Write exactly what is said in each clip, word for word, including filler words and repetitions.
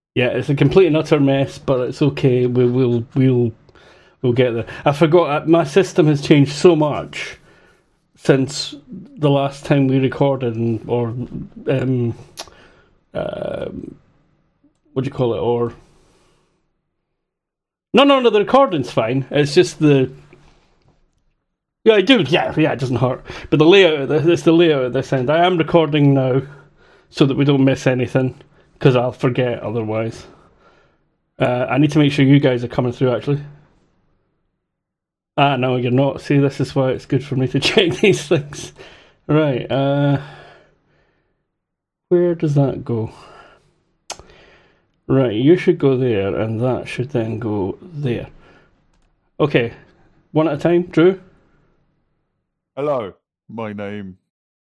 Yeah, it's a complete and utter mess, but it's okay. We will we'll we'll get there. I forgot my system has changed so much since the last time we recorded, and, or um, uh, what do you call it? Or no, no, no. The recording's fine. It's just the yeah, I do. Yeah, yeah. It doesn't hurt. But the layout, it's the layout at this end. I am recording now, so that we don't miss anything, because I'll forget otherwise. Uh, I need to make sure you guys are coming through, actually. Ah, no, you're not. See, this is why it's good for me to check these things. Right, uh... where does that go? Right, you should go there, and that should then go there. Okay, one at a time. Drew? Hello, my name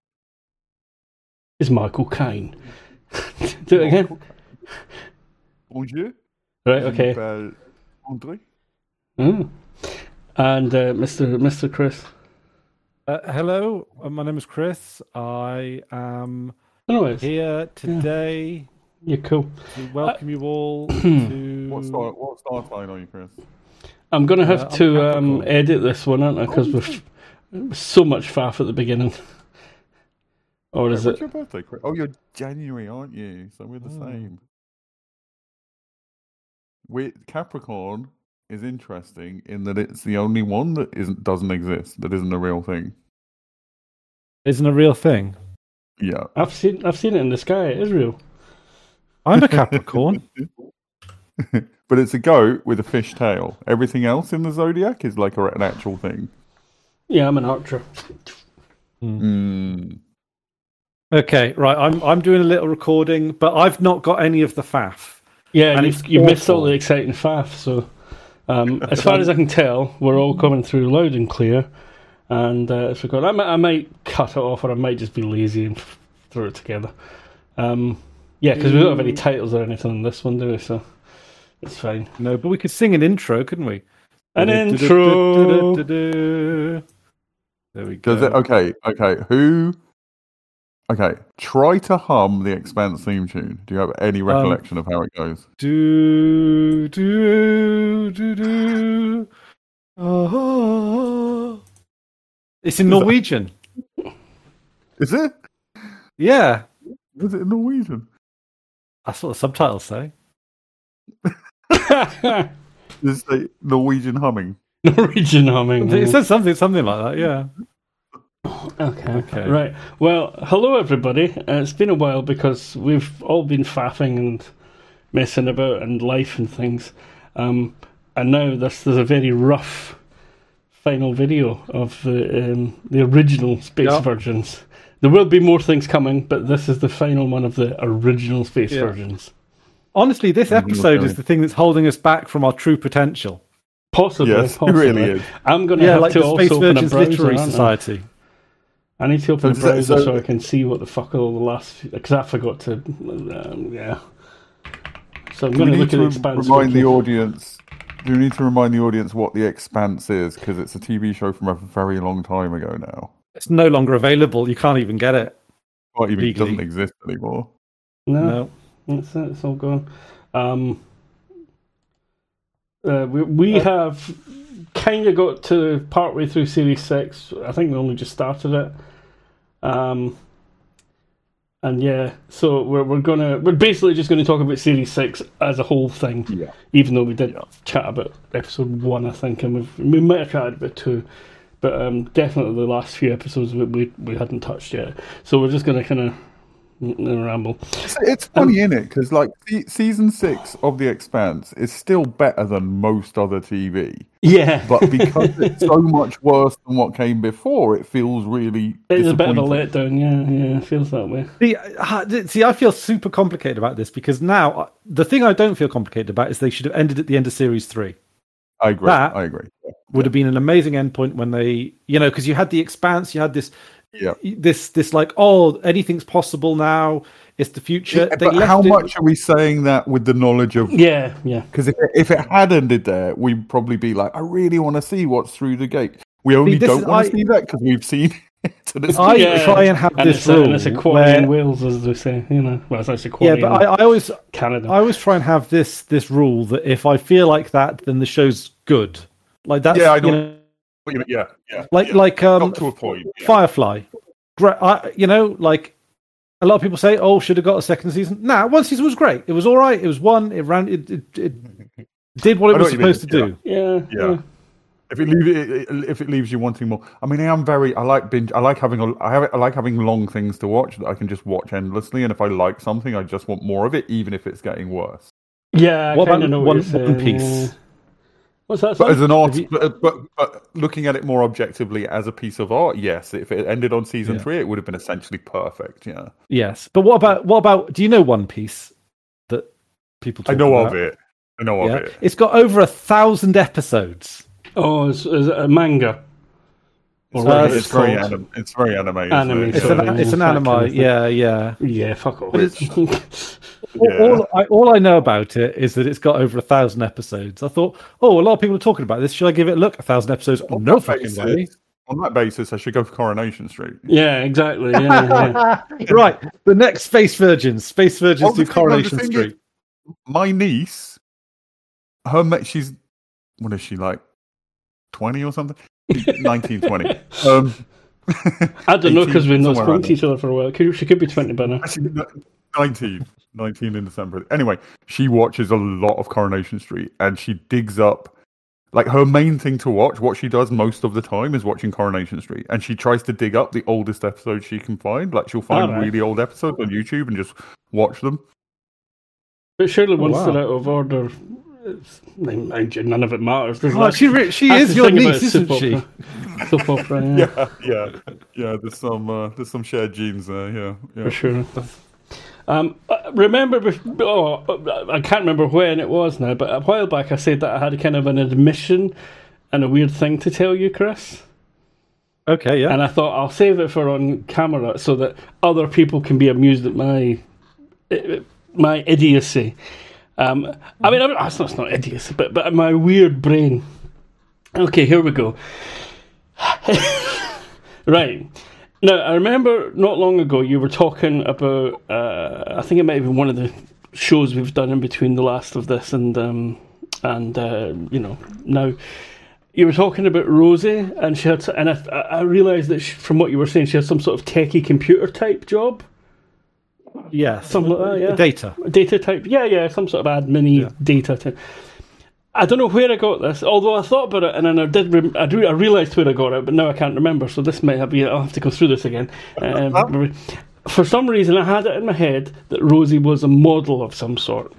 is Michael Caine. Do it again. Bonjour. Right, okay. Andre. Mm. And uh, Mister Mister Chris. Uh, hello, uh, my name is Chris. I am oh, here today. Yeah. You're cool. To welcome uh, you all to. What star? What star sign are you, Chris? I'm gonna have uh, to um, edit this one, aren't I? Because oh, we've so much faff at the beginning. Or is Wait, what's it? your birthday, Chris? Oh, you're January, aren't you? So we're the oh. same. We Capricorn is interesting in that it's the only one that isn't doesn't exist, that isn't a real thing. Isn't a real thing? Yeah. I've seen I've seen it in the sky, it is real. I'm a Capricorn. But it's a goat with a fish tail. Everything else in the zodiac is like a, an actual thing. Yeah, I'm an archer. Mm. Mm. Okay, right. I'm I'm doing a little recording, but I've not got any of the faff. Yeah, and you've, you missed all the exciting faff. So, um, as far as I can tell, we're all coming through loud and clear. And uh, it's recorded. I might, I might cut it off, or I might just be lazy and f- throw it together. Um, yeah, because we don't have any titles or anything on this one, do we? So it's fine. No, but we could sing an intro, couldn't we? An intro. There we go. Does it? Okay, okay. Who? Okay, try to hum the Expanse theme tune. Do you have any recollection um, of how it goes? Do do do do. Oh, it's in Is Norwegian. That... Is it? Yeah. Is it in Norwegian? That's what the subtitles say. Does it say Norwegian humming? Norwegian humming. It says something, something like that. Yeah. Okay. okay, right. Well, hello everybody. Uh, it's been a while because we've all been faffing and messing about and life and things. Um, and now this there's a very rough final video of the um, the original Space yep. Virgins. There will be more things coming, but this is the final one of the original Space yeah. Virgins. Honestly, this episode is the thing that's holding us back from our true potential. Possibly, yes, possibly. It really is. I'm going to yeah, have like to the also Space open Virgins a browser, Literary Society. I need to open so, a browser so, so I can see what the fuck all the last... Because I forgot to... Um, yeah. So I'm going to look at the Expanse. Remind the audience... Do you need to remind the audience what the Expanse is? Because it's a T V show from a very long time ago now. It's no longer available. You can't even get it. Well, even legally. It doesn't exist anymore. No. no. It's, it's all gone. Um, uh, we we uh, have... kind of got to partway through Series six. I think we only just started it. Um, and yeah, so we're we're gonna we're basically just going to talk about Series six as a whole thing. Yeah. Even though we did chat about Episode one, I think, and we've, we might have chatted about two, but um, definitely the last few episodes we we, we hadn't touched yet. So we're just going to kind of ramble. It's, it's funny, um, isn't it? Because like season six of The Expanse is still better than most other T V. Yeah, but because it's so much worse than what came before, it feels really. It's a bit of a letdown. Yeah, yeah, it feels that way. See, see, I feel super complicated about this because now the thing I don't feel complicated about is they should have ended at the end of series three. I agree. That I agree. Yeah. Would have been an amazing endpoint when they, you know, because you had the Expanse, you had this. Yeah. This, this, like, oh, anything's possible now. It's the future. Yeah, they but left how it... much are we saying that with the knowledge of? Yeah, yeah. Because if it, if it had ended there, we'd probably be like, I really want to see what's through the gate. We only See, don't is, want I... to see that because we've seen I Yeah. try and have And this it's, a, rule and it's a quarry in where, Wales, as they say. You know, well, it's actually yeah, quarry but in I, I always Canada. I always try and have this this rule that if I feel like that, then the show's good. Like that's Yeah, I know. you know, Yeah, yeah. like yeah. like um, Not to a point. Yeah. Firefly. Great, I, you know, like a lot of people say, "Oh, should have got a second season." Nah, one season was great. It was all right. It was one. It ran. It it, it did what it I know was what you mean, supposed to do. Yeah, Yeah. yeah. If it, leave, it, if it leaves you wanting more, I mean, I am very. I like binge. I like having. A, I have. I like having long things to watch that I can just watch endlessly. And if I like something, I just want more of it, even if it's getting worse. Yeah, I What kind about of know One, what you're One saying. Piece? yeah. What's that? But Sorry? as an art, you- but, but but looking at it more objectively as a piece of art, yes. If it ended on season Yeah. three, it would have been essentially perfect. Yeah, Yes, but what about what about? Do you know One Piece? That people talk I know about? of it. I know Yeah, of it. it's got over a thousand episodes. Oh, is, is it a manga? Or Uh, whatever it's, it's very called. anim- It's very anime. isn't Anime, it? It's Sorry, an it's an that anime. kind of thing. Yeah, yeah. Yeah, fuck off. But it's- Yeah. All, I, all I know about it is that it's got over a thousand episodes. I thought, oh, a lot of people are talking about this. Should I give it a look? A thousand episodes? On No that fucking basis- way. On that basis, I should go for Coronation Street. yeah, exactly. Yeah, yeah. Right, the next Space Virgins. Space Virgins Oh, the do thing- Coronation the thing Street. is, my niece, her ma- she's what is she like, twenty or something? nineteen, twenty. Um, I don't know because we've not somewhere spoken around to each other for a while. Could, she could be twenty by now. Actually, nineteen. nineteen in December. Anyway, she watches a lot of Coronation Street and she digs up, like, her main thing to watch, what she does most of the time is watching Coronation Street. And she tries to dig up the oldest episodes she can find. Like, she'll find Alright. really old episodes on YouTube and just watch them. But surely once wow. they're out of order, it's, mind you, none of it matters. There's Oh, like- she re- she that's is the your thing about niece, isn't soap she? opera. Soap opera, yeah, Yeah, yeah, yeah. There's some, uh, there's some shared genes there. Yeah, yeah. for sure. Um, uh, remember, bef- oh, I can't remember when it was now, but a while back I said that I had kind of an admission and a weird thing to tell you, Chris. Okay, yeah. And I thought I'll save it for on camera so that other people can be amused at my my idiocy. Um, I mean, I'm, it's, not, it's not idiocy, but but my weird brain. Okay, here we go. Right. Now, I remember not long ago you were talking about, uh, I think it might have been one of the shows we've done in between the last of this and, um, and uh, you know, now. You were talking about Rosie, and she had, and I, I realised that she, from what you were saying, she had some sort of techie computer type job, Yes. something like that, yeah. Data. Data type, yeah, yeah, some sort of admin Yeah. data type. I don't know where I got this, although I thought about it, and then I did. Rem- I, do, I realised where I got it, but now I can't remember. So this might have been. I'll have to go through this again. Um, for some reason, I had it in my head that Rosie was a model of some sort.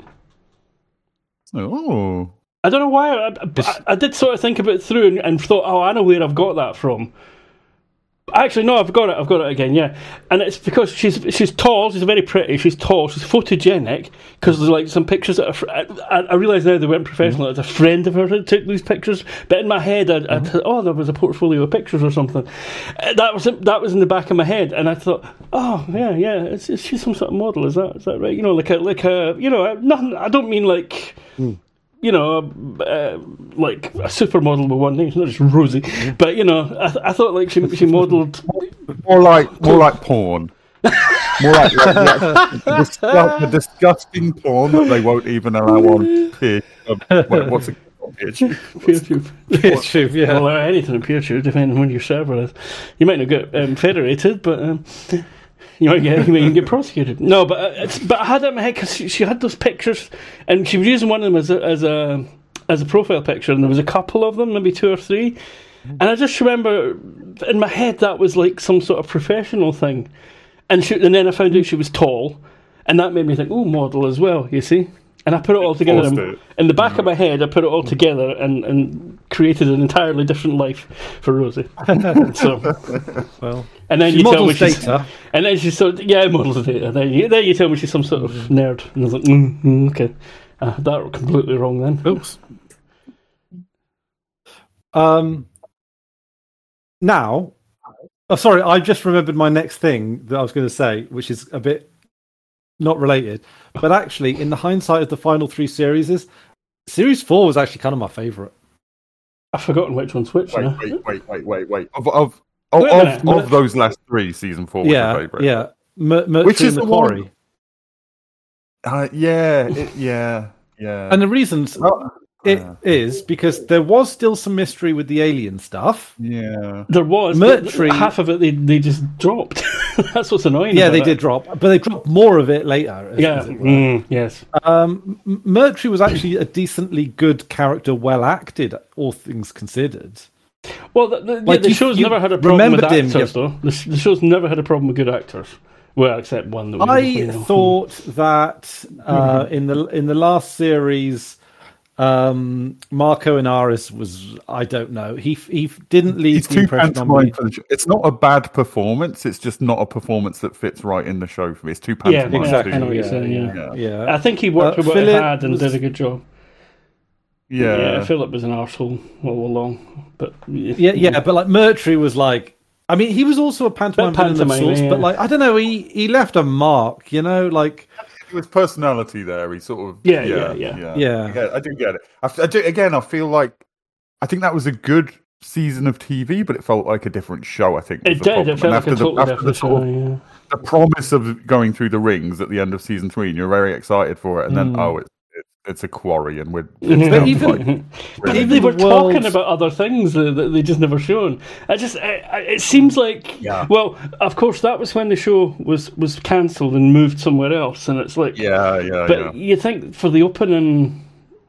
Oh. I don't know why. I, I, I did sort of think about it through and, and thought, oh, I know where I've got that from. Actually, no, I've got it. I've got it again. Yeah, and it's because she's she's tall. She's very pretty. She's tall. She's photogenic. Because there's like some pictures that are, fr- I, I realise now they weren't professional. Mm-hmm. It's a friend of hers that took these pictures. But in my head, I, mm-hmm. I, oh, there was a portfolio of pictures or something. Uh, That was that was in the back of my head, and I thought, oh yeah, yeah, it's, it's she's some sort of model. Is that is that right? You know, like a like a you know, nothing. I don't mean like. Mm. You know, uh, like a supermodel with one name. It's not just Rosie, but you know, I, th- I thought like she she modelled more like more like porn, more like, like, like the, disgust, the disgusting porn that they won't even allow on Peer. Uh, wait, what's it called? PeerTube. PeerTube. PeerTube, yeah. Well, anything on PeerTube, depending on when your server is. You might not get um, federated, but. Um, You might get, you might get prosecuted. No, but uh, it's, but I had it in my head because she, she had those pictures, and she was using one of them as a as a as a profile picture, and there was a couple of them, maybe two or three, and I just remember in my head that was like some sort of professional thing, and she, and then I found out she was tall, and that made me think, oh, model as well, you see. And I put it all together in, in the back of my head. I put it all together and, and created an entirely different life for Rosie. So, well, and then she you tell me models she's, data. and then she's so yeah, models data. Then you, then you tell me she's some sort of nerd, and I was like, mm, mm, okay, uh, that was completely wrong then. Oops. Um. Now, oh, sorry, I just remembered my next thing that I was going to say, which is a bit. Not related, but actually, in the hindsight of the final three series, is series four was actually kind of my favourite. I've forgotten which one's which. Wait, now. wait, wait, wait, wait, wait. Of, of Oh, Wait a of, minute. of those last three, season four was yeah, your favourite. yeah. Mer- Mercury Which is and the the one- Quarry. Uh, yeah, it, yeah, yeah. And the reasons Oh, it uh, is because there was still some mystery with the alien stuff. yeah. There was Mercury- but half of it. They they just dropped. That's what's annoying. Yeah, about they it. did drop, but they dropped more of it later. as- Yeah. as it were. Mm, yes. Um, M- Mercury was actually a decently good character, well acted, all things considered. Well, the, the, yeah, Like, the you- show's you never had a problem with remembered him, actors, though. The, sh- the show's never had a problem with good actors. Well, except one that we I you know. thought that uh, in the in the last series, um, Marco Inaris was, I don't know, he he didn't leave It's the too impression on me. pantomime for the show. It's not a bad performance. It's just not a performance that fits right in the show for me. It's too Yeah, pantomime. exactly. I know too- what you're Yeah, saying. Yeah. yeah. Yeah, I think he worked Uh, with what he Philip had and was- did a good job. Yeah. Yeah, Philip was an arsehole all along, but yeah, yeah, but like Mercury was like, I mean, he was also a pantomime Bit villain of pantomime, sorts, yeah. but like, I don't know, he he left a mark, you know, like. With personality there, he sort of Yeah, yeah, yeah, yeah. Yeah. I, get, I do get it. I, I do, again, I feel like I think that was a good season of T V, but it felt like a different show. I think was it the did. problem. It felt And like after a the, totally after the different sort show. of Yeah. the promise of going through the rings at the end of season three, and you're very excited for it, and then Mm. oh, it's it's, it's a quarry, and we're But it's down to, even- like, But really- they were the world's- talking about other things that, that they just never shown. I just, I, I, it seems like, Yeah. well, of course, that was when the show was was cancelled and moved somewhere else, and it's like, yeah, yeah, but yeah. you think for the opening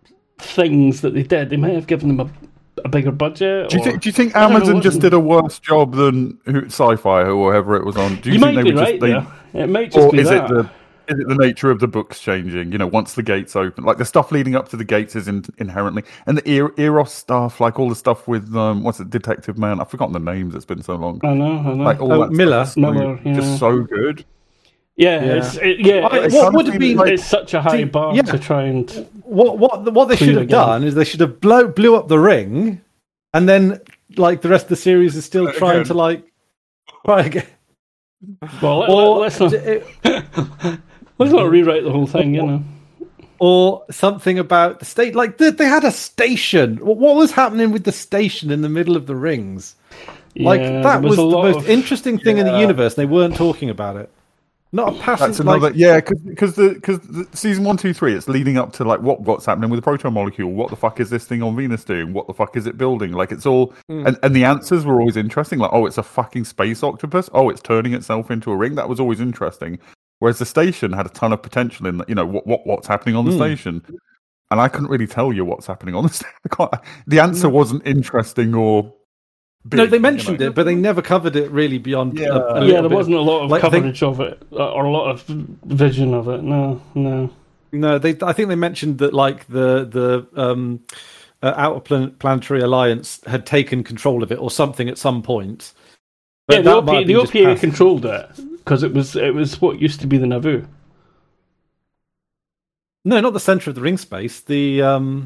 things that they did, they might have given them a, a bigger budget. Do you or- think? Do you think I don't know, Amazon just wasn't- did a worse job than who, Sci-Fi or whoever it was on? Do you, You think might they be were just right they, there. It might just or be is that. it the is it the nature of the books changing? You know, once the gates open, like the stuff leading up to the gates is in, inherently, and the Er- Eros stuff, like all the stuff with um, what's it, Detective Man? I've forgotten the names. It's been so long. I know, I know. Like all Oh, that Miller. stuff is so- Miller, yeah. just so good. yeah, Yeah. it's it, yeah. I- it's, what would have been it's such a high See, bar yeah. to try and. What what what they Clear should have again. done is they should have blow blew up the ring, and then like the rest of the series is still Again. trying to like try again. Well, let, Or, let, us not it- let's not rewrite the whole thing, you know. or something about the state. Like they, they had a station. What what was happening with the station in the middle of the rings? Like Yeah, that there was, a the lot most of- interesting thing in the Yeah. universe. They weren't talking about it. Not a passing. That's another, like, yeah, because the because the season one, two, three, it's leading up to like what what's happening with the proton molecule. What the fuck is this thing on Venus doing? What the fuck is it building? Like it's all, Hmm. and, and the answers were always interesting. Like, oh, it's a fucking space octopus. Oh, it's turning itself into a ring. That was always interesting. Whereas the station had a ton of potential in that. You know what what what's happening on the Hmm. station, and I couldn't really tell you what's happening on the station. The answer wasn't interesting or. Big, no, they you mentioned know. it, but they never covered it really beyond. Yeah. a- a Yeah, little there bit. wasn't a lot of Like, I think- coverage of it, uh, or a lot of vision of it. No, no. No, they. I think they mentioned that like the the um, uh, Outer Plan- Planetary Alliance had taken control of it or something at some point. But Yeah, the, that O P, might have the been just O P A passed. controlled it because it was it was what used to be the Naboo. No, not the center of the ring space. The um,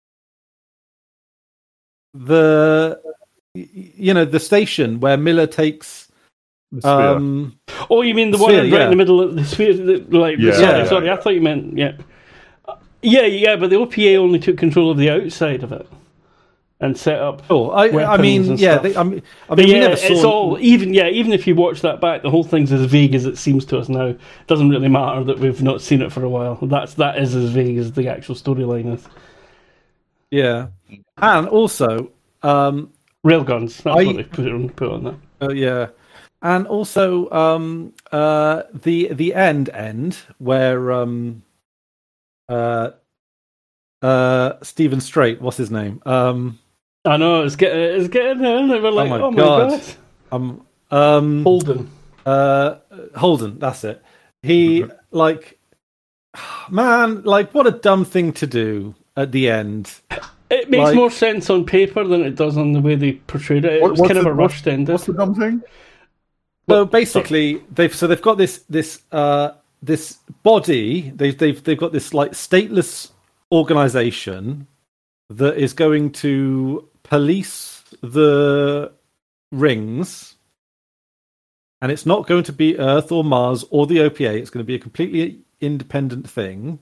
the y- you know the station where Miller takes The sphere. um. Oh, you mean the one Sphere, right yeah. in the middle of the sphere? the- Like, Yeah, sorry, yeah, sorry, I thought you meant yeah, yeah, yeah. But the O P A only took control of the outside of it and set up. Oh, I, I weapons mean, and yeah, stuff. they, I mean, I But mean, we yeah, never it's saw. all even. Yeah, even if you watch that back, the whole thing's as vague as it seems to us now. It doesn't really matter that we've not seen it for a while. That's that is as vague as the actual storyline is. Yeah, and also, um, Railguns. That's I- what they put on put on that. uh, yeah, and also, um, uh, the the end end where um, uh, uh, Stephen Strait, what's his name? Um, I know it's getting it's getting there. And we're like, my oh my God. god, um, um, Holden. uh, Holden, that's it. He like, man, like what a dumb thing to do at the end. It makes Like- more sense on paper than it does on the way they portrayed it. It What- was what's kind of the- a rushed end. What's the dumb thing? So basically, they've so they've got this this uh, this body. They've they've they've got this like stateless organization that is going to police the rings, and it's not going to be Earth or Mars or the O P A. It's going to be a completely independent thing,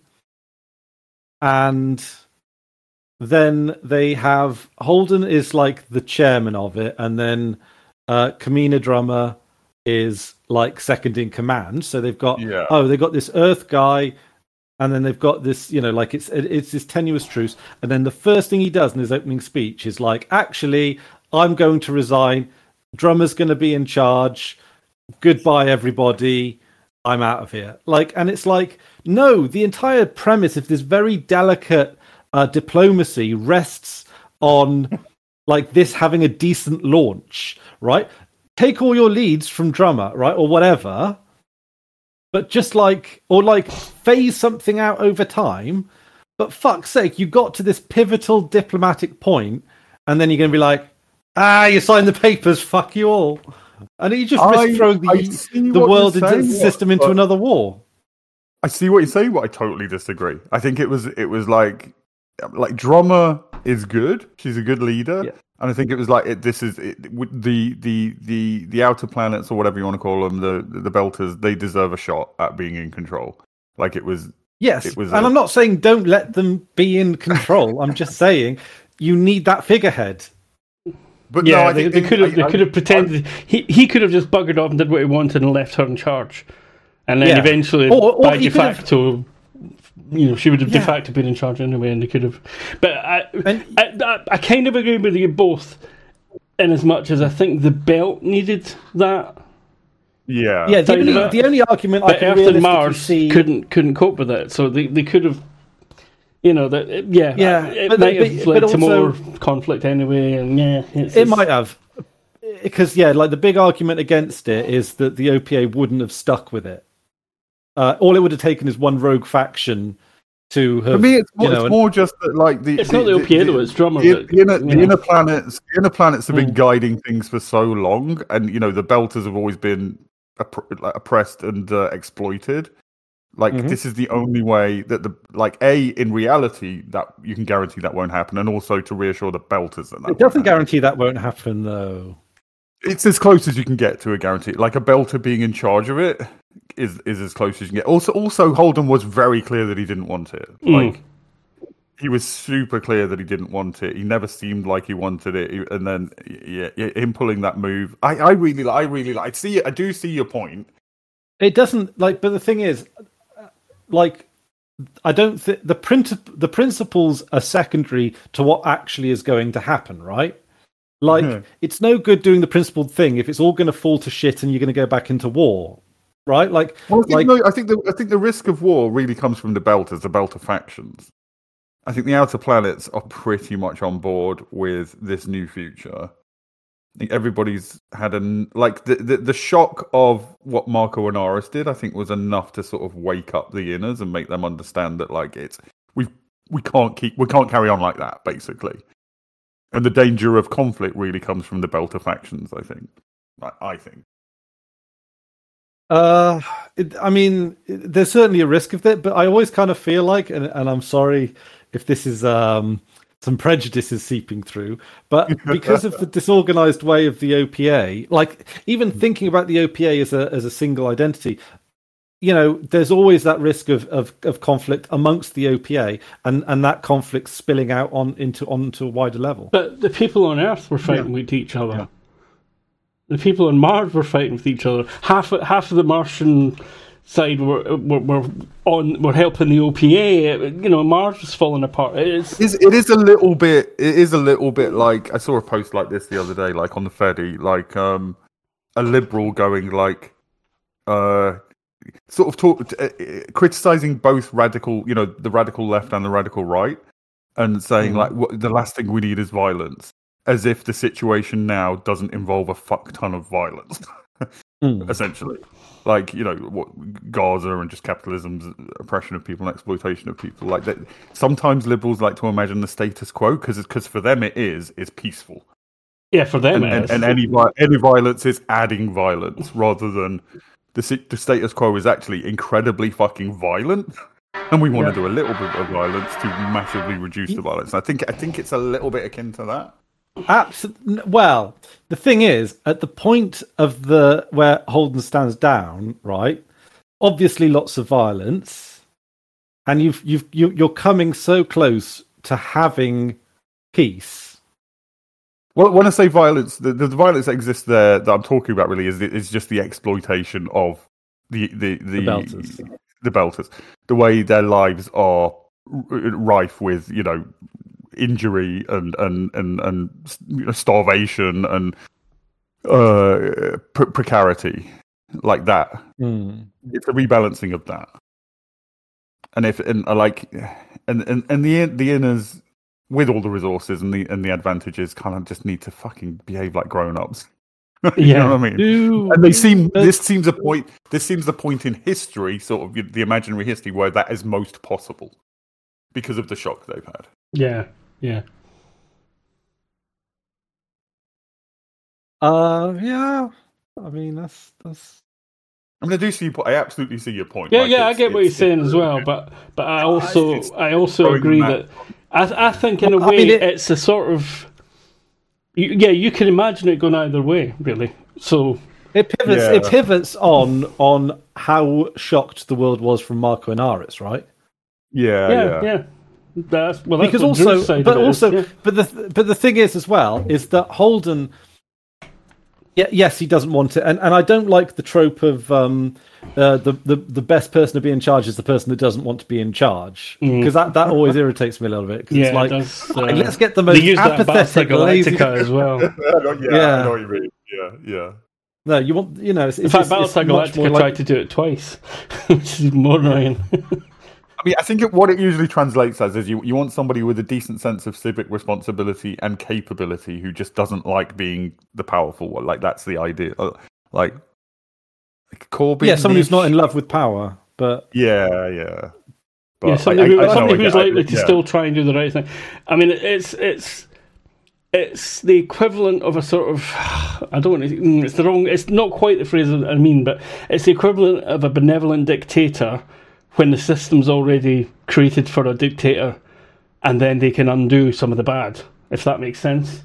and then they have Holden is like the chairman of it, and then uh, Kamina Drummer is like second in command. So they've got yeah. oh, they've got this Earth guy, and then they've got this, you know, like it's it's this tenuous truce. And then the first thing he does in his opening speech is like, actually, I'm going to resign. Drummer's going to be in charge. Goodbye, everybody. I'm out of here. Like, and it's like, no, the entire premise of this very delicate uh, diplomacy rests on like this having a decent launch, right? Take all your leads from Drummer, right, or whatever, but just like, or like phase something out over time. But fuck's sake, you got to this pivotal diplomatic point, and then you're going to be like, ah, you signed the papers, fuck you all. And you just risk throwing the, the world into the system into another war. I see what you're saying, but I totally disagree. I think it was it was like like Drummer is good. She's a good leader, yeah. And I think it was like it, this is it, the the the the outer planets or whatever you want to call them, the the Belters. They deserve a shot at being in control. Like it was. Yes, it was and a, I'm not saying don't let them be in control. I'm just saying you need that figurehead. But yeah, no, I they, think they could have. They I, could have pretended I, he he could have just buggered off and did what he wanted and left her in charge, and then yeah. eventually, or, or by de facto, you know, she would have yeah. de facto been in charge anyway, and they could have. But I, and, I, I, I kind of agree with you both, in as much as I think the belt needed that. Yeah, yeah. The only, the only argument but I can Earth realistically and Mars see couldn't couldn't cope with it, so they they could have. You know that, yeah, yeah. It but, might but, have led but to also, more conflict anyway, and yeah, it's, it it's, might have, because yeah, like the big argument against it is that the O P A wouldn't have stuck with it. Uh, all it would have taken is one rogue faction to have. For me, it's more, you know, it's more just that, like the. It's the, not the O P A the, though; it's Drummer. The, the, inner, the know. inner planets, the inner planets have been mm. guiding things for so long, and you know the Belters have always been opp- like, oppressed and uh, exploited. Like mm-hmm. this is the only way that the like a in reality that you can guarantee that won't happen, and also to reassure the Belters that that it doesn't guarantee that won't happen though. It's as close as you can get to a guarantee. Like a Belter being in charge of it is is as close as you can get. Also, also Holden was very clear that he didn't want it. Mm. Like he was super clear that he didn't want it. He never seemed like he wanted it, and then yeah, him pulling that move. I, I really, I really like. I see. I do see your point. It doesn't like, but the thing is. Like, I don't think the print the principles are secondary to what actually is going to happen, right? Like, mm-hmm. it's no good doing the principled thing if it's all going to fall to shit and you're going to go back into war, right? Like, well, I think, like no, I think the I think the risk of war really comes from the Belters, the Belter factions. I think the outer planets are pretty much on board with this new future. I think everybody's had an like the, the the shock of what Marco Inaros did. I think was enough to sort of wake up the inners and make them understand that like it's we we can't keep we can't carry on like that basically. And the danger of conflict really comes from the Belter factions. I think. I, I think. Uh, it, I mean, there's certainly a risk of that, but I always kind of feel like, and, and I'm sorry if this is um. some prejudices seeping through, but because of the disorganized way of the O P A, like even thinking about the O P A as a as a single identity, you know, there's always that risk of of, of conflict amongst the O P A, and, and that conflict spilling out on into onto a wider level. But the people on Earth were fighting yeah. with each other. Yeah. The people on Mars were fighting with each other. Half half of the Martian side were, were were on were helping the O P A. You know, Mars was falling apart. It's it is, it is a little bit. It is a little bit like I saw a post like this the other day, like on the Fedi, like um, a liberal going like, uh, sort of talk, uh, criticizing both radical, you know, the radical left and the radical right, and saying mm. like what, the last thing we need is violence, as if the situation now doesn't involve a fuck ton of violence, mm. essentially. Like, you know, what Gaza and just capitalism's oppression of people and exploitation of people. Like that. Sometimes liberals like to imagine the status quo because because for them it is is peaceful. Yeah, for them and, it and, is. And any any violence is adding violence rather than the the status quo is actually incredibly fucking violent. And we want yeah. to do a little bit of violence to massively reduce the violence. I think I think it's a little bit akin to that. Absolutely. Well, the thing is, at the point of the where Holden stands down, right? Obviously, lots of violence, and you've you've you, you're coming so close to having peace Well, when I say violence, the, the violence that exists there that I'm talking about really is is just the exploitation of the the the, The Belters. the Belters, the way their lives are rife with, you know, injury and and and and you know, starvation and uh, pre- precarity, like that. Mm. It's a rebalancing of that, and if and I like and and and the the inners, with all the resources and the and the advantages, kind of just need to fucking behave like grown-ups. you Yeah. know what I mean? Do- And they seem this seems a point. This seems the point in history, sort of the imaginary history, where that is most possible because of the shock they've had. Yeah, yeah. Uh, yeah. I mean, that's that's. I mean, I do see. your po- I absolutely see your point. Yeah, Like, yeah, I it's- get what you're it's- saying it's- as well, but but I also it's I also throwing agree them that out. I I think in a I way mean, it- it's a sort of you, yeah, you can imagine it going either way, really. So It pivots. Yeah. It pivots on on how shocked the world was from Marco Inaris, right? Yeah, yeah, yeah. yeah. That's well, that's Because what also, Drew's side but of it is, also, yeah. but the but the thing is as well is that Holden. Yeah, yes, he doesn't want it, and and I don't like the trope of um, uh, the the the best person to be in charge is the person that doesn't want to be in charge, because that, that always irritates me a little bit. 'Cause Yeah, it's like, it does, uh, "Fine, let's get the They most use that apathetic, Battlestar lazy. Galactica as well. I know, yeah, Yeah. I know what you mean. Yeah, yeah. No, you want you know. It's, In it's, fact, it's, it's Battlestar much more Galactica like, tried to do it twice, which is more annoying. I mean, I think it, what it usually translates as is you, you want somebody with a decent sense of civic responsibility and capability who just doesn't like being the powerful one. Like, that's the idea. Uh, Like, like Corbyn. yeah, someone who's not in love with power, but Yeah, yeah. But yeah, I- somebody, I- who, I know, somebody I who's get- I- likely to yeah. still try and do the right thing. I mean, it's it's it's the equivalent of a sort of I don't want to, mm, it's the wrong. It's not quite the phrase I mean, but it's the equivalent of a benevolent dictator when the system's already created for a dictator, and then they can undo some of the bad. If that makes sense.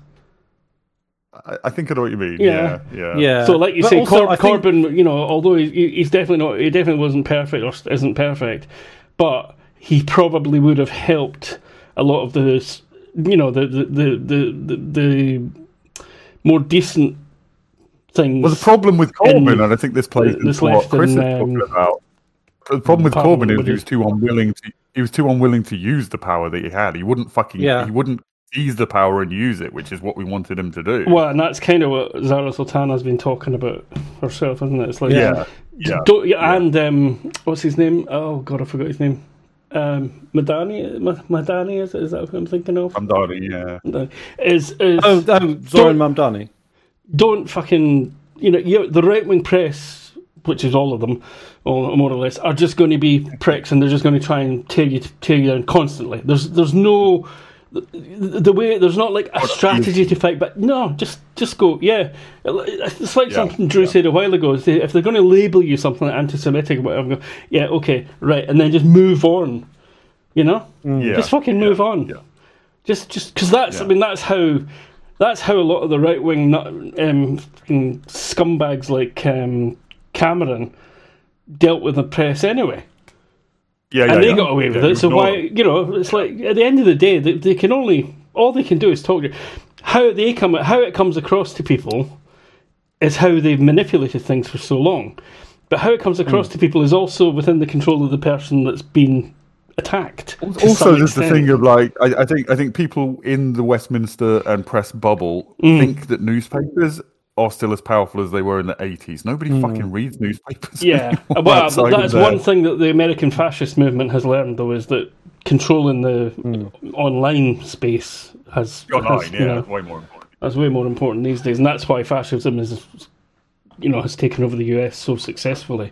I, I think I know what you mean. Yeah. Yeah, yeah. yeah. So, like you But say, also, Cor- I think- Corbyn, you know, although he, he's definitely not, he definitely wasn't perfect or st- isn't perfect, but he probably would have helped a lot of the, s- you know, the the the the, the, the more decent things. Well, the problem with Corbyn, in and I think this plays this into what left Chris is in, talking um, about. The problem with Parliament Corbyn is would he have- was too unwilling to. He was too unwilling to use the power that he had. He wouldn't fucking. Yeah. He wouldn't seize the power and use it, which is what we wanted him to do. Well, and that's kind of what Zara Sultana's been talking about herself, isn't it? It's like, yeah, yeah. don't, yeah, and um, what's his name? Oh God, I forgot his name. Um, Madani, Ma- Madani is is that who I'm thinking of? I'm Darby, yeah. Is is oh, oh Zoran Mamdani. don't fucking you know you, the right wing press, which is all of them, or more or less, are just going to be pricks, and they're just going to try and tear you tear you down constantly. There's there's no the, the way there's not like a strategy to fight, but no, just just go. Yeah, it's like Yeah, something Drew yeah. said a while ago. Is they, if they're going to label you something like anti-Semitic or whatever, go, yeah, okay, right, and then just move on. You know, Yeah, just fucking yeah, move on. yeah. Just, just because that's, I Yeah. mean, that's how, that's how a lot of the right wing um, fucking scumbags like um, Cameron dealt with the press anyway, Yeah, yeah, and they yeah. got away with Yeah, it. So ignore why, them. you know, it's like at the end of the day, they, they can only all they can do is talk to you. How they come, how it comes across to people, is how they've manipulated things for so long. But how it comes across Mm. to people is also within the control of the person that's been attacked. to Also, some there's the extent. thing of like, I, I think, I think people in the Westminster and press bubble Mm. think that newspapers are still as powerful as they were in the eighties. Nobody fucking reads newspapers. Yeah, anymore well, outside that's of one that. thing that the American fascist movement has learned, though, is that controlling the online space has, Online, has, yeah, you know, way more important. that's way more important these days, and that's why fascism is, you know, has taken over the U S so successfully.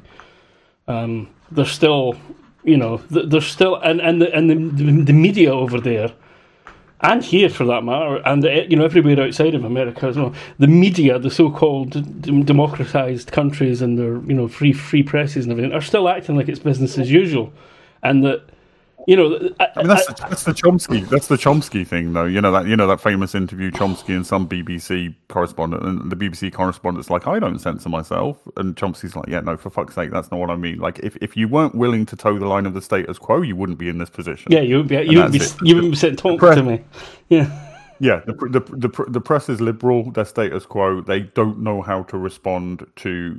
Um, there's still, you know, th- there's still, and and the and the, the media over there, and here for that matter, and you know everywhere outside of America as well. The media, the so-called d- democratized countries and their you know free free presses and everything, are still acting like it's business as usual, and that you know. I, I mean, that's that's the Chomsky. That's the Chomsky thing, though. You know that you know that famous interview Chomsky and some B B C correspondent, and the B B C correspondent's like, "I don't censor myself," and Chomsky's like, "Yeah, no, for fuck's sake, that's not what I mean. Like, if, if you weren't willing to toe the line of the status quo, you wouldn't be in this position." yeah, you wouldn't be you wouldn't be, that's it. you wouldn't be sitting talking press- to me. Yeah, Yeah, the, the the the press is liberal. Their status quo. They don't know how to respond to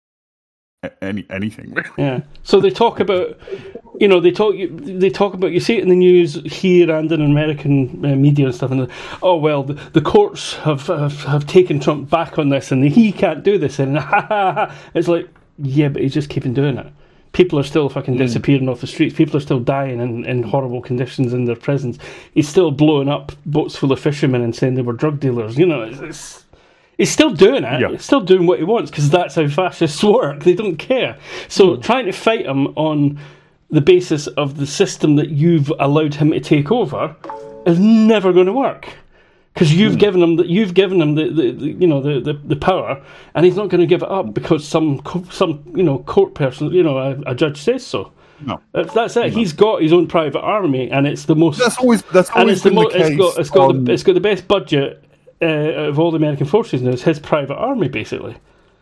any anything. Really. Yeah. So they talk about, you know, they talk they talk about. You see it in the news here and in American uh, media and stuff. And the, oh well, the, the courts have, have have taken Trump back on this, and he can't do this. And ha ha ha. It's like, yeah, but he's just keeping doing it. People are still fucking disappearing mm. off the streets. People are still dying in, in horrible conditions in their prisons. He's still blowing up boats full of fishermen and saying they were drug dealers. You know, it's, it's, he's still doing it. Yeah. He's still doing what he wants because that's how fascists work. They don't care. So mm. trying to fight him on the basis of the system that you've allowed him to take over is never going to work. Because you've hmm. given him, the, you've given him the, the, the you know the, the, the power, and he's not going to give it up because some some you know court person, you know a, a judge says so. No, that's, that's it. No. He's got his own private army, and it's the most. That's always that's always and it's been the, the mo- case. It's got it's got, on... the, it's got the best budget uh, of all the American forces now. It's his private army, basically.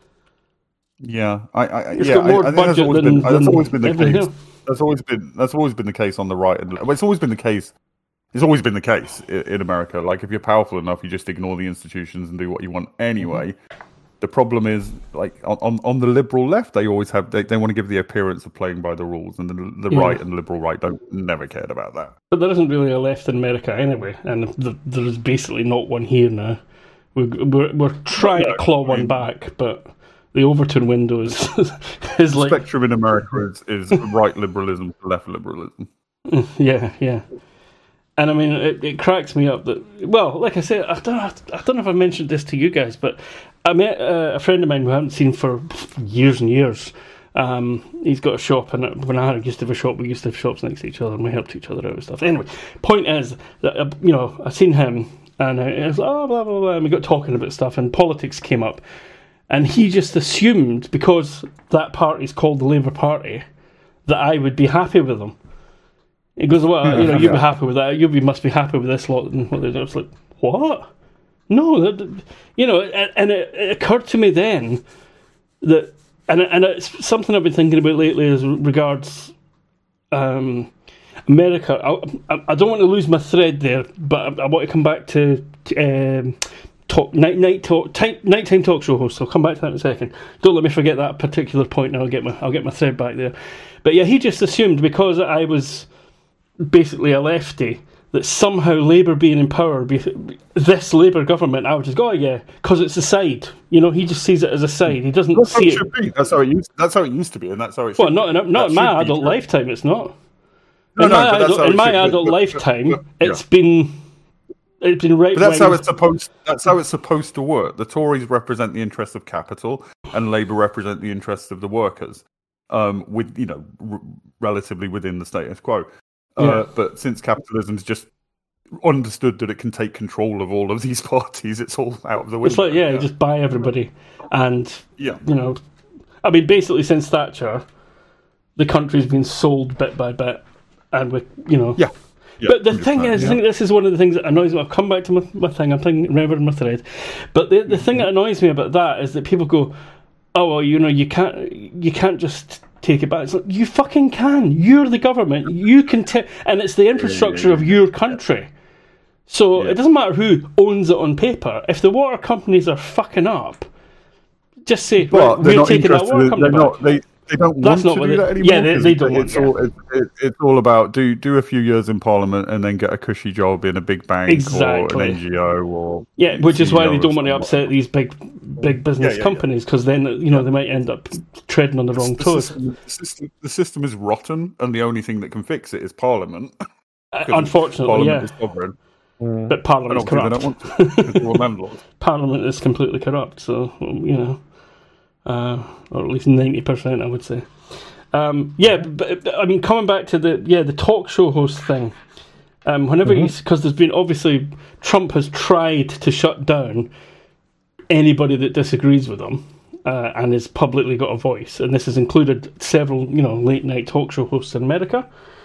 Yeah, I, I it's yeah, got more I, I think budget that's always than, been, that's always been the case. Else. That's always been that's always been the case on the right, and well, it's always been the case. It's always been the case in, in America. Like, if you're powerful enough, you just ignore the institutions and do what you want anyway. Mm-hmm. The problem is, like, on, on the liberal left, they always have, they, they want to give the appearance of playing by the rules, and the, the yeah. right and liberal right don't never cared about that. But there isn't really a left in America anyway, and the, there is basically not one here now. We're, we're, we're trying no, to claw I mean, one back, but the Overton window is, is the like... spectrum in America is, is right liberalism to left liberalism. Yeah, yeah. And I mean, it, it cracks me up that, well, like I said, I don't know, I don't know if I mentioned this to you guys, but I met uh, a friend of mine who I haven't seen for years and years. Um, he's got a shop, and when I used to have a shop, we used to have shops next to each other, and we helped each other out and stuff. Anyway, point is that, uh, you know, I seen him, and I was like, oh, blah, blah, blah, and we got talking about stuff, and politics came up. And he just assumed, because that party's called the Labour Party, that I would be happy with them. He goes, well, you know, you'd be happy with that. You must be happy with this lot. And what they do. It's like, what? No, that, you know. And, and it, it occurred to me then that, and and it's something I've been thinking about lately as regards um, America. I, I, I don't want to lose my thread there, but I, I want to come back to, to um, talk night night talk time, nighttime talk show host. I'll come back to that in a second. Don't let me forget that particular point. And I'll get my I'll get my thread back there. But yeah, he just assumed because I was basically a lefty that somehow Labour being in power, be, this Labour government, I would just go, oh yeah, because it's a side. You know, he just sees it as a side. He doesn't that's see how it. Should be. That's how it used. That's how it used to be, and that's how it. Should well, not in, not in my adult true. lifetime. It's not. No, in no, my, adult, in my adult but, lifetime, but, but, yeah. it's been. It's been right. But that's how it's supposed. That's how it's supposed to work. The Tories represent the interests of capital, and Labour represent the interests of the workers. Um, with you know, r- relatively within the status quo. Uh, yeah. But since capitalism's just understood that it can take control of all of these parties, it's all out of the window. It's like, yeah, yeah. you just buy everybody. And, yeah. you know, I mean, basically since Thatcher, the country's been sold bit by bit. And, with you know... Yeah. yeah but the thing is, yeah. I think this is one of the things that annoys me. I'll come back to my, my thing. I'm thinking, remembering my thread. But the, the mm-hmm. thing that annoys me about that is that people go, oh, well, you know, you can't, you can't just... take it back. It's like, you fucking can. You're the government. You can t- and it's the infrastructure yeah, yeah, yeah. of your country. So yeah. it doesn't matter who owns it on paper. If the water companies are fucking up, just say, but right, we're taking that water company back. Not, they, they don't That's want not to do they, that anymore. Yeah, they, they don't it's want all, it, it, it's all about do do a few years in Parliament and then get a cushy job in a big bank exactly. or an N G O or yeah, which is why they don't want to upset these big big business yeah, yeah, companies because yeah. then you know they might end up treading on the wrong the toes. System, the, system, the system is rotten, and the only thing that can fix it is Parliament. Uh, unfortunately, Parliament yeah. is sovereign. Mm. But Parliament is corrupt. They don't want to. Parliament is completely corrupt, so you know, uh, or at least ninety percent, I would say. Um, yeah, but, but I mean, coming back to the yeah the talk show host thing. Um, whenever mm-hmm. he's because there's been obviously Trump has tried to shut down anybody that disagrees with him uh, and has publicly got a voice, and this has included several you know late night talk show hosts in America.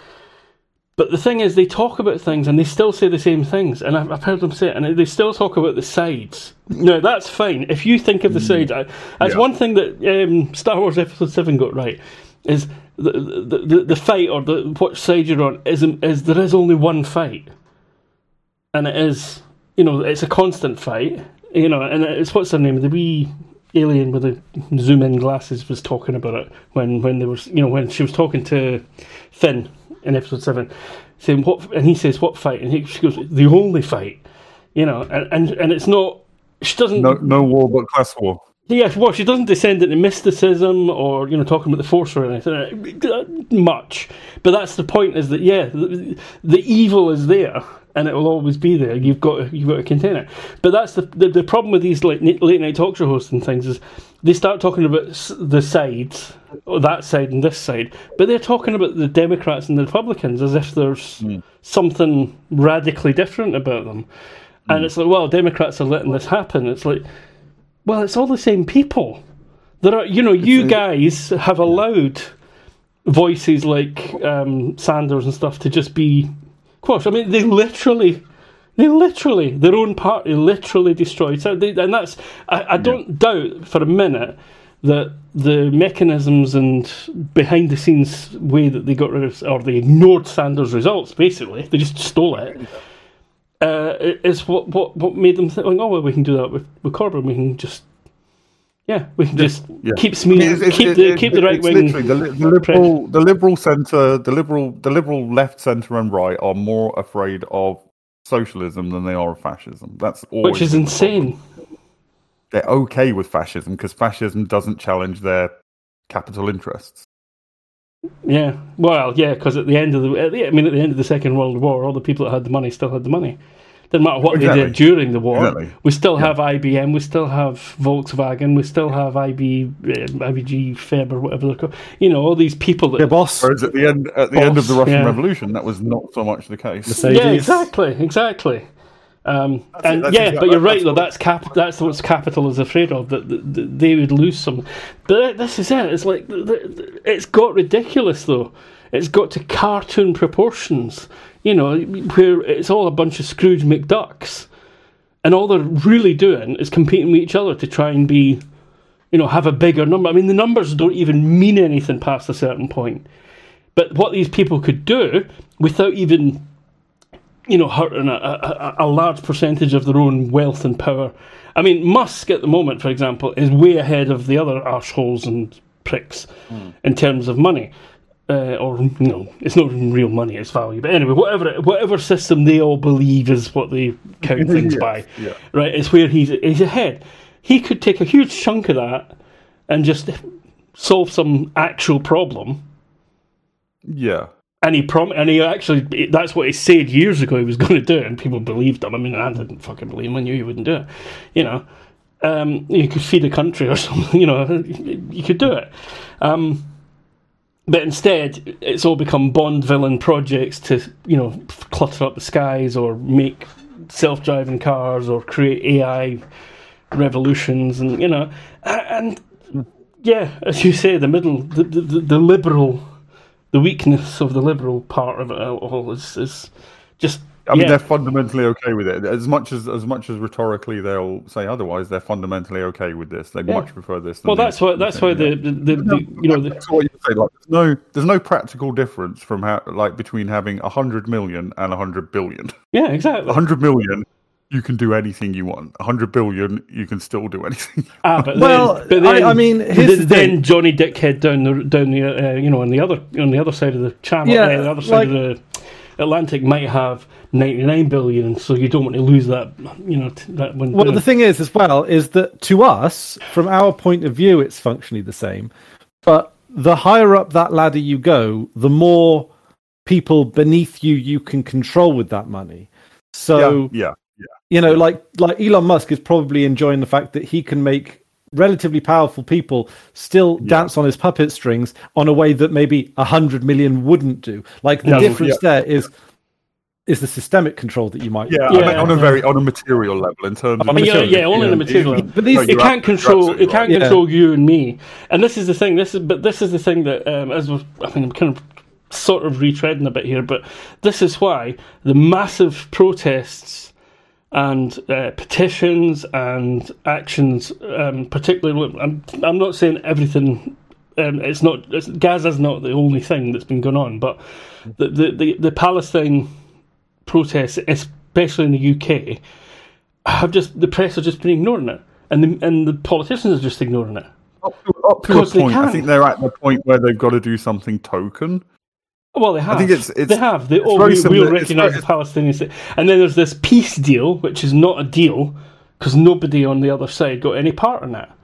But the thing is, they talk about things and they still say the same things, and I've, I've heard them say it, and they still talk about the sides. No, that's fine if you think of the sides. I, that's yeah. one thing that um, Star Wars Episode Seven got right. Is the, the the the fight or the what side you're on is is there is only one fight, and it is you know, it's a constant fight. You know, and it's what's her name? The wee alien with the zoom-in glasses was talking about it when, when there was, you know, when she was talking to Finn in episode seven, saying what, and he says, "What fight?" And he, she goes, "The only fight." You know, and, and and it's not. She doesn't. No, no war but class war. Yeah, well, she doesn't descend into mysticism or, you know, talking about the Force or anything much. But that's the point: is that yeah, the, the evil is there, and it will always be there. You've got to, you've got to contain it. But that's the the, the problem with these late, late night talk show hosts and things is they start talking about the sides, or that side and this side, but they're talking about the Democrats and the Republicans as if there's mm. something radically different about them. Mm. And it's like, well, Democrats are letting this happen. It's like, well, it's all the same people. There are, you know, you it's, guys have allowed voices like um, Sanders and stuff to just be quashed. I mean, they literally, they literally, their own party literally destroyed. So they, and that's, I, I don't yeah. doubt for a minute that the mechanisms and behind the scenes way that they got rid of, or they ignored Sanders' results, basically, they just stole it. Uh, is what, what what made them think, oh well, we can do that with, with Corbyn. We can just, yeah, we can just yeah. keep smearing, I mean, it's, keep it's, the it, keep the right wing. The, the liberal, the liberal centre, the liberal, the liberal left, centre, and right are more afraid of socialism than they are of fascism. That's always which is insane. Problem. They're okay with fascism because fascism doesn't challenge their capital interests. Yeah, well, yeah, because at the end of the, at the, I mean, at the end of the Second World War, all the people that had the money still had the money. Didn't matter what exactly. they did during the war. Exactly. We still yeah. have I B M, we still have Volkswagen, we still have I B, uh, I B G, Feb, or whatever they're called. You know, all these people that. Yeah, boss. Whereas at the end, at the boss, end of the Russian yeah. Revolution, that was not so much the case. Mercedes. Yeah, exactly, exactly. Um, and yeah, exactly, but you're right though. That's cap. That's what capital is afraid of. That, that, that they would lose some. But this is it. It's like it's got ridiculous though. It's got to cartoon proportions. You know, where it's all a bunch of Scrooge McDucks, and all they're really doing is competing with each other to try and be, you know, have a bigger number. I mean, the numbers don't even mean anything past a certain point. But what these people could do without even, you know, hurting a, a, a large percentage of their own wealth and power. I mean, Musk at the moment, for example, is way ahead of the other arseholes and pricks mm. in terms of money. Uh, or, you know, it's not even real money, it's value. But anyway, whatever whatever system they all believe is what they count things yeah, by, yeah. right, it's where he's, he's ahead. He could take a huge chunk of that and just solve some actual problem. Yeah. And he prom- and he actually, that's what he said years ago he was going to do, and people believed him. I mean, I didn't fucking believe him. I knew he wouldn't do it. You know, um, you could feed a country or something, you know, you could do it. Um, but instead, it's all become Bond villain projects to, you know, clutter up the skies or make self-driving cars or create A I revolutions, and, you know, and, yeah, as you say, the middle, the, the, the liberal... The weakness of the liberal part of it all is, is just. I mean, yeah. they're fundamentally okay with it. As much as as much as rhetorically they'll say otherwise, they're fundamentally okay with this. They yeah. much prefer this. Than well, that's why. That's why the, the, the, the you know. The, that's what you say. Like, there's no there's no practical difference from how like between having a hundred million and a hundred billion. Yeah, exactly. A hundred million. You can do anything you want. A hundred billion, you can still do anything. Ah, but well, then, but then, I, I mean, then, the then Johnny Dickhead down the down the uh, you know on the other on the other side of the channel, yeah, uh, the other side like, of the Atlantic might have ninety-nine billion, and so you don't want to lose that. You know, that one. Well, the thing is, as well, is that to us, from our point of view, it's functionally the same. But the higher up that ladder you go, the more people beneath you you can control with that money. So yeah. yeah. Yeah. You know, like like Elon Musk is probably enjoying the fact that he can make relatively powerful people still yeah. dance on his puppet strings on a way that maybe a hundred million wouldn't do. Like the yeah, difference yeah. there is is the systemic control that you might. Yeah, yeah. I mean, on a very on a material level in terms. of... Yeah, yeah, only on a material level. But these, no, it can't control. It can't right. control yeah. you and me. And this is the thing. This is but this is the thing that um, as we're, I mean, I'm kind of sort of retreading a bit here, but this is why the massive protests and uh, petitions and actions, um, particularly, I'm, I'm not saying everything, um, it's not, it's, Gaza's not the only thing that's been going on, but the, the, the, the Palestine protests, especially in the U K, have just the press have just been ignoring it, and the and the politicians are just ignoring it. Up to, up to a point, I think they're at the point where they've got to do something token. Well, they have. I think it's, it's they have. They oh, we, we'll recognise the Palestinian state, and then there's this peace deal, which is not a deal because nobody on the other side got any part in it.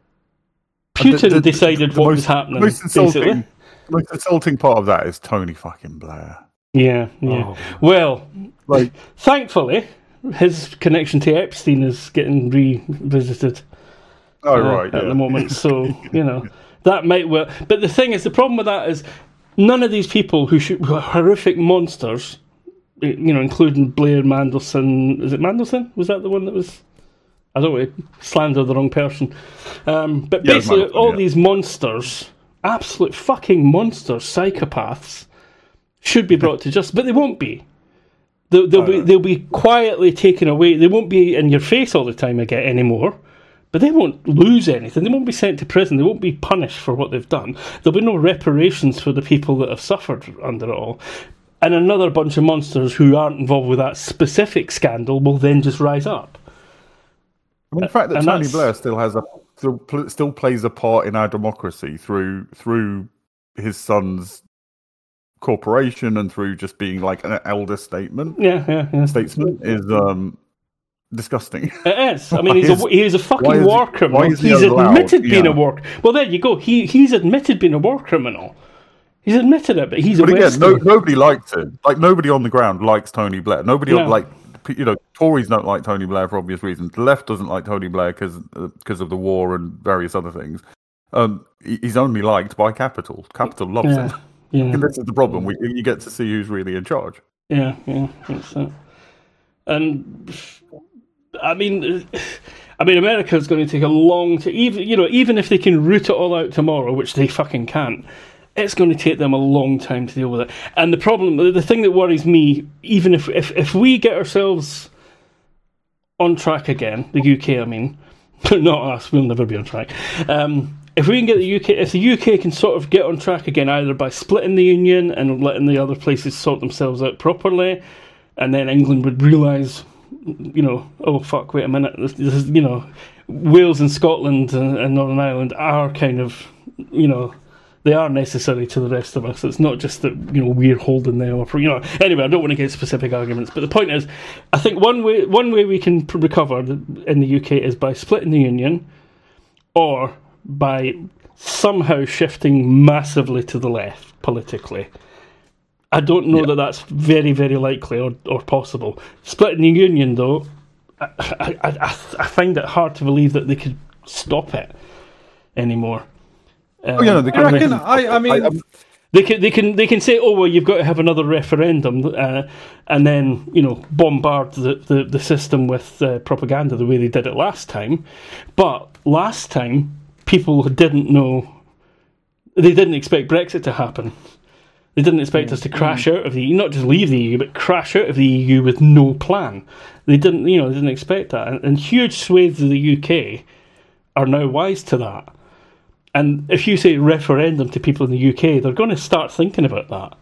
Putin the, the, decided the, the what most, was happening. The most insulting, the most insulting part of that is Tony fucking Blair. Yeah, yeah. Oh. Well, like, thankfully, his connection to Epstein is getting revisited. Oh, uh, right. At yeah. the moment, so, you know, that might well. But the thing is, the problem with that is none of these people who, should, who are horrific monsters, you know, including Blair Mandelson. Is it Mandelson? Was that the one that was. I don't want to slander the wrong person. Um, but yeah, basically, all yeah. these monsters, absolute fucking monsters, psychopaths, should be brought to justice, but they won't be. They'll, they'll, be, they'll be quietly taken away. They won't be in your face all the time again anymore. But they won't lose anything. They won't be sent to prison. They won't be punished for what they've done. There'll be no reparations for the people that have suffered under it all. And another bunch of monsters who aren't involved with that specific scandal will then just rise up. I mean, the fact that and Tony Blair still has a still, still plays a part in our democracy through through his son's corporation and through just being like an elder statement. Yeah, yeah, yeah. Statesman is um. disgusting. It is. I mean, he's is, a he's a fucking war he, criminal. He's he admitted being yeah. a war. Well, there you go. He he's admitted being a war criminal. He's admitted it, but he's but a. But again, no, nobody likes it. Like nobody on the ground likes Tony Blair. Nobody no. like you know Tories don't like Tony Blair for obvious reasons. The left doesn't like Tony Blair because because uh, of the war and various other things. Um, he's only liked by Capital. Capital loves yeah. him. Yeah. And this is the problem. We, you get to see who's really in charge. Yeah, yeah, that's it. And. I mean, I mean, America's going to take a long to even you know even if they can root it all out tomorrow, which they fucking can't. It's going to take them a long time to deal with it. And the problem, the thing that worries me, even if if, if we get ourselves on track again, the U K, I mean, not us, we'll never be on track. Um, if we can get the U K, if the U K can sort of get on track again, either by splitting the union and letting the other places sort themselves out properly, and then England would realise. You know, oh fuck, wait a minute, this, this is, you know, Wales and Scotland and, and Northern Ireland are kind of, you know, they are necessary to the rest of us. It's not just that, you know, we're holding them up, you know. Anyway, I don't want to get specific arguments, but the point is, I think one way one way we can recover in the U K is by splitting the union, or by somehow shifting massively to the left politically. I don't know yeah. that that's very, very likely or, or possible. Splitting the union, though, I, I, I, I find it hard to believe that they could stop it anymore. Um, oh, yeah, no, they can, I reckon. I, I mean, I, they can, they can, they can say, "Oh, well, you've got to have another referendum," uh, and then you know bombard the, the, the system with uh, propaganda the way they did it last time. But last time, people didn't know. They didn't expect Brexit to happen. They didn't expect us to crash out of the E U, not just leave the E U, but crash out of the E U with no plan. They didn't, you know, they didn't expect that. And, and huge swathes of the U K are now wise to that. And if you say referendum to people in the U K, they're going to start thinking about that.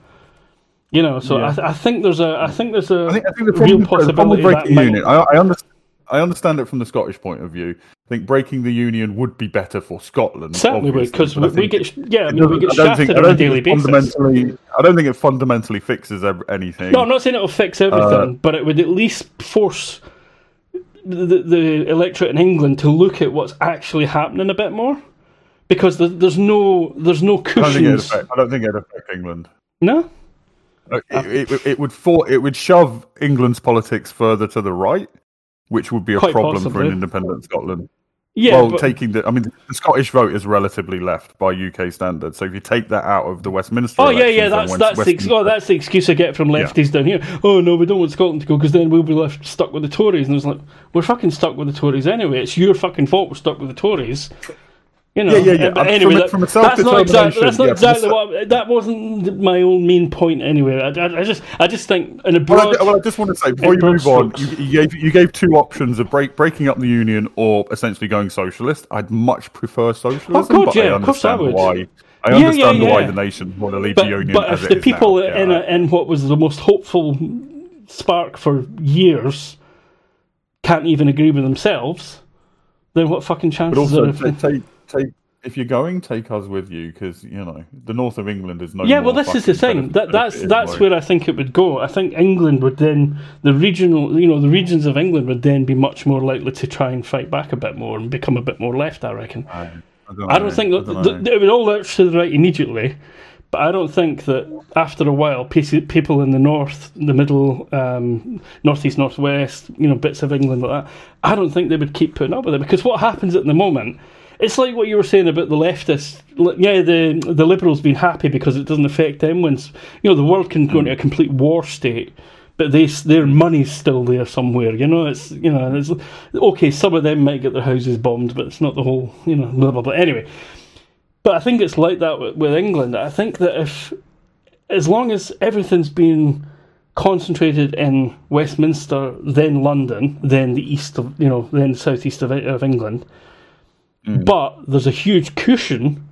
You know, so yeah. I, th- I think there's a, I think there's a I think, I think the real possibility that might... union. I, I understand. I understand it from the Scottish point of view. I think breaking the union would be better for Scotland. Certainly would, because we, we get yeah, I mean, we get shafted think, on a daily basis. Fundamentally, I don't think it fundamentally fixes anything. No, I'm not saying it'll fix everything, uh, but it would at least force the, the, the electorate in England to look at what's actually happening a bit more, because the, there's no there's no cushions. I don't think it'd affect, I don't think it'd affect England. No. It, it, it, it would for, it would shove England's politics further to the right. Which would be a Quite problem possibly. for an independent Scotland. Yeah, well, but... taking the, I mean, the Scottish vote is relatively left by U K standards. So if you take that out of the Westminster, oh yeah, yeah, that's that's Westminster... the oh, that's the excuse I get from lefties yeah. down here. Oh no, we don't want Scotland to go because then we'll be left stuck with the Tories. And it's like, we're fucking stuck with the Tories anyway. It's your fucking fault we're stuck with the Tories. You know, yeah, yeah, yeah. But anyway, from, from a that's not exactly that's not yeah, exactly what that wasn't my own main point anyway. I, I, I just I just think in a broad. Well, I, well, I just want to say before you move on, you, you gave you gave two options of break breaking up the union or essentially going socialist. I'd much prefer socialism. Oh God, but yeah, I of course I would. Why, I yeah, understand yeah, yeah. why the nation want to leave but, the union. But as if it the is people now, in yeah. a, in what was the most hopeful spark for years can't even agree with themselves, then what fucking chances but also, are? If take, take, take, if you're going, take us with you, because you know the north of England is no. Yeah, more well, this is the thing. That that's that's like... where I think it would go. I think England would then the regional, you know, the regions of England would then be much more likely to try and fight back a bit more and become a bit more left. I reckon. I, I don't, I don't think I that don't it would all lurch to the right immediately, but I don't think that after a while, people in the north, the middle, um, northeast, northwest, you know, bits of England like that, I don't think they would keep putting up with it, because what happens at the moment. It's like what you were saying about the leftists. Yeah, the the liberals being happy because it doesn't affect them. When you know the world can go into a complete war state, but they their money's still there somewhere. You know, it's you know, it's okay. Some of them might get their houses bombed, but it's not the whole. You know, blah blah blah. Anyway, but I think it's like that with, with England. I think that if, as long as everything's being concentrated in Westminster, then London, then the east of you know, then the southeast of of England. Mm. But there's a huge cushion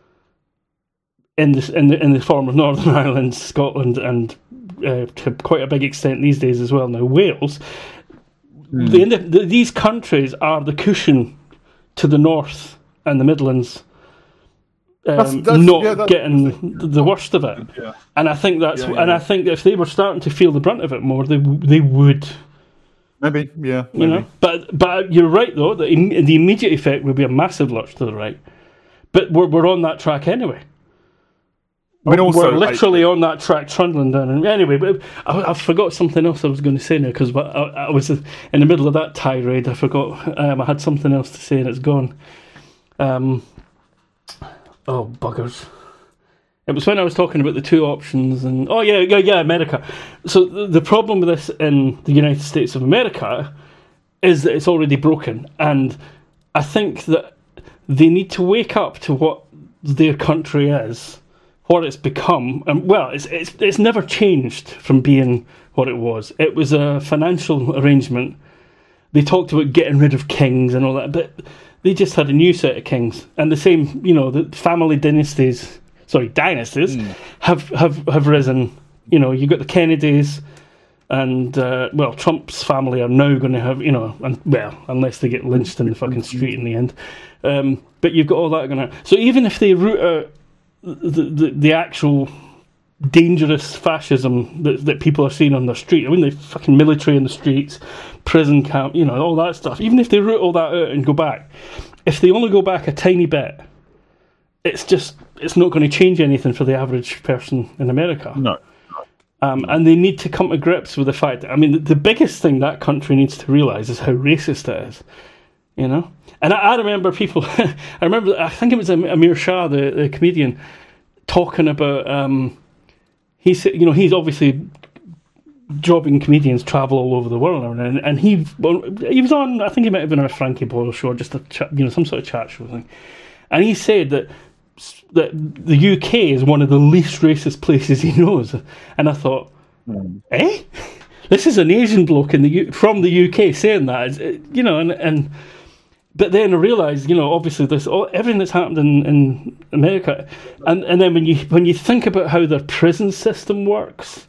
in this in the in the form of Northern Ireland, Scotland, and uh, to quite a big extent these days as well now Wales. Mm. The, the, these countries are the cushion to the north and the Midlands, um, that's, that's, not yeah, that's, getting the worst of it. Yeah. And I think that's yeah, yeah, and yeah. I think that if they were starting to feel the brunt of it more, they they would. Maybe, yeah. Maybe. You know, but but you're right though. The the immediate effect would be a massive lurch to the right, but we're we're on that track anyway. I mean, also, we're literally I, on that track, trundling down. And anyway, but I, I forgot something else I was going to say now because I, I was in the middle of that tirade. I forgot. Um, I had something else to say and it's gone. Um, oh buggers. It was when I was talking about the two options and... Oh, yeah, yeah, yeah, America. So the, the problem with this in the United States of America is that it's already broken. And I think that they need to wake up to what their country is, what it's become. And, well, it's, it's, it's never changed from being what it was. It was a financial arrangement. They talked about getting rid of kings and all that, but they just had a new set of kings. And the same, you know, the family dynasties... Sorry, dynasties mm. have, have, have risen. You know, you got the Kennedys, and uh, well, Trump's family are now going to have, you know, and well, unless they get lynched in the fucking street in the end. Um, but you've got all that going on. So even if they root out the the, the actual dangerous fascism that that people are seeing on the street, I mean, the fucking military in the streets, prison camp, you know, all that stuff. Even if they root all that out and go back, if they only go back a tiny bit. It's just, it's not going to change anything for the average person in America. No. Um, and they need to come to grips with the fact that, I mean, the, the biggest thing that country needs to realise is how racist it is. You know? And I, I remember people, I remember, I think it was Amir Shah, the, the comedian, talking about, um, he said, you know, he's obviously jobbing comedians travel all over the world, and, and he, well, he was on, I think he might have been on a Frankie Boyle show, just a chat, you know, some sort of chat show thing. And he said that that the U K is one of the least racist places he knows. And I thought, mm. eh? This is an Asian bloke in the U- from the U K saying that, you know, and, and but then I realised, you know, obviously this all, everything that's happened in, in America, and, and then when you when you think about how their prison system works,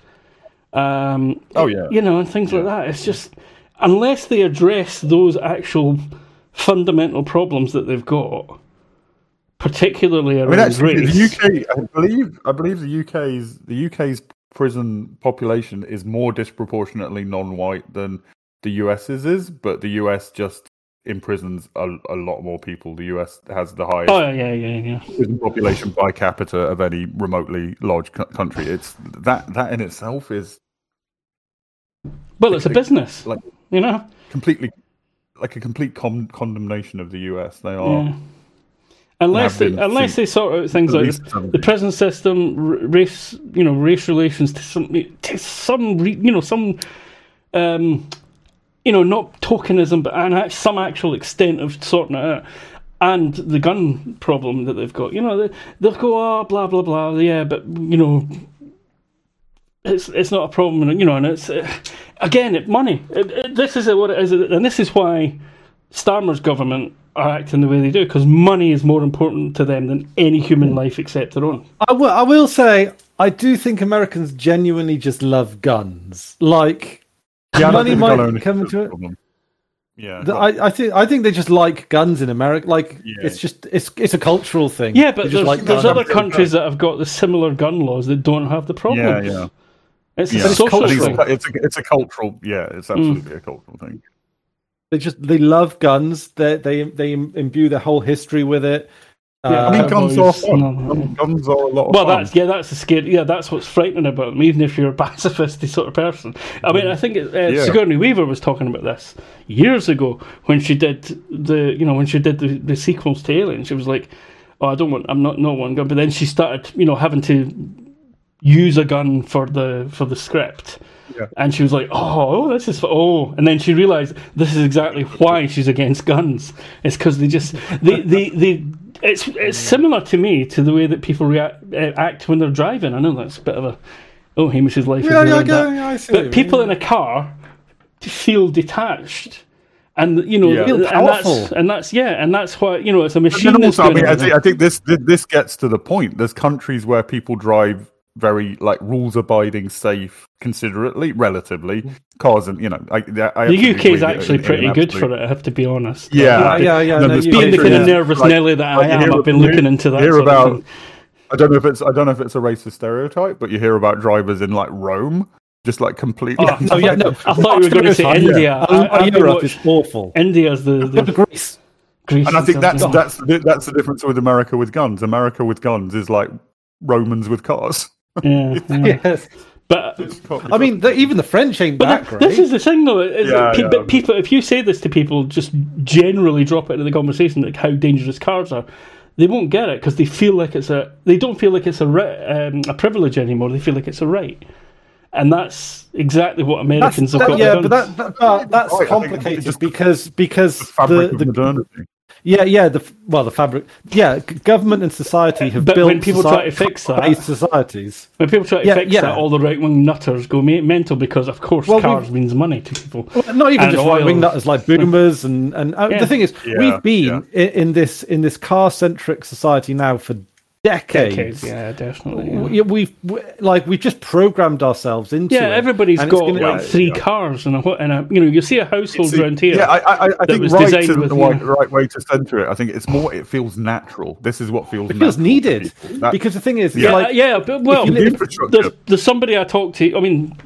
um, oh yeah, you know, and things yeah. like that, it's just unless they address those actual fundamental problems that they've got. Particularly around I mean, actually, race. The U K, I believe, I believe the UK's the U K's prison population is more disproportionately non-white than the US's is, but the U S just imprisons a, a lot more people. The U S has the highest oh, yeah, yeah, yeah. prison population by capita of any remotely large country. It's that that in itself is well, it's a business, like you know, completely like a complete con- condemnation of the U S. They are. Yeah. Unless they, unless they sort out things like the, the prison system, race, you know, race relations to some, to some, you know, some, um, you know, not tokenism, but an, some actual extent of sorting it out, and the gun problem that they've got. You know, they, they'll go, oh, blah blah blah, yeah, but you know, it's it's not a problem, you know, and it's uh, again, it money. It, it, this is what it is, and this is why Starmer's government are acting the way they do, because money is more important to them than any human life except their own. I will, I will say, I do think Americans genuinely just love guns. Like, yeah, money might come into it. Yeah, the, I, I think I think they just like guns in America. Like Yeah. it's just it's it's a cultural thing. Yeah, but They just there's, like there's guns. other countries that have got the similar gun laws that don't have the problems. Yeah, yeah. It's Yeah. a it's social I think thing. it's, a, it's a it's a cultural. Yeah, it's absolutely a cultural thing. They just they love guns. They they they imbue their whole history with it. Yeah, Uh, I mean, guns are Cowboys, fun. no, no. Guns are a lot of Well, fun. that's yeah, that's the scary. Yeah, that's what's frightening about them. Even if you're a pacifist sort of person. I mean, I think it, uh, Yeah. Sigourney Weaver was talking about this years ago when she did the, you know, when she did the, the sequels to Alien. She was like, "Oh, I don't want, I'm not not one gun." But then she started, you know, having to use a gun for the for the script. Yeah. And she was like, "Oh, this is oh," and then she realized this is exactly why she's against guns. It's because they just they they they. It's it's similar to me to the way that people react uh, act when they're driving. I know that's a bit of a oh Hamish's life. Yeah, is yeah, around yeah, that. yeah, I see what But you people mean. in a car feel detached, and you know, Yeah. and Feel that's powerful. and that's yeah, and that's why you know it's a And machine then that's also, I doing mean, I everything. think, I think this this gets to the point. There's countries where people drive very like rules abiding, safe, considerately, relatively cars, and you know, I, I The absolutely U K is agree actually in- in pretty good absolute- for it. I have to be honest. Yeah, Like, yeah, yeah. No, no, there's you- being the kind of countries- nervous like- Nelly that like I you am, hear- I've been you looking into that. hear sort of about. thing. I don't know if it's I don't know if it's a racist stereotype, but you hear about drivers in like Rome just like completely. Oh, Oh yeah, no. I thought you were going to say Yeah. India. Oh, I, I've been Europe watch- is awful. India's the, Go to the Greece. Greece And I think that's stuff. that's the, that's the difference with America with guns. America with guns is like Romans with cars. yeah, yeah. Yes. But I mean, the, even the French ain't But that that- great. this is the thing, though. Is Yeah, that pe- yeah. but people, if you say this to people, just generally drop it into the conversation, like how dangerous cars are, they won't get it because they feel like it's a. They don't feel like it's a ri- um, a privilege anymore. They feel like it's a right, and that's exactly what That's, Americans have that- got. yeah, with but guns. that, that, that that's Right, I think complicated it's just because because The fabric the, of the modernity. yeah yeah the well the fabric yeah g- government and society have But built when people try to society- fix that- based societies. When people try to Yeah, fix yeah. that, all the right wing nutters go ma- mental because, of course, Well, cars we've- means money to people. Not even And just oil. right wing nutters like boomers and and uh, Yeah. the thing is Yeah, we've been yeah. in, in this in this car centric society now for decades. Decades, yeah, definitely. yeah. We- We've we, like we've just programmed ourselves into Yeah, it. everybody's and it's got gonna- like three yeah. cars and a, and a you know you see a household See, around here. Yeah, I, I, I think was right designed to with, the you right, know- right way to center it. I think it's more. It feels natural. This is what feels. It feels natural to needed people. That- because the thing is, it's Yeah. yeah, like yeah, but well, you live- infrastructure. there's, there's somebody I talked to. I mean,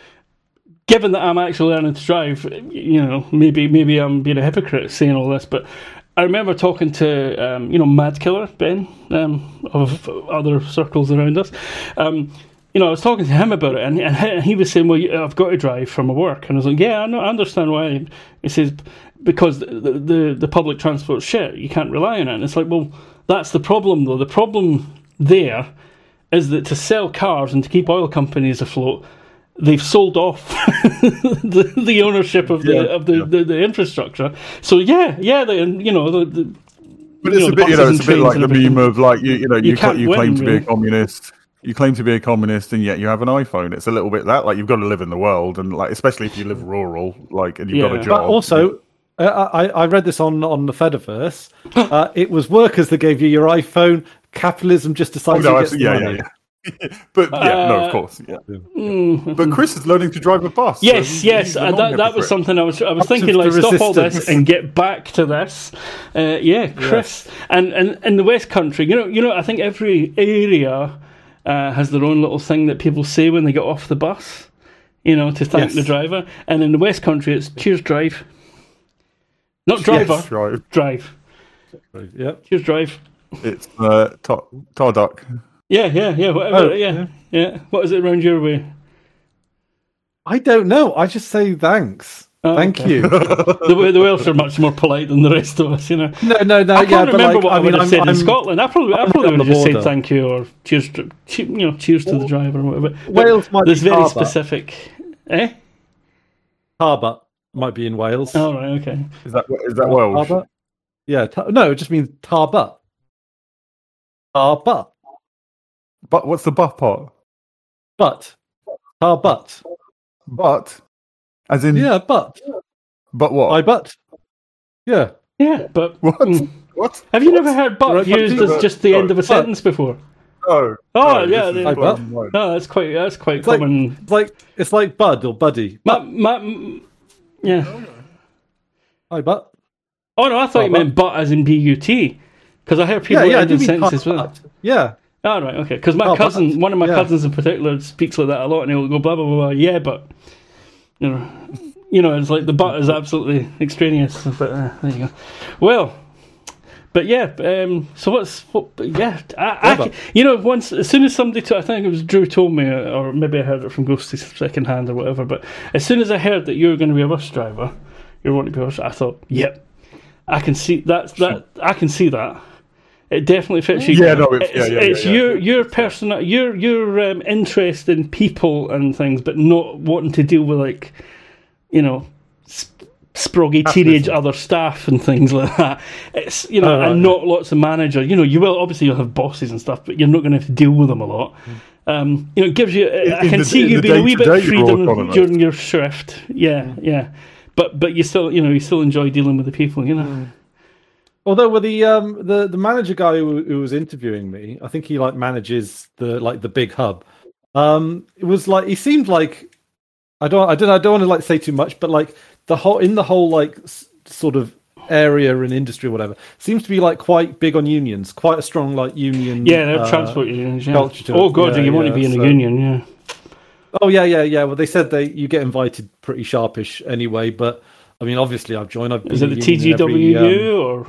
given that I'm actually learning to drive, you know, maybe maybe I'm being a hypocrite saying all this, but I remember talking to um, you know Mad Killer Ben um, of other circles around us. Um, you know, I was talking to him about it, and, and he was saying, "Well, I've got to drive for my work," and I was like, "Yeah, I know, I understand why." He says, "Because the the, the public transport's shit, you can't rely on it." And it's like, well, that's the problem, though. The problem there is that to sell cars and to keep oil companies afloat, they've sold off the, the ownership of the Yeah, of the, yeah. the, the infrastructure. So yeah, yeah, they, you know, the, the But you it's know, a bit, you buses know, and it's a bit trains like and the everything. meme of like you, you know, you, cl- can't you claim win, to be really. a communist. You claim to be a communist, and yet you have an iPhone. It's a little bit that, like, you've got to live in the world, and like, especially if you live rural, like, and you've got Yeah. a job. But also, uh, I, I read this on, on the Fediverse. Uh, it was workers that gave you your iPhone. Capitalism just Oh, decides no, who I gets see- the yeah, money. yeah, yeah. But yeah, no, Uh, of course, yeah. mm, But Chris is learning to drive a bus. so yes, he's- yes, he's a uh, that that was non-hypocrite. something I was I was Up to thinking like the stop all this resistance. and get back to this. Uh, yeah, Chris, and and in the West Country, you know, you know, I think every area uh, has their own little thing that people say when they get off the bus, you know, to thank Yes. the driver. And in the West Country, it's cheers, drive, not driver, Yes, right. drive, Yep. cheers, drive. It's uh, tar, tar duck. Yeah, yeah, yeah, whatever. Oh, yeah, yeah. yeah. What is it around your way? I don't know. I just say thanks. Oh, Thank okay. you. the, the Welsh are much more polite than the rest of us, you know. No, no, no. I yeah, can't but remember like, what I, I mean, would have I'm, said in I'm- Scotland. I probably, I I'm probably on would have the just said border. thank you or cheers, to, che- you know, cheers to the driver or whatever. But Wales might there's be very Tarbut. specific. Eh? Tarbut might be in Wales. Oh right, okay. Is that is that Welsh? Tarbut? Yeah. Tar- no, it just means Tarbut. Tarbut. But what's the buff part? But. Tarbut. But, as in, Yeah, but. but what? I but. Yeah. Yeah, but What? mm. What? have you never heard "but" Right, but used do- as just the end of a but- sentence before? Oh, Oh, no, yeah, this is the- I blown bet. mind. No, that's quite that's quite It's like- common. It's like it's like bud or buddy. Ma, ma, mm, yeah. Hi, but. Oh no, I thought Oh, you meant but as in B U T, because I heard people Yeah, yeah, I end in do mean sentences but. with it. Yeah. Oh right, okay. Because my Oh, cousin, but, one of my yeah. cousins in particular, speaks like that a lot, and he'll go blah blah blah. blah yeah, but you know, you know, it's like the but is absolutely extraneous. But uh, there you go. Well. But yeah, um, so what's what? Yeah, I, I, you know, once as soon as somebody, told, I think it was Drew told me, or maybe I heard it from Ghosty second hand or whatever. But as soon as I heard that you were going to be a bus driver, you were wanting to be a bus driver, I thought, yep, I can see that. That I can see that. It definitely fits you. Yeah, no, it's, it's, yeah, yeah, it's yeah, yeah. your your personal your your um, interest in people and things, but not wanting to deal with like, you know. Sp- sproggy teenage other staff and things like that. It's you know, oh, right, and not lots of managers. You know, you will obviously you'll have bosses and stuff, but you're not going to have to deal with them a lot. Um, you know, it gives you. In, I can the, see you being a wee bit freedom during your shift. Yeah, yeah, but but you still you know you still enjoy dealing with the people. You know. Mm. Although with the um the, the manager guy who, who was interviewing me, I think he like manages the like the big hub. Um, it was like he seemed like I don't I don't I don't want to like say too much, but like. The whole in the whole like s- sort of area and industry, or whatever, seems to be like quite big on unions, quite a strong like union. Yeah, they're uh, transport unions. Yeah. Culture Oh god, yeah, do you yeah, want to be in so. a union? Yeah. Oh yeah, yeah, yeah. Well, they said they you get invited pretty sharpish anyway, but I mean, obviously, I've joined. I've been Is it the T G W U every, um... or?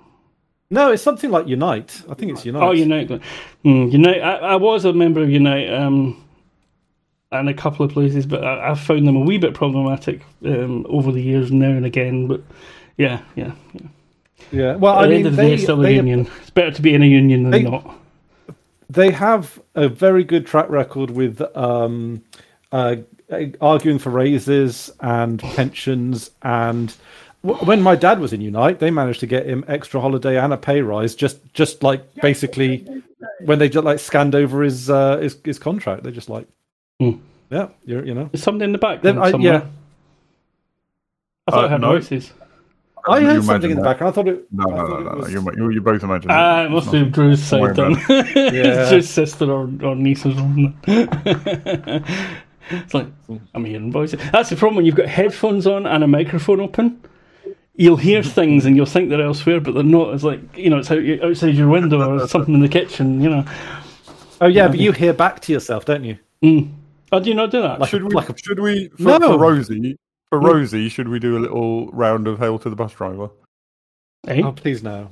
No, it's something like Unite. I think it's Unite. Oh, Unite. Mm, Unite. I, I was a member of Unite. Um, and a couple of places, but I, I've found them a wee bit problematic um, over the years now and again. But yeah, yeah, yeah. Yeah. Well, At I the mean, end of the they, day, it's still they, a union. It's better to be in a union than they, not. They have a very good track record with um, uh, arguing for raises and pensions. And w- when my dad was in Unite, they managed to get him extra holiday and a pay rise. Just, just like basically when they just like scanned over his uh, his, his contract, they're just like. Mm. Yeah, you're, you know. There's somebody in the back. Then, I, yeah. I thought uh, I heard no. voices. I heard something in the back, and I thought it. No, no, no, no. Was... You, you both imagined it. Ah, it must be Drew's side then. Yeah. It's his sister or, or niece or something. It's like, I'm hearing voices. That's the problem when you've got headphones on and a microphone open. You'll hear things and you'll think they're elsewhere, but they're not. It's like, you know, it's out, outside your window or something in the kitchen, you know. Oh, yeah, but you hear back to yourself, don't you? Mm. Oh, do you not do that? Like should a, we? like a... Should we? For, no. for Rosie, for Rosie, should we do a little round of Hail to the Bus Driver? Eh? Oh, please no.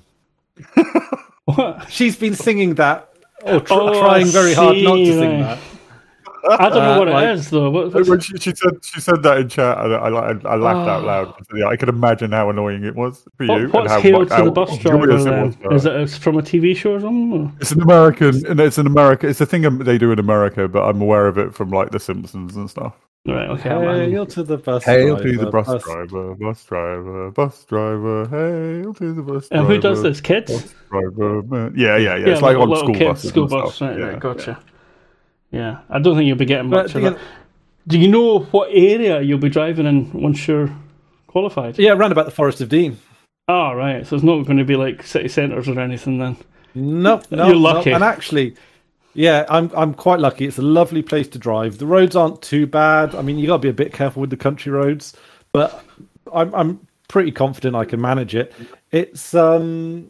What? She's been singing that, or tr- oh, trying very see, hard not to sing right. that. I don't know uh, what like, it is though. What, when she, she said she said that in chat, I, I, I laughed oh. out loud. Yeah, I could imagine how annoying it was for you. What, what's and how, Hail much, to how the Bus Driver then? It Is it from a T V show or something? Or? It's an American, and it's an America. It's a thing they do in America, but I'm aware of it from like The Simpsons and stuff. Right. Okay. Hail to the bus Hail driver. to the bus, bus driver, bus driver, bus driver. Hail to the bus driver. And who does this? Kids? Bus driver, man. Yeah, yeah, yeah. yeah It's like little, on school kids, buses. School and bus. stuff. Right. Yeah, Right. Gotcha. Yeah. Yeah, I don't think you'll be getting much but, of that. Do you know what area you'll be driving in once you're qualified? Yeah, round about the Forest of Dean. Oh, right. So it's not going to be like city centres or anything then? No, no. You're lucky. No. And actually, yeah, I'm I'm quite lucky. It's a lovely place to drive. The roads aren't too bad. I mean, you got to be a bit careful with the country roads, but I'm I'm pretty confident I can manage it. It's um.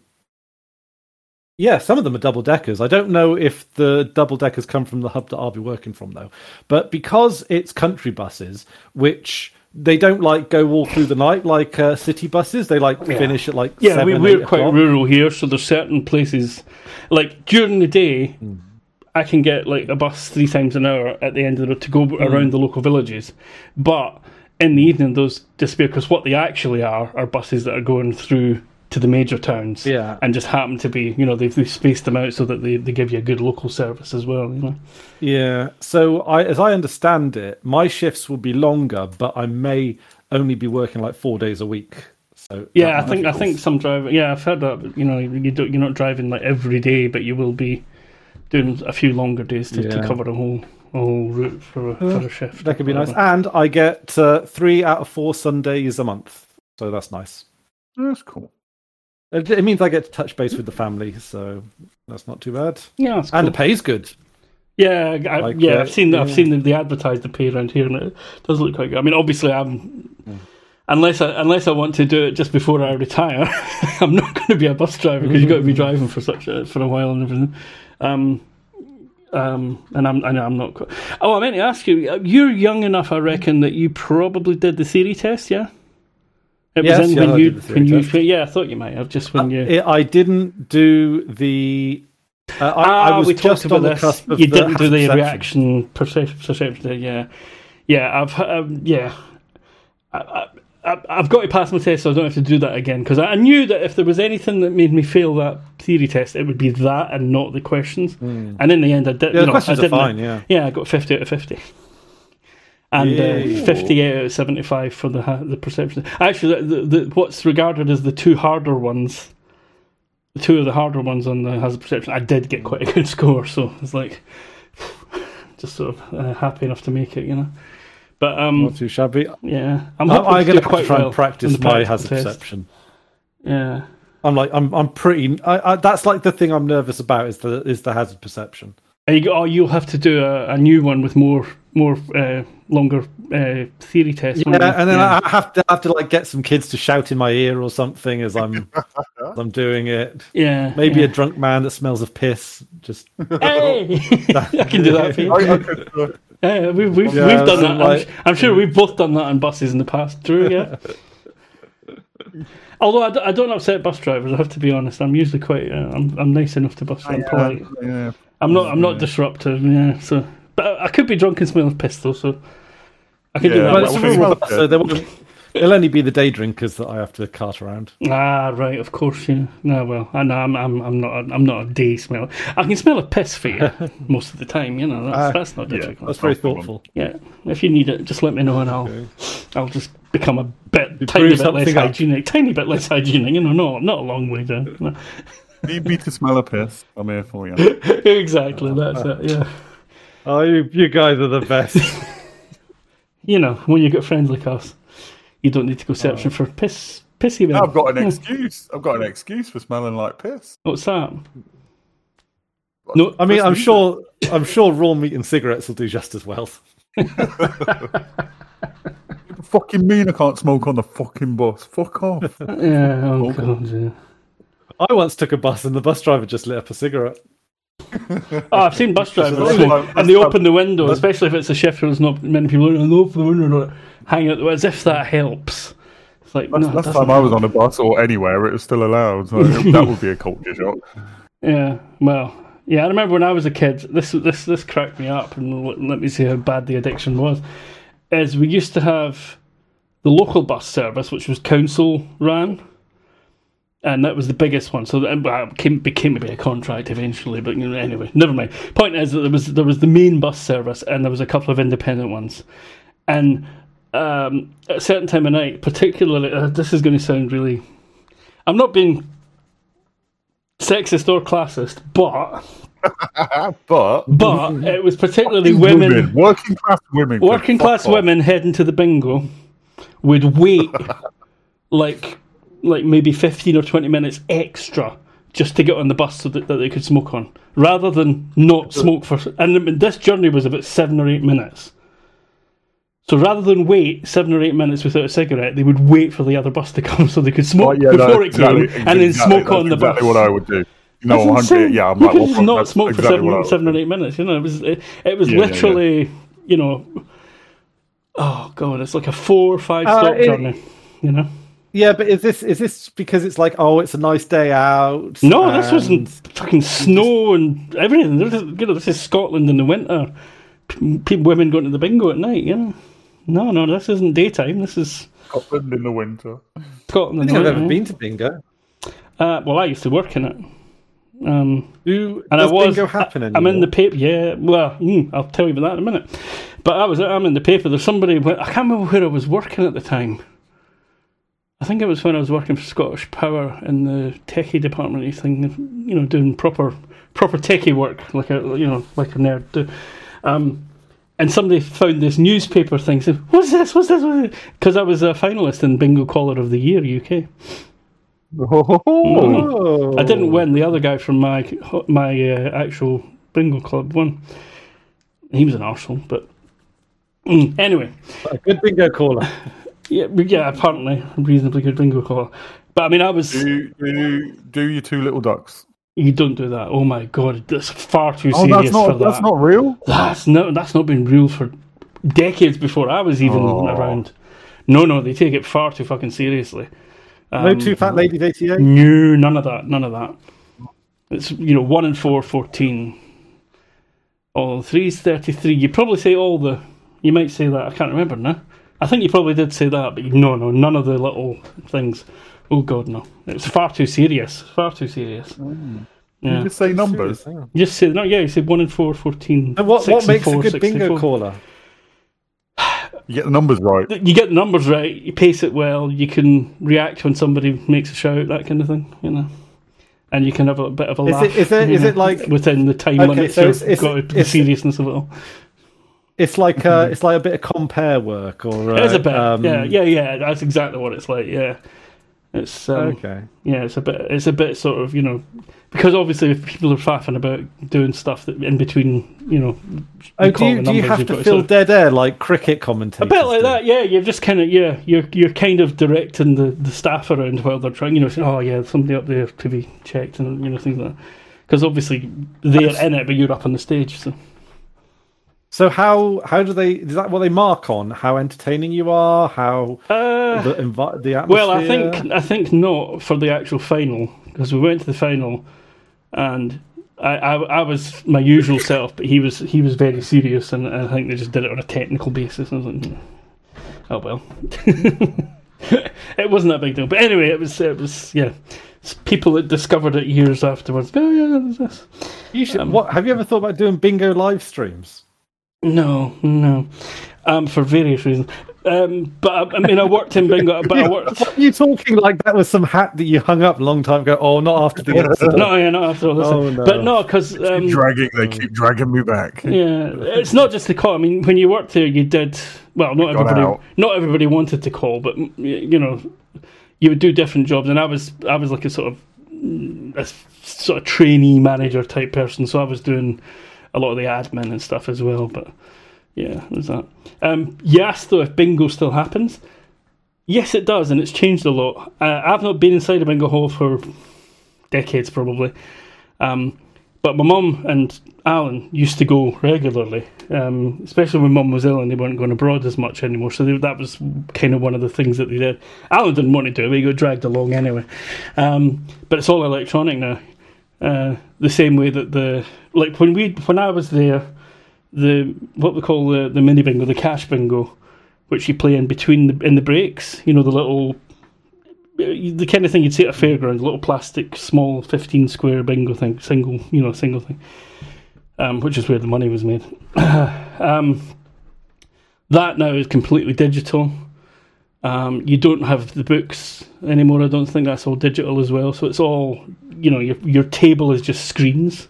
Yeah, some of them are double deckers. I don't know if the double deckers come from the hub that I'll be working from though. But because it's country buses, which they don't like go all through the night like uh, city buses. They like yeah. finish at like yeah. seven, we, we're quite o'clock. rural here, so there's certain places like during the day. Mm. I can get like a bus three times an hour at the end of the road to go mm. around the local villages, but in the evening those disappear because what they actually are are buses that are going through to the major towns, yeah, and just happen to be, you know, they've, they've spaced them out so that they, they give you a good local service as well, you know. Yeah. So I, as I understand it, my shifts will be longer, but I may only be working like four days a week. So yeah, I think I think some driver. Yeah, I've heard that. But, you know, you don't, you're not driving like every day, but you will be doing a few longer days to, yeah. to cover a whole a whole route for a, uh, for a shift. That could be nice. And I get uh, three out of four Sundays a month, so that's nice. That's cool. It means I get to touch base with the family, so that's not too bad. Yeah, that's and cool. the pay's good. Yeah, I, like, yeah, uh, I've seen yeah. I've seen the, the advertised the pay around here, and it does look quite good. I mean, obviously, I'm, unless I unless I want to do it just before I retire, I'm not going to be a bus driver because you've got to be driving for such a, for a while and everything. Um, um, and I'm I know I'm not. Quite, oh, I meant to ask you. You're young enough, I reckon, that you probably did the theory test. Yeah. It yes, was in yeah, when I you did the theory when you test. yeah I thought you might have just when you. I, I didn't do the. Uh, I, ah, I was we just talked about on the this. cusp of You the didn't do the perception. reaction perception. perception yeah, yeah. I've um, yeah. I, I, I've got to pass my test, so I don't have to do that again. Because I knew that if there was anything that made me fail that theory test, it would be that and not the questions. Mm. And in the end, I did. Yeah, you the know, questions I are fine. Yeah, yeah, I got fifty out of fifty. And uh, fifty-eight out of seventy-five for the the perception. Actually, the, the, the, what's regarded as the two harder ones, the two of the harder ones on the hazard perception, I did get quite a good score. So it's like just sort of uh, happy enough to make it, you know. But um, not too shabby. Yeah, I'm, I'm, I'm going to quite try well and practice my hazard test. perception. Yeah, I'm like I'm I'm pretty. I, I, that's like the thing I'm nervous about is the is the hazard perception. And you, oh, you'll have to do a, a new one with more more uh, longer uh, theory tests. Yeah, and then yeah. I have to have to like get some kids to shout in my ear or something as I'm as I'm doing it. Yeah, maybe yeah. a drunk man that smells of piss. Just hey, I can do that for you. Yeah, we've we've, yeah, we've done that. Like, I'm, I'm sure we've both done that on buses in the past. True, yeah. Although I don't, I don't upset bus drivers, I have to be honest. I'm usually quite. Uh, I'm I'm nice enough to bus. I'm yeah, polite. Yeah. I'm not. I'm not disruptive. Yeah. So, but I could be drunk and smell of piss though. So I could yeah, do that. But it's a rural bus, so there won't, it'll only be the day drinkers that I have to cart around. Ah, right. Of course. Yeah. No. Well, I know. I'm. I'm. I'm not. A, I'm not a day smeller. I can smell a piss for you most of the time. You know. That's, uh, that's not difficult. Yeah, that's very thoughtful. Yeah. If you need it, just let me know, and I'll. Okay. I'll just become a bit, you tiny bit less up. hygienic. Tiny bit less hygienic. You know. No. Not a long way down. You know. Need me to smell a piss? I'm here for you. Exactly. That's uh, it. Yeah. Oh, you, you guys are the best. You know, when you get friends like us, you don't need to go searching oh. for piss, pissy. No, I've got an excuse. I've got an excuse for smelling like piss. What's that? No, I mean, I'm sure, I'm sure raw meat and cigarettes will do just as well. Fucking mean I can't smoke on the fucking bus. Fuck off. Yeah. Oh god. Yeah. I once took a bus and the bus driver just lit up a cigarette. Oh, I've seen bus drivers smoke, and they open the window, especially if it's a shift where there's not many people in, and they open the window and hang out as if that helps. It's like last, no, last time I was on a bus or anywhere, it was still allowed. So that would be a culture shock. Yeah, well, yeah, I remember when I was a kid. This this this cracked me up, and let, let me see how bad the addiction was. Is we used to have the local bus service, which was council ran. And that was the biggest one, so that well, became, became a bit of a contract eventually. But you know, anyway, never mind. Point is that there was there was the main bus service, and there was a couple of independent ones. And um, at a certain time of night, particularly, uh, this is going to sound really. I'm not being sexist or classist, but but but it was particularly women, women, working class women, working class women heading to the bingo would wait like. like maybe fifteen or twenty minutes extra just to get on the bus so that, that they could smoke on, rather than not smoke for... And this journey was about seven or eight minutes. So rather than wait seven or eight minutes without a cigarette, they would wait for the other bus to come so they could smoke oh, yeah, before no, it exactly, came, and then exactly, smoke on the exactly bus. what I would do. No, that's one hundred, yeah, I'm you like, could well, not smoke exactly for seven, seven or eight minutes. You know, it was it, it was yeah, literally, yeah, yeah. you know, oh god, it's like a four or five stop uh, it, journey. You know. Yeah, but is this is this because it's like, oh, it's a nice day out? No, and... this wasn't fucking snow and everything. This is, you know, this is Scotland in the winter. People, women going to the bingo at night. You know, no, no, this isn't daytime. This is Scotland in the winter. Scotland. I in think the I've winter. ever been to bingo. Uh, well, I used to work in it. Um, Do, and does I was, bingo happen anymore? I'm in the paper. Yeah, well, mm, I'll tell you about that in a minute. But I was, I'm in the paper. There's somebody. I can't remember where I was working at the time. I think it was when I was working for Scottish Power in the techie department thing, you know, doing proper proper techie work, like a you know, like a nerd do. Um, and somebody found this newspaper thing, said, "What's this? What's this?" What's this? Because I was a finalist in Bingo Collar of the Year U K. Oh. Mm. I didn't win. The other guy from my my uh, actual bingo club won. He was an arsehole, but mm. anyway, a good bingo caller. Yeah, yeah, apparently reasonably good bingo caller. But I mean, I was. Do do do your two little ducks. You don't do that. Oh my god, that's far too oh, serious that's not, for that. That's not real. That's not. That's not been real for decades before I was even oh. around. No, no, they take it far too fucking seriously. Um, no two fat ladies eighty-eight. No, none of that. None of that. It's you know one and four, fourteen. All three's thirty-three. You probably say all the. You might say that. I can't remember now. I think you probably did say that, but no, no, none of the little things. Oh God, no! It's far too serious. Far too serious. Mm. Yeah. You just say numbers. You just say no. Yeah, you say one and four, fourteen. And what what makes four, a good sixty-four. bingo caller? You get the numbers right. You get the numbers right. You pace it well. You can react when somebody makes a shout, that kind of thing. You know, and you can have a bit of a is laugh. It, is it is know, it like within the time okay, limits? So you've it's, it's, got the it's, seriousness of it all. It's like uh, it's like a bit of compare work, or uh, It is a bit. Um, yeah, yeah, yeah. That's exactly what it's like. Yeah, it's um, okay. Yeah, it's a bit. It's a bit sort of you know, because obviously if people are faffing about doing stuff that in between, you know. Oh, do you, do you have to fill dead air like cricket commentators? A bit like do? that, yeah. You're just kind of yeah. You're you're kind of directing the, the staff around while they're trying. You know, saying, oh yeah, somebody up there to be checked and you know things like that. Because obviously they're That's... in it, but you're up on the stage. So. So how how do they? Is that what they mark on? How entertaining you are? How uh, the envi- the atmosphere? Well, I think I think not for the actual final because we went to the final, and I, I, I was my usual self, but he was he was very serious, and I think they just did it on a technical basis. I was like, hmm. oh well, it wasn't that big deal. But anyway, it was it was yeah. It's people that discovered it years afterwards. Oh yeah, there's this. You should. Um, what have you ever thought about doing bingo live streams? No, no, um, for various reasons. Um, but I, I mean, I worked in bingo. But I worked. What are you talking like that was some hat that you hung up a long time ago? Oh, not after the incident. No, yeah, not after all this. Oh, no. But no, because um, dragging, they keep dragging me back. Yeah, it's not just the call. I mean, when you worked there, you did well. Not you everybody, not everybody wanted to call, but you know, you would do different jobs. And I was, I was like a sort of, a sort of trainee manager type person. So I was doing a lot of the admin and stuff as well, but yeah, there's that. Um, you asked though if bingo still happens. Yes, it does, and it's changed a lot. Uh, I've not been inside a bingo hall for decades, probably. Um, but my mum and Alan used to go regularly, um, especially when Mum was ill and they weren't going abroad as much anymore. So they, that was kind of one of the things that they did. Alan didn't want to do it; he got dragged along anyway. Um, but it's all electronic now. Uh, the same way that the like when we when I was there, the what we call the, the mini bingo, the cash bingo, which you play in between the in the breaks. You know, the little the kind of thing you'd see at a fairground, a little plastic small fifteen square bingo thing, single you know single thing, um, which is where the money was made. um, that now is completely digital. Um, you don't have the books anymore. I don't think that's all digital as well. So it's all, you know, your your table is just screens.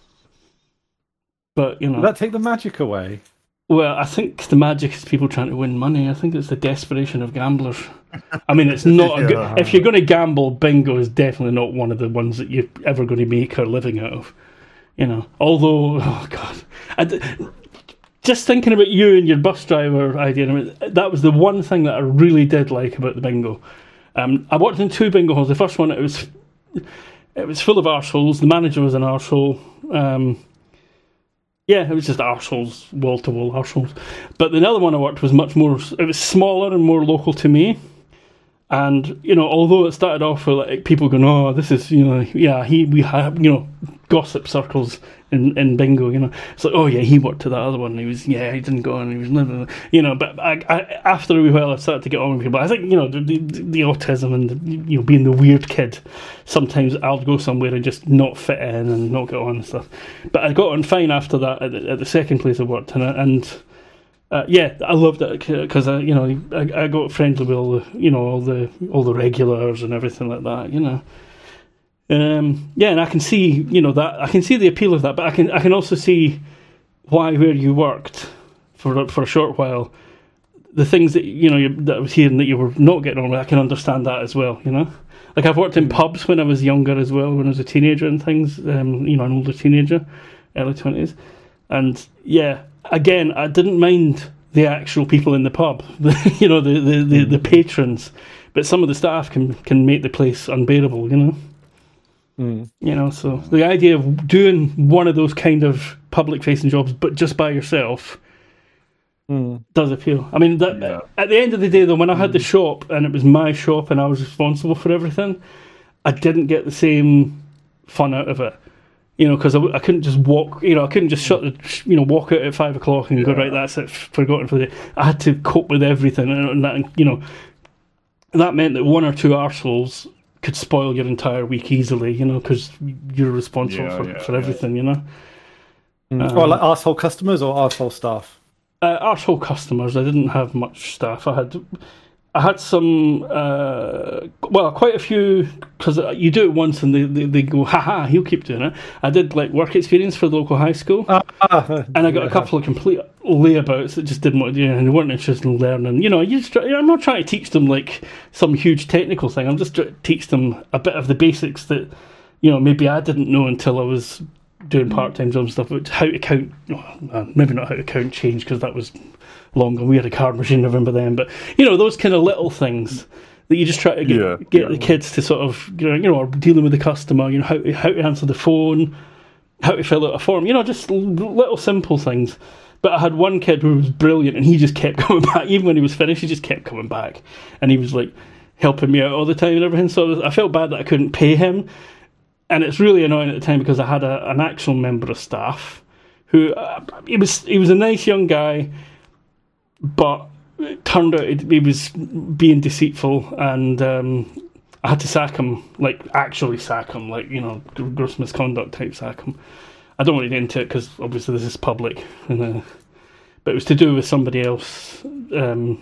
But you know, does that take the magic away? Well, I think the magic is people trying to win money. I think it's the desperation of gamblers. I mean, it's not a good. If you're going to gamble, bingo is definitely not one of the ones that you're ever going to make a living out of. You know, although, oh god, I, just thinking about you and your bus driver idea, I mean, that was the one thing that I really did like about the bingo. Um, I worked in two bingo halls. The first one, it was it was full of arseholes. The manager was an arsehole. Um, yeah, it was just arseholes, wall-to-wall arseholes. But the other one I worked was much more, it was smaller and more local to me. And, you know, although it started off with like people going, oh, this is, you know, yeah, he, we have, you know, gossip circles in, in bingo, you know. It's like, oh, yeah, he worked at that other one. He was, yeah, he didn't go on, he was living, you know. But I, I, after a wee while, I started to get on with people. I think, you know, the, the, the autism and, the, you know, being the weird kid, sometimes I'll go somewhere and just not fit in and not get on and stuff. But I got on fine after that at the, at the second place I worked, and, and Uh, yeah, I loved it because uh, you know I, I got friendly with all the you know all the all the regulars and everything like that. You know, um, yeah, and I can see you know that I can see the appeal of that, but I can I can also see why where you worked for for a short while, the things that you know you, that I was hearing that you were not getting on with. I can understand that as well. You know, like I've worked in pubs when I was younger as well, when I was a teenager and things. Um, you know, an older teenager, early twenties, and yeah. Again, I didn't mind the actual people in the pub, the, you know, the, the, the, the patrons. But some of the staff can, can make the place unbearable, you know. Mm. You know, so the idea of doing one of those kind of public-facing jobs, but just by yourself, mm. does appeal. I mean, that, yeah. at the end of the day, though, when I had the shop and it was my shop and I was responsible for everything, I didn't get the same fun out of it. You know, because I, I couldn't just walk. You know, I couldn't just shut the. You know, walk out at five o'clock and yeah. go, right, that's it, forgotten for the day. I had to cope with everything, and that, you know, that meant that one or two arseholes could spoil your entire week easily. You know, because you're responsible yeah, for, yeah, for everything. Yeah. You know. Mm. Um, or like arsehole customers or arsehole staff. Uh, arsehole customers. I didn't have much staff. I had. I had some, uh, well, quite a few, because you do it once and they, they, they go, haha, he'll keep doing it. I did like work experience for the local high school, uh, uh, and I got a couple of complete layabouts that just didn't want to do it and they weren't interested in learning. You know, you just, I'm not trying to teach them like some huge technical thing. I'm just trying to teach them a bit of the basics that, you know, maybe I didn't know until I was doing part-time jobs and stuff, but how to count, well, maybe not how to count change, because that was long and we had a card machine, I remember then, but you know, those kind of little things that you just try to get, yeah, get yeah. the kids to sort of, you know, or dealing with the customer, you know, how to, how to answer the phone, how to fill out a form, you know, just little simple things. But I had one kid who was brilliant and he just kept coming back, even when he was finished, he just kept coming back, and he was like helping me out all the time and everything, so I felt bad that I couldn't pay him. And it's really annoying at the time because I had a, an actual member of staff who, uh, he was he was a nice young guy, but it turned out he was being deceitful, and um, I had to sack him, like actually sack him, like, you know, gross misconduct type sack him. I don't want to get into it because obviously this is public, and, uh, but it was to do with somebody else. Um,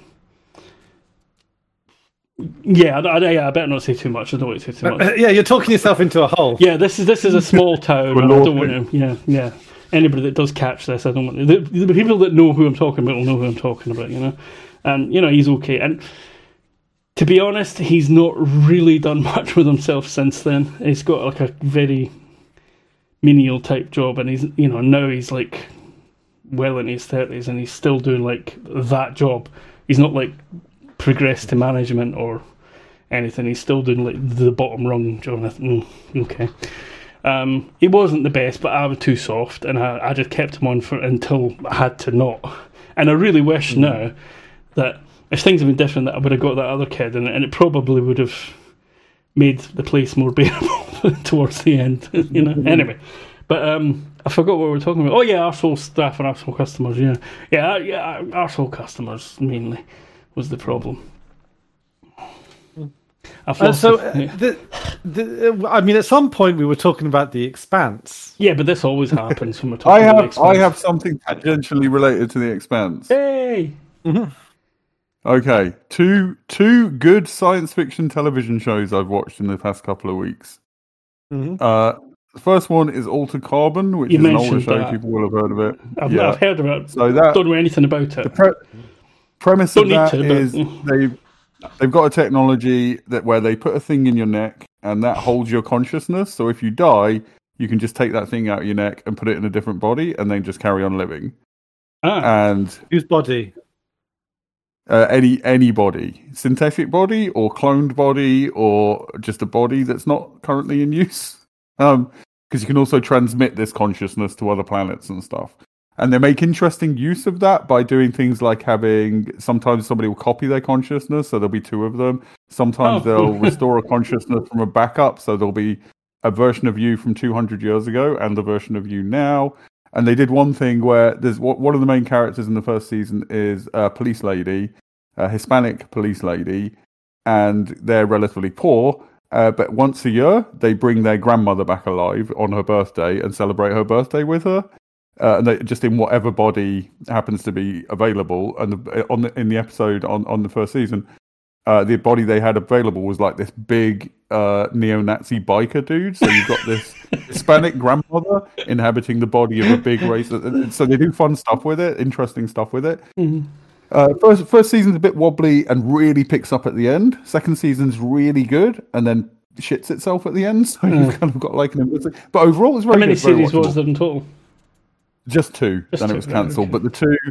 Yeah, I, I, yeah, I better not say too much. I don't want to say too much. Uh, yeah, you're talking yourself into a hole. Yeah, this is this is a small town. I don't want to. Yeah, yeah. Anybody that does catch this, I don't want to. The, the people that know who I'm talking about will know who I'm talking about. You know, and you know he's okay. And to be honest, he's not really done much with himself since then. He's got like a very menial type job, and he's you know now he's like well in his thirties, and he's still doing like that job. He's not like progressed to management or anything. He's still doing like the bottom rung job. Mm, okay. Um, he wasn't the best, but I was too soft, and I, I just kept him on for until I had to not. And I really wish mm. now that if things had been different, that I would have got that other kid, and, and it probably would have made the place more bearable towards the end. You know. Anyway, but um, I forgot what we were talking about. Oh yeah, arsehole staff and arsehole customers. Yeah, yeah, yeah, arsehole customers mainly was the problem. Uh, so, uh, yeah. the, the, I mean, at some point we were talking about The Expanse. Yeah, but this always happens when we're talking I about have, The Expanse. I have something tangentially related to The Expanse. Hey! Mm-hmm. Okay, two two good science fiction television shows I've watched in the past couple of weeks. Mm-hmm. Uh, the first one is Altered Carbon, which you is an older show. That. People will have heard of it. I've, yeah. I've heard about it. So that, don't know anything about it. The pre- premise don't of that to, is but... they've, they've got a technology that where they put a thing in your neck and that holds your consciousness. So if you die, you can just take that thing out of your neck and put it in a different body and then just carry on living. Ah. And whose body? Uh, any any body, synthetic body or cloned body or just a body that's not currently in use. Um, because you can also transmit this consciousness to other planets and stuff. And they make interesting use of that by doing things like having, sometimes somebody will copy their consciousness, so there'll be two of them. Sometimes oh. they'll restore a consciousness from a backup, so there'll be a version of you from two hundred years ago and the version of you now. And they did one thing where there's one of the main characters in the first season is a police lady, a Hispanic police lady, and they're relatively poor. Uh, but once a year, they bring their grandmother back alive on her birthday and celebrate her birthday with her. Uh, and they, just in whatever body happens to be available. And the, on the, in the episode on, on the first season, uh, the body they had available was like this big uh, neo-Nazi biker dude. So you've got this Hispanic grandmother inhabiting the body of a big race. So they do fun stuff with it, interesting stuff with it. Mm-hmm. Uh, first first season's a bit wobbly and really picks up at the end. Second season's really good and then shits itself at the end. So mm. you've kind of got like an... But overall, it's very How many good, very series was there in total? Just two. Just then two, it was cancelled. okay. But the two...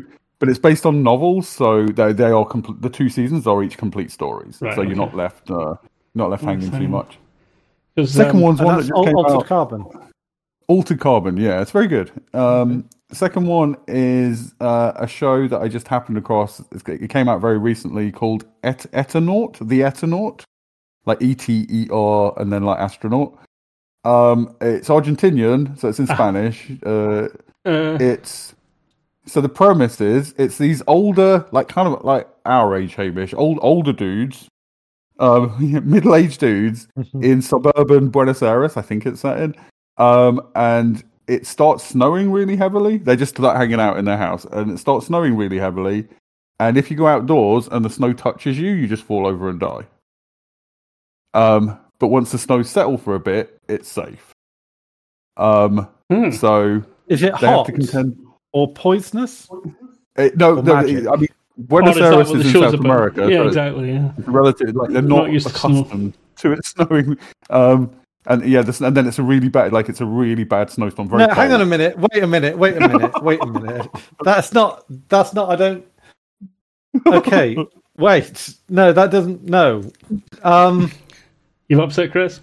but it's based on novels, so they they are complete. The two seasons are each complete stories, Right, so okay. you're not left uh, not left hanging too much. The second um, one's one that that's just came Altered out. Carbon. Altered Carbon, yeah, it's very good. Um, the second one is uh, a show that I just happened across. It came out very recently called Et- Eternaut, The Eternaut, like E T E R and then like astronaut. Um, it's Argentinian, so it's in Spanish. Uh, uh, it's so the premise is it's these older, like kind of like our age, Hamish, old older dudes, um, middle-aged dudes in suburban Buenos Aires. I think it's set in. Um, and it starts snowing really heavily. They just start hanging out in their house, and it starts snowing really heavily. And if you go outdoors and the snow touches you, you just fall over and die. Um, but once the snow settles for a bit, it's safe. Um, hmm. so is it they have hot to contend. or poisonous? It, no, Or no magic? I mean Buenos Or is that Aires what is the in show's South about? America. Yeah, so exactly. Yeah. it's relative, like they're Not not, used to snow. accustomed to it snowing. Um, and yeah, this, and then it's a really bad, like it's a really bad snowstorm. Very No, hang cold. on a minute. Wait a minute. Wait a minute. Wait a minute. That's not. That's not. I don't. Okay. Wait. No, that doesn't. No. Um, You've upset Chris?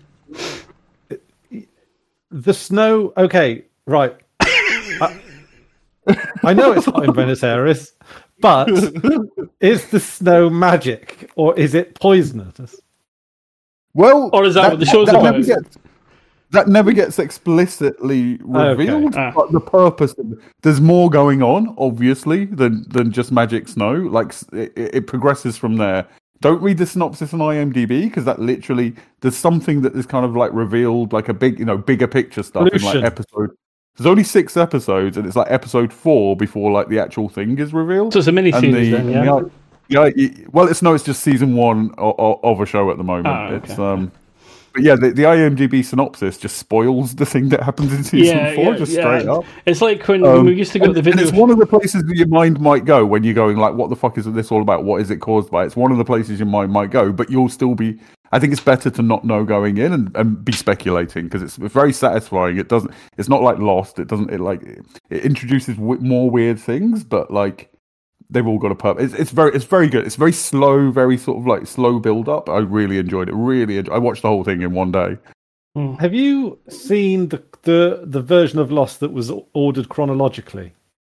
the snow. Okay. Right. I, I know it's hot in Buenos Aires, but is the snow magic or is it poisonous? Well, Or is that what the show's that about? Never gets, that never gets explicitly revealed. Ah. But the purpose, there's more going on, obviously, than than just magic snow. Like it, it progresses from there. Don't read the synopsis on IMDb because that literally there's something that is kind of like revealed, like a big, you know, bigger picture stuff in Pollution. like episode. There's only six episodes, and it's like episode four before like the actual thing is revealed. So it's a mini And series the- then, and yeah? the- Yeah, y- well, it's no, it's just season one of, of a show at the moment. Ah, okay. It's um, but yeah, the, the IMDb synopsis just spoils the thing that happens in season Yeah, four, yeah, just yeah. straight up. It's like when, Um, when we used to go to the And video. it's one of the places that your mind might go when you're going like, "What the fuck is this all about? What is it caused by?" It's one of the places your mind might go, but you'll still be. I think it's better to not know going in and, and be speculating because it's very satisfying. It doesn't. It's not like Lost. It doesn't. It like it introduces w- more weird things, but like they've all got a purpose. It's, it's very. It's very good. It's very slow. Very sort of like slow build up. I really enjoyed it. Really. Enjoyed, I watched the whole thing in one day. Have you seen the, the the version of Lost that was ordered chronologically?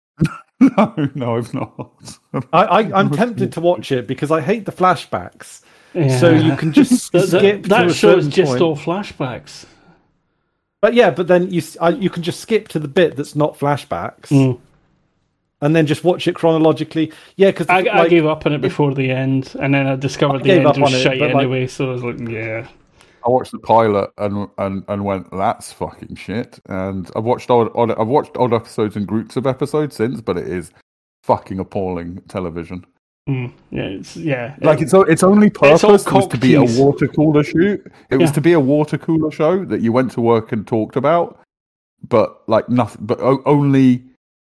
No, no, I've not. I, I I'm tempted to watch it because I hate the flashbacks. Yeah. So you can just That- that- skip that to a show is certain just point. all flashbacks. But yeah, but then you s- I, you can just skip to the bit that's not flashbacks, Mm. and then just watch it chronologically. Yeah, because I, I gave up on it before the end, and then I discovered I the gave end up was on it, shite but, like- anyway, so I was like, yeah. I watched the pilot and and, and went, that's fucking shit. And I've watched odd, odd I've watched odd episodes and groups of episodes since, but it is fucking appalling television. Mm, yeah, it's, yeah. Like it's o- its only purpose all was to be a cocktease. water cooler shoot. It was Yeah. to be a water cooler show that you went to work and talked about, but like nothing, but o- only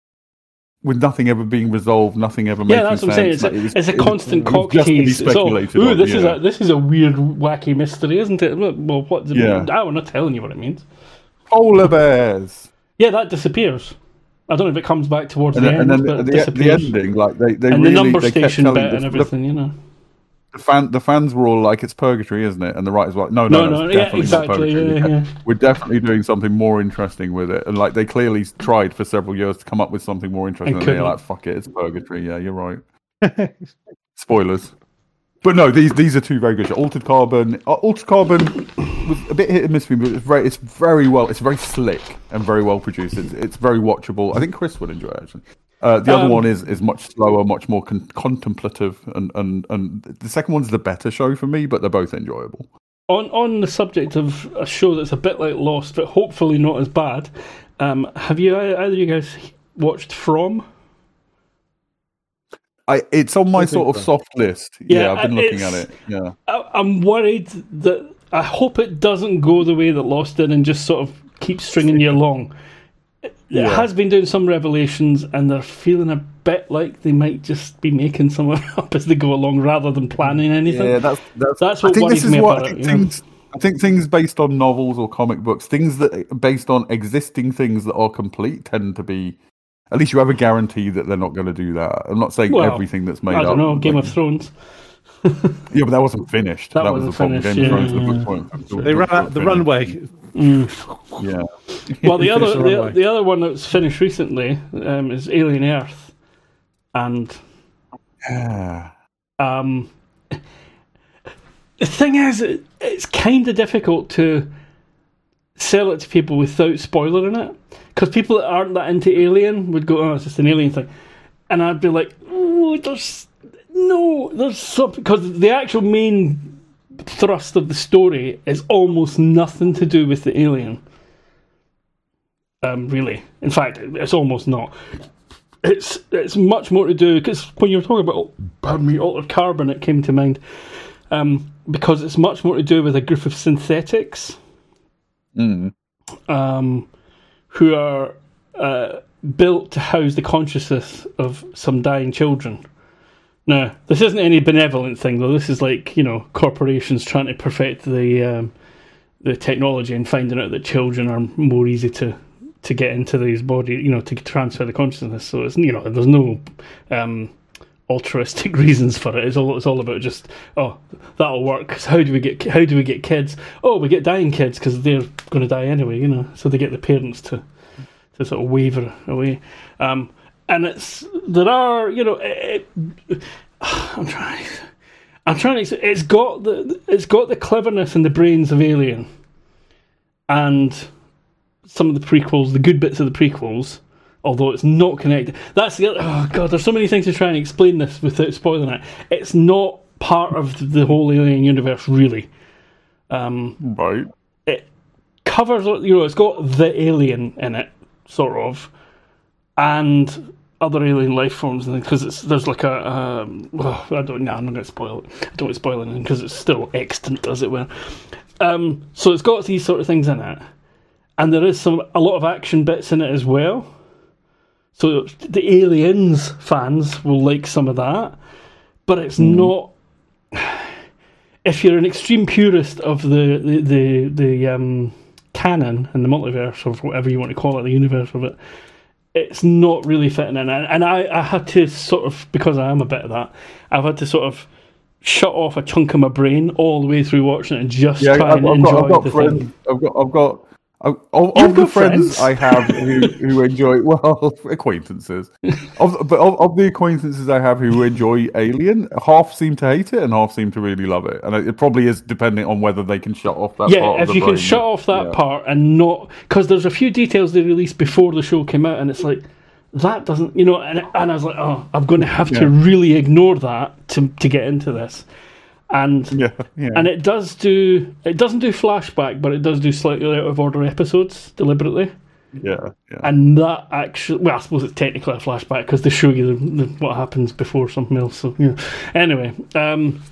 with nothing ever being resolved, nothing ever making Yeah, that's what I'm saying. sense. It's a, Like, it was- it's a it was- constant it was cock just to be tease. It's all, speculated ooh, on, this is yeah. a this is a weird, wacky mystery, isn't it? Well, what does it Yeah. mean? I'm not telling you what it means. Polar bears. Yeah, that disappears. I don't know if it comes back towards And the then, end, and but then it the, the, the disappears. ending, like they, they and really, the number they kept station telling bit the, and the- everything, you know. The fan, the fans were all like, "It's purgatory, isn't it?" And the writers were like, "No, no, No, no, no, it's yeah, definitely exactly, not purgatory. yeah, We're, yeah. de- we're definitely doing something more interesting with it." And like, they clearly tried for several years to come up with something more interesting. And And they're couldn't. like, "Fuck it, it's purgatory." Yeah, you're right. Spoilers. But no, these these are two very good shows. Altered Carbon, uh, Altered Carbon was a bit hit and miss for me, but it's very, it's very well, it's very slick and very well produced. It's, it's very watchable. I think Chris would enjoy it actually. Uh, the other Um, one is is much slower, much more con- contemplative, and, and and the second one's the better show for me, but they're both enjoyable. On on the subject of a show that's a bit like Lost, but hopefully not as bad, um, have you either of you guys watched From? I it's on my I think sort of so. soft list. Yeah, Yeah, I've been looking it's- at it. Yeah. I, I'm worried that I hope it doesn't go the way that Lost did and just sort of keep stringing you along. It Yeah. has been doing some revelations, and they're feeling a bit like they might just be making some up as they go along rather than planning anything. Yeah, that's that's, That's I what think worries this is me what about I it, think you know. things. I think things based on novels or comic books, things that are based on existing things that are complete, tend to be. at least you have a guarantee that they're not going to do that. I'm not saying well, everything that's made I don't up. know, Game like, of Thrones. Yeah, but that wasn't finished. That, that wasn't was the problem. finished, Game yeah, of Thrones, yeah. the book point. They ran out the runway. Mm. Yeah. Well, the other the the, runway. the other one that's finished recently um, is Alien Earth, and Yeah. um, the thing is, it, it's kind of difficult to sell it to people without spoiling it, because people that aren't that into Alien would go, "Oh, it's just an Alien thing," and I'd be like, "Oh, there's no, there's something," because the actual main thrust of the story is almost nothing to do with the alien. Um, really, in fact, it's almost not. It's it's much more to do, because when you were talking about, pardon me, altered carbon, it came to mind, um, because it's much more to do with a group of synthetics, Mm. um, who are uh, built to house the consciousness of some dying children. Now, this isn't any benevolent thing, though. This is like, you know, corporations trying to perfect the um, the technology and finding out that children are more easy to, to get into these bodies, you know, to transfer the consciousness. So it's, you know, there's no um, altruistic reasons for it. It's all it's all about just, oh, that'll work. So how do we get how do we get kids? Oh, we get dying kids because they're going to die anyway, you know. So they get the parents to to sort of waver away. Um, And it's there are, you know, it, it, I'm trying, I'm trying to. It's got the it's got the cleverness and the brains of Alien, and some of the prequels, the good bits of the prequels, although it's not connected. That's the other, oh god, there's so many things to try and explain this without spoiling it. It's not part of the whole Alien universe, really. Um, Right. It covers, you know, it's got the alien in it, sort of, and other alien life forms, and because it's there's like a um, oh, I don't know, I'm not going to spoil it. I don't want to spoil it because it's still extant, as it were. Um, so it's got these sort of things in it, and there is some a lot of action bits in it as well. So the Aliens fans will like some of that, but it's mm. not. If you're an extreme purist of the the the, the um, canon and the multiverse, or whatever you want to call it, the universe of it, it's not really fitting in. And I, I had to sort of, because I am a bit of that, I've had to sort of shut off a chunk of my brain all the way through watching it and just yeah, try I've, and I've enjoy got, I've got the friends, thing. I've got, I've got, Of, of You've the got friends, friends. I have who, who enjoy, well, acquaintances, of, but of, of the acquaintances I have who enjoy Alien, half seem to hate it and half seem to really love it. And it probably is depending on whether they can shut off that Yeah, part of if the you can brain. shut off that Yeah. part and not... Because there's a few details they released before the show came out, and it's like, that doesn't... You know, and, and I was like, oh, I'm going to have Yeah. to really ignore that to to get into this. And Yeah, yeah. and it does do... It doesn't do flashback, but it does do slightly out of order episodes, deliberately. yeah, yeah. And that actually... Well, I suppose it's technically a flashback, because they show you the, the, what happens before something else. So, yeah. Anyway, um,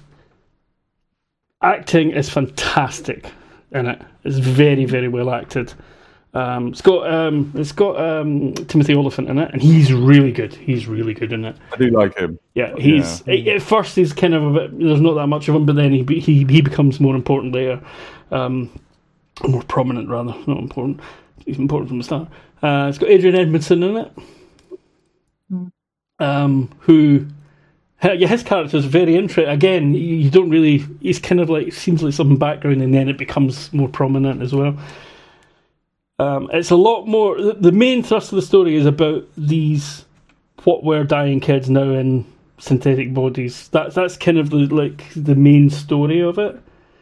acting is fantastic in it. It's very, very well acted. Um, it's got um, it's got um, Timothy Olyphant in it, and he's really good. He's really good in it. I do like him. Yeah, he's Yeah. at first he's kind of a bit. There's not that much of him, but then he be- he he becomes more important later, um, more prominent rather, not important. He's important from the start. Uh, it's got Adrian Edmondson in it, um, who. Yeah, his character is very interesting. Again, you you don't really. He's kind of like seems like some background, and then it becomes more prominent as well. Um, it's a lot more. The, the main thrust of the story is about these what were dying kids now in synthetic bodies. That's that's kind of the like the main story of it,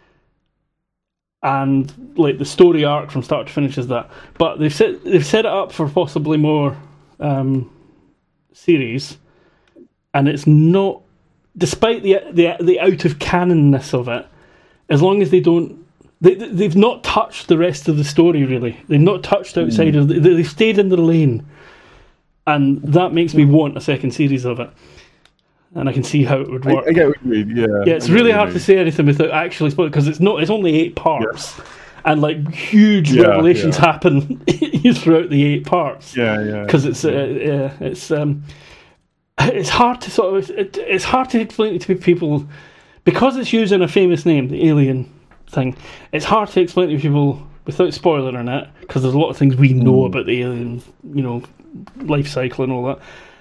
and like the story arc from start to finish is that. But they've set they've set it up for possibly more um, series. And it's not, despite the the the out of canonness of it, as long as they don't, they they've not touched the rest of the story really. They've not touched outside mm. of, they, they've stayed in their lane, and that makes me want a second series of it. And I can see how it would work. I, I get what you mean. Yeah, yeah. It's I really hard mean. to say anything without actually spoiling, because it's not. It's only eight parts, yeah. And like huge yeah, revelations yeah. happen throughout the eight parts. Yeah, yeah. Because it's uh, yeah, it's um. It's hard to sort of it, it's hard to explain to people because it's using a famous name, the Alien thing. It's hard to explain to people without spoiling it, because there's a lot of things we know Mm. about the alien, you know, life cycle and all that.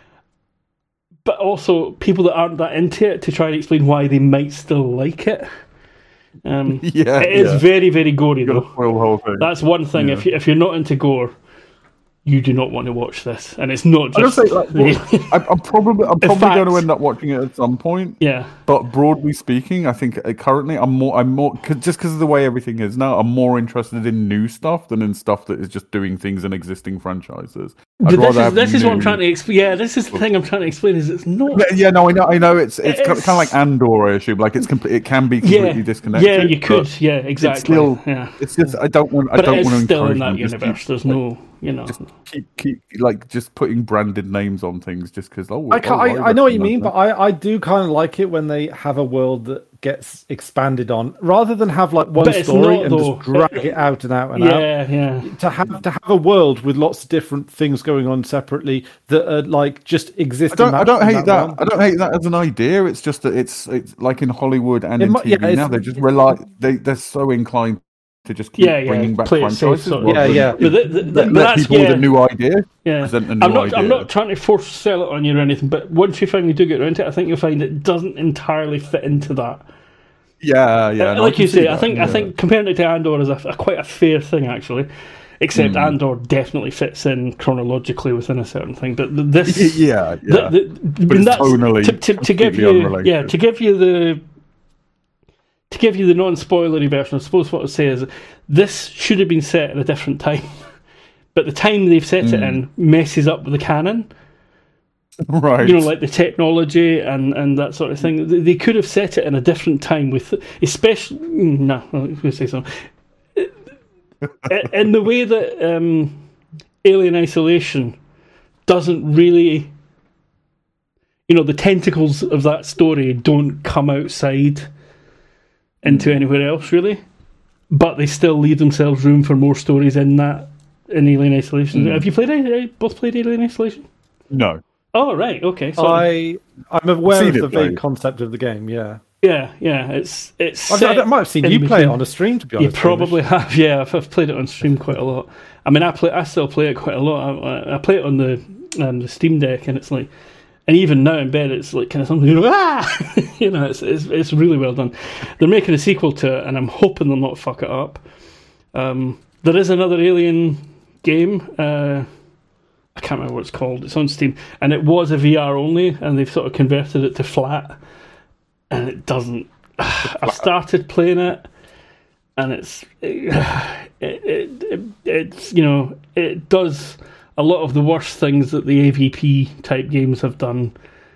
But also people that aren't that into it to try and explain why they might still like it. Um, Yeah, it is yeah. very, very gory You gotta though. spoil the whole thing. That's one thing. Yeah. If you, if you're not into gore, you do not want to watch this, and it's not I don't just. say like, well, I'm, I'm probably I'm probably fact- going to end up watching it at some point. yeah, But broadly speaking, I think uh, currently I'm more I'm more cause, just because of the way everything is now. I'm more interested in new stuff than in stuff that is just doing things in existing franchises. I'd but this rather is have this is what I'm new- trying to explain. Yeah, this is the thing I'm trying to explain. Is it's not. Yeah, yeah, no, I know, I know. It's it's It kind of is- like Andor, I assume. Like it's complete. It can be completely Yeah, disconnected. yeah, you could. but Yeah, exactly. It's still. yeah, It's just I don't want. I but don't it want is to still in encourage that them just universe. keep- There's no, you know. Just keep keep like just putting branded names on things just because. Oh, I, ca- oh, I, I know what you recognise mean, that. but I, I do kind of like it when they have a world that gets expanded on, rather than have like one But it's story not, and though. just drag it out and out and out. Yeah, yeah. To have to have a world with lots of different things going on separately that are like just exist. I don't. in that, I don't in hate that. realm. I don't hate that as an idea. It's just that it's it's like in Hollywood and It in might- T V yeah, it's- now. They just rely. They they're so inclined to just keep Yeah, yeah, bringing back play it safe, franchises. sort of. rather Yeah, than yeah. But the- the- let, but let that's- people with yeah. a new idea Yeah, present a new I'm not. idea. I'm not trying to force sell it on you or anything, but once you finally do get around to it, I think you'll find it doesn't entirely fit into that. Yeah, yeah. Uh, no, like can you see say, I that, think I yeah. think comparing it to Andor is a, a quite a fair thing actually. Except Mm. Andor definitely fits in chronologically within a certain thing, but th- this, yeah, yeah. the, the, But it's that's- tonally to, to, to give completely you, unrelated. yeah, to give you the, to give you the non-spoilery version. I suppose what I'd say is this should have been set at a different time, but the time they've set it Mm. in messes up with the canon. right. You know, like the technology and, and that sort of thing. They, they could have set it in a different time with, especially. No, I was going to say something. In the way that um, Alien Isolation doesn't really, you know, the tentacles of that story don't come outside into anywhere else really, but they still leave themselves room for more stories in that in Alien Isolation. Mm. Have you played it? Both played Alien Isolation? no. Oh right, okay. So I I'm aware Seen of it the vague played. concept of the game. Yeah, yeah, yeah, it's it's. I, set I might have seen in you play it between- on a stream. To be You honest, probably have, yeah. I've, I've played it on stream quite a lot. I mean, I play, I still play it quite a lot. I, I play it on the um, the Steam Deck, and it's like, and even now in bed, it's like kind of something, you know, ah, you know, it's, it's it's really well done. They're making a sequel to it, and I'm hoping they'll not fuck it up. Um, there is another Alien game. Uh, I can't remember what it's called. It's on Steam, and it was a V R only, and they've sort of converted it to flat, and it doesn't. I've started playing it, and it's it, it, it it's you know it does a lot of the worst things that the A V P type games have done,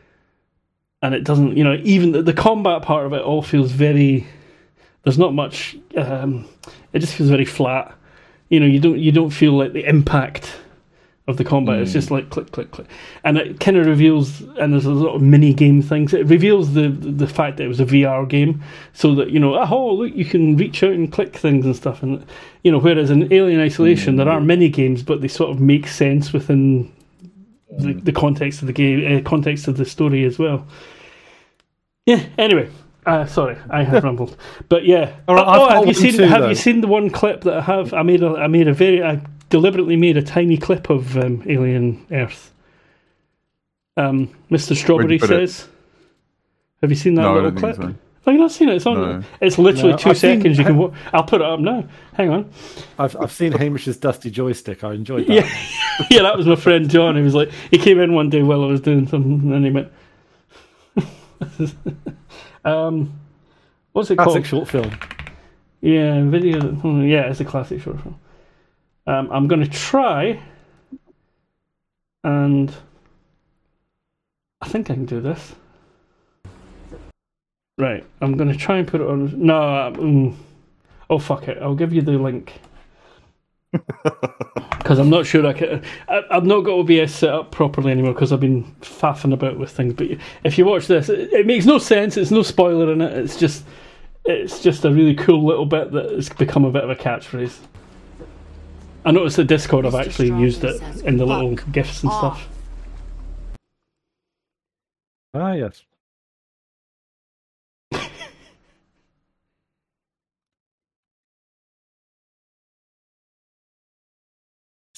and it doesn't you know even the, the combat part of it all feels very. There's not much. Um, it just feels very flat. You know, you don't you don't feel like the impact of the combat. Mm. It's just like click, click, click, and it kind of reveals. And there's a lot of mini game things. It reveals the the fact that it was a V R game, so that you know, oh look, you can reach out and click things and stuff. And you know, whereas in Alien Isolation, mm. there are mini games, but they sort of make sense within the, the context of the game, uh, context of the story as well. Yeah. Anyway. Uh, sorry, I have rambled, but yeah. All right, oh, I've got have you one seen? too, have though. you seen the one clip that I have? I made a, I made a very, I deliberately made a tiny clip of um, Alien Earth. Um, Mister Strawberry Where'd you put it? says, "Have you seen that No, I little don't think clip? so. Have you not seen it? It's on. No. It's literally No, two I've seen- seconds. You can. Wa- I'll put it up now. Hang on. I've I've seen Hamish's dusty joystick. I enjoyed that. Yeah, yeah. That was my friend John. He was like, he came in one day while I was doing something, and he went. um. What's it Classic called? short film. Yeah, video. Yeah, it's a classic short film. Um, I'm going to try, and I think I can do this. Right, I'm going to try and put it on. No, um, oh fuck it! I'll give you the link because I'm not sure I can. I, I've not got O B S set up properly anymore because I've been faffing about with things. But if you watch this, it, it makes no sense. It's no spoiler in it. It's just. It's just a really cool little bit that has become a bit of a catchphrase. I noticed the Discord I've actually used it in the little GIFs and stuff. Ah, yes.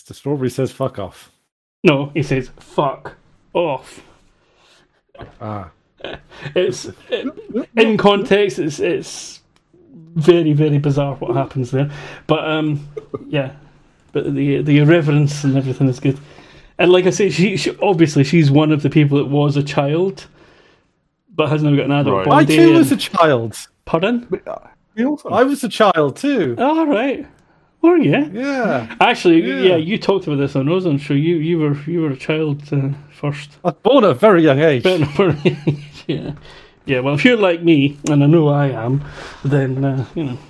Mister Strawberry says fuck off. No, he says fuck off. Ah. It's it, in context. It's it's very very bizarre what happens there, but um yeah, but the the irreverence and everything is good. And like I say, she, she obviously she's one of the people that was a child, but has now got an adult Right. body. I too and- was a child. Pardon? I was a child too. All right. Were you? Yeah. Actually, yeah. Yeah. you talked about this on Ozone Show. You you were you were a child uh, first. I was born at a very young age. But yeah, yeah. Well, if you're like me, and I know I am, then uh, you know,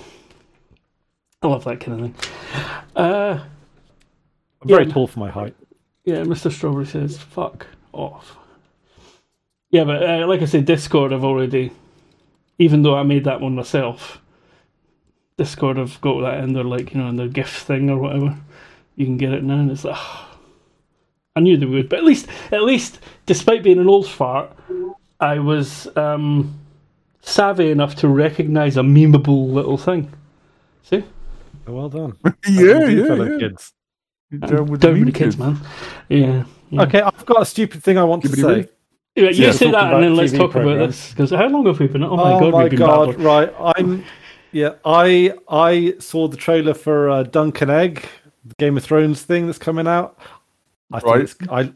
I love that kind of thing. Uh, I'm very yeah. tall for my height. Yeah, Mister Strawberry says fuck off. Yeah, but uh, like I said, Discord I've already, even though I made that one myself, Discord have got that in their, like, you know, in their GIF thing or whatever. You can get it now, and it's like, oh, I knew they would, but at least, at least, despite being an old fart, I was um, savvy enough to recognise a memeable little thing. See? Oh, well done. yeah, You yeah, fellow yeah. kids. Down with Down the with the kids, man. Yeah. yeah. Okay, I've got a stupid thing I want to Skibbity-boo. say. Yeah, you Yeah, say talking that, about and then let's T V talk about programmes. this. Because how long have we been? Oh my oh god, my we've been god! babbling. Right, I'm. Yeah, I I saw the trailer for uh, Dunk and Egg, the Game of Thrones thing that's coming out. I think Right. it's, I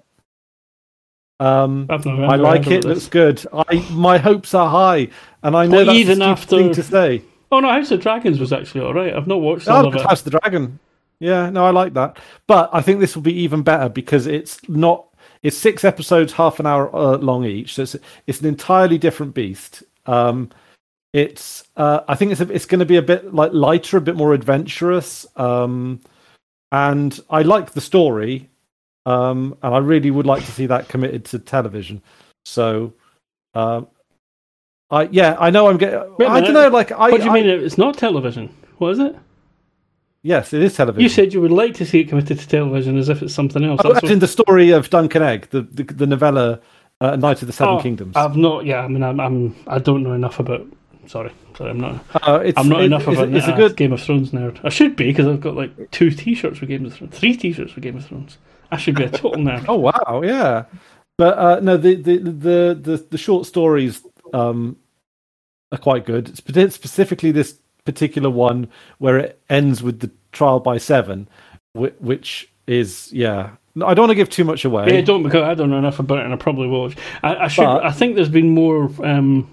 um I've never- I I've never like heard it. of Looks this. good. I my hopes are high, and I know Well, that's even a stupid after- thing to say. Oh no, House of Dragons was actually alright. I've not watched I all of like it. House of the Dragon. Yeah, no, I like that. But I think this will be even better because it's not. It's six episodes, half an hour uh, long each. So it's it's an entirely different beast. Um, it's uh, I think it's a, it's going to be a bit like lighter, a bit more adventurous. Um, and I like the story. Um, and I really would like to see that committed to television. So, um, I yeah, I know I'm getting. Wait a I don't minute. know. Like, I, What do you I- mean it's not television? What is it? Yes, it is television. You said you would like to see it committed to television as if it's something else. Oh, That's as in the story of Dunk and Egg, the the, the novella uh, Night of the Seven Oh, Kingdoms. I've not. Yeah, I mean, I'm, I'm. I don't know enough about. Sorry, sorry, I'm not. Uh, it's, I'm not it- enough of it's, a, it's a a good. Game of Thrones nerd. I should be because I've got like two T-shirts with Game of Thrones, three T-shirts with Game of Thrones. I should be a total nerd. Oh wow, yeah. But uh, no, the, the the the the short stories um, are quite good. It's partic- specifically this particular one where it ends with the trial by seven, whi- which is yeah. No, I don't want to give too much away. Yeah, don't because I don't know enough about it, and I probably will. I, I should. But- I think there's been more. Um,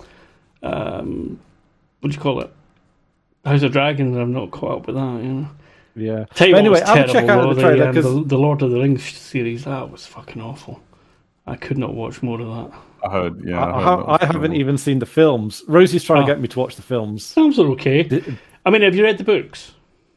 um, what do you call it? House of Dragons. I've not caught up with that. You know. Yeah. Tell you But what anyway, was have a terrible, check out though, the trailer, um, 'cause- the, the Lord of the Rings series. That was fucking awful. I could not watch more of that. I heard, yeah. I, I, I, heard ha- that was I haven't terrible. even seen the films. Rosie's trying Oh. to get me to watch the films. Films are okay. Did- I mean, have you read the books?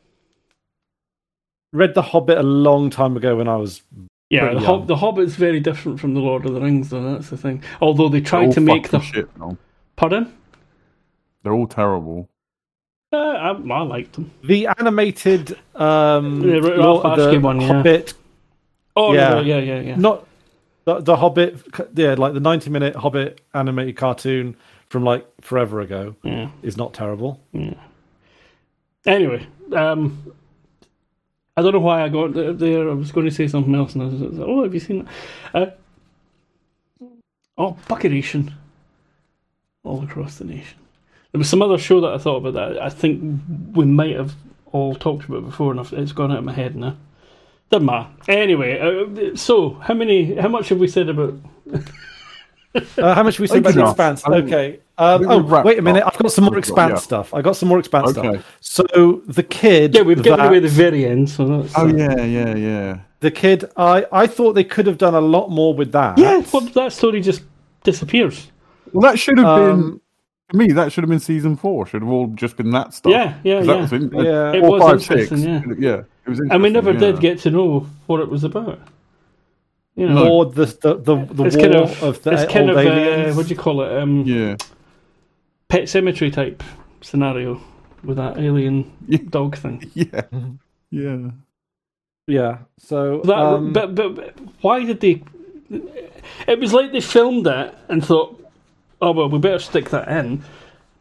Read The Hobbit a long time ago when I was. Yeah, Pretty the, young. Hob- the Hobbit's very different from the Lord of the Rings, though. That's the thing. Although they They're tried all to make the fucking shit. No, pardon. they're all terrible. Uh, I, I liked them. The animated um, The Ralph Lord- Bakshi the one, yeah. Hobbit, Oh Yeah. yeah, yeah, yeah, yeah. not the, the Hobbit, yeah, like the ninety-minute Hobbit animated cartoon from like forever ago yeah. is not terrible. Anyway, um, I don't know why I got th- there. I was going to say something else, and I was like, "Oh, have you seen that?" Uh, oh, Buckeration, all across the nation. There was some other show that I thought about that I think we might have all talked about before, and it's gone out of my head now. Doesn't matter. Anyway, uh, so how many? How much have we said about? Uh, how much have we said about the Enough. Expanse? I think- Okay. I Um, think oh, we've wrapped wait a minute. up. I've got some more We've got- Expanse yeah. stuff. I got some more Expanse Okay. stuff. So the kid. Yeah, we've given that- away the very end, so that's. Oh uh, yeah, yeah, yeah. The kid. I I thought they could have done a lot more with that. Yeah, well, that story just disappears. Well, that should have been Um, for me. That should have been season four. Should have all just been that stuff. Yeah, yeah, 'Cause yeah. That was in, Yeah. It four, was five, six. interesting, yeah. yeah. It was. And we never interesting, did yeah. get to know what it was about. You know, No. Or the the the, the it's war kind of, of the it's kind old of uh, aliens. what do you call it? Um, Yeah. Pet Cemetery type scenario with that alien Yeah. dog thing. Yeah. Yeah. Yeah. So That, um, but, but but why did they? It was like they filmed it and thought, oh well, we better stick that in.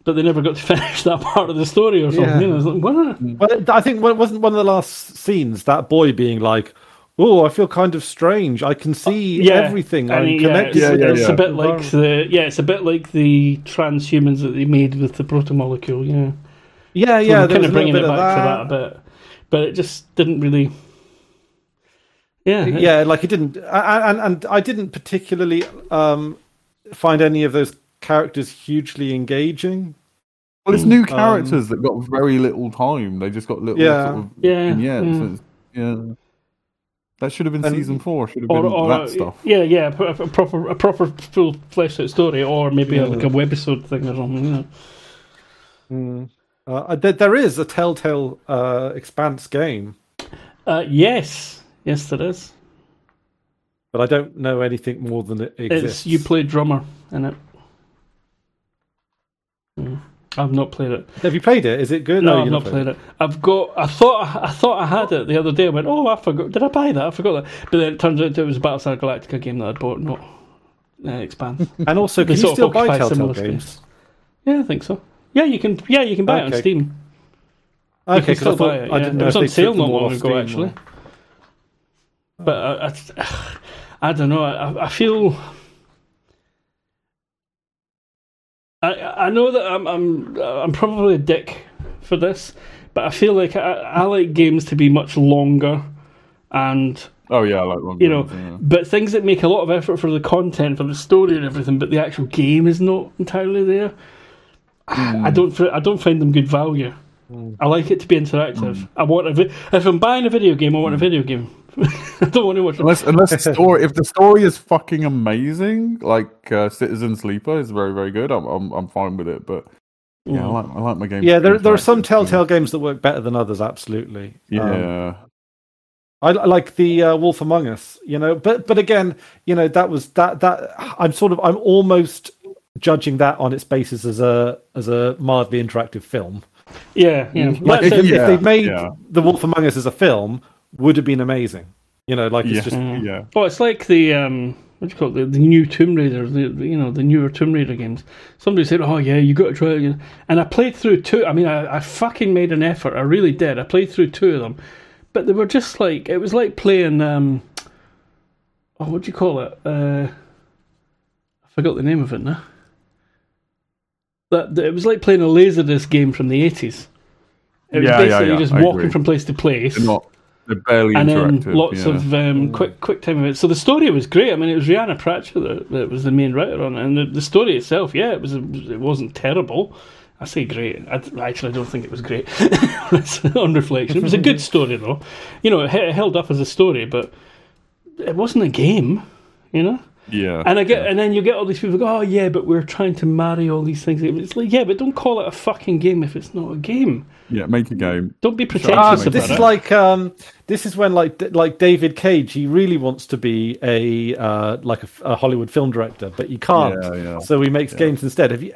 but they never got to finish that part of the story or something. Yeah. You know, it's like, what? Well, I think it wasn't one of the last scenes that boy being like, "Oh, I feel kind of strange. I can see uh, yeah. everything. I'm and, connected." Yeah, it's, yeah, it's yeah. a bit like the yeah, it's a bit like the transhumans that they made with the protomolecule. Yeah, yeah, yeah. So kind of bringing it back that. to that a bit, but it just didn't really. Yeah, yeah, like it didn't, and and I didn't particularly um, find any of those characters hugely engaging. Well, it's new characters um, that got very little time. They just got little yeah. sort of yeah, vignettes. Yeah. yeah. That should have been and, season four. Should have been or, or, that stuff. Yeah, yeah, a proper, a proper, full fleshed out story, or maybe yeah. a, like a webisode thing or something. You know. Mm. Uh, there, there is a Telltale uh, Expanse game. Uh, yes, yes, there is. But I don't know anything more than it exists. It's, you play drummer in it. Mm. I've not played it. Have you played it? Is it good? No, no I've not played it. it. I've got. I thought. I thought I had it the other day. I went, oh, I forgot. Did I buy that? I forgot that. But then it turns out it was a Battlestar Galactica game that I bought, not uh, Expanse. And also, can you still buy Telltale games? Yeah, I think so. Yeah, you can. Yeah, you can buy okay. it on Steam. Okay, because I, thought, it, I didn't yeah. know it was if on sale not long ago, Steam actually. Or... But I, I, I don't know. I, I feel. I, I know that I'm I'm I'm probably a dick for this, but I feel like I, I like games to be much longer, and oh yeah, I like longer. You know, games, yeah. But things that make a lot of effort for the content, for the story and everything, but the actual game is not entirely there. Mm. I don't I don't find them good value. Mm. I like it to be interactive. Mm. I want a if I'm buying a video game, I want mm. a video game. I don't want to watch unless unless the story. If the story is fucking amazing, like uh, Citizen Sleeper is very very good. I'm I'm I'm fine with it. But yeah, mm. I like I like my games. Yeah, there there are some Telltale games that work better than others. Absolutely. Yeah. Um, I like the uh, Wolf Among Us. You know, but but again, you know that was that that I'm sort of I'm almost judging that on its basis as a as a mildly interactive film. Yeah, yeah. Like if, yeah, if they'd made yeah. the Wolf Among Us as a film, would have been amazing. You know, like it's yeah, just yeah. Oh, it's like the um, what do you call it? The, the new Tomb Raider. The, the you know the newer Tomb Raider games. Somebody said, "Oh yeah, you got to try it." And I played through two. I mean, I, I fucking made an effort. I really did. I played through two of them, but they were just like it was like playing. Um, oh, what do you call it? Uh, I forgot the name of it now. That, that it was like playing a Laserdisc game from the eighties. It was yeah, basically yeah, yeah. just I walking agree. from place to place. They're not. They're barely and interactive. then lots yeah. of um, quick quick time events. So the story was great. I mean, it was Rhianna Pratchett that, that was the main writer on it, and the, the story itself, yeah, it was it wasn't terrible. I say great. I actually don't think it was great. On reflection, it was a good story though. You know, it, it held up as a story, but it wasn't a game. You know. Yeah. And I get, yeah. and then you get all these people go, oh yeah, but we're trying to marry all these things. It's like, yeah, but don't call it a fucking game if it's not a game. Yeah, make a game. Don't be pretentious ah, about this it. Is like, um, this is when like like David Cage, he really wants to be a uh, like a, a Hollywood film director, but he can't. Yeah, yeah. So he makes yeah. games instead. Have you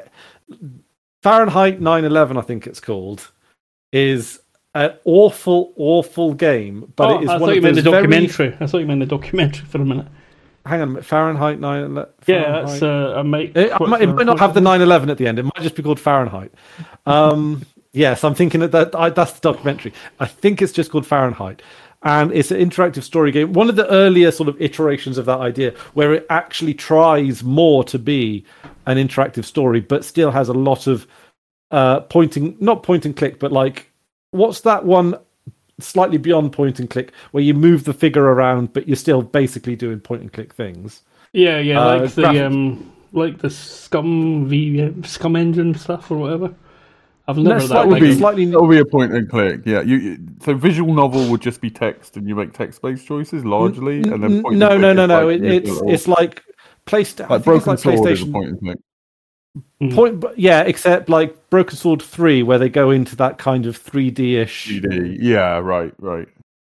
Fahrenheit nine eleven, I think it's called, is an awful, awful game. But oh, it is I one thought you of meant the those documentary. very... I thought you meant the documentary for a minute. Hang on a minute, Fahrenheit nine eleven. Yeah, that's uh, a mate. It, it, might, it might not have the nine eleven at the end. It might just be called Fahrenheit. Um, yes, I'm thinking that, that I, that's the documentary. I think it's just called Fahrenheit. And it's an interactive story game. One of the earlier sort of iterations of that idea where it actually tries more to be an interactive story, but still has a lot of uh, pointing, not point and click, but like, what's that one slightly beyond point and click where you move the figure around, but you're still basically doing point and click things? Yeah, yeah, uh, like the graphics. um, like the Scum V Scum Engine stuff or whatever. I've never No, that slightly, like be, slightly. It'll be a point and click. Yeah, you, you. So visual novel would just be text, and you make text-based choices largely, and then point no, and no, click no, no. like It, it's little, it's like PlayStation. like Broken like Sword is a PlayStation. point and click. Mm. Point, yeah, except like Broken Sword three, where they go into that kind of three D-ish. three D. Yeah, right, right.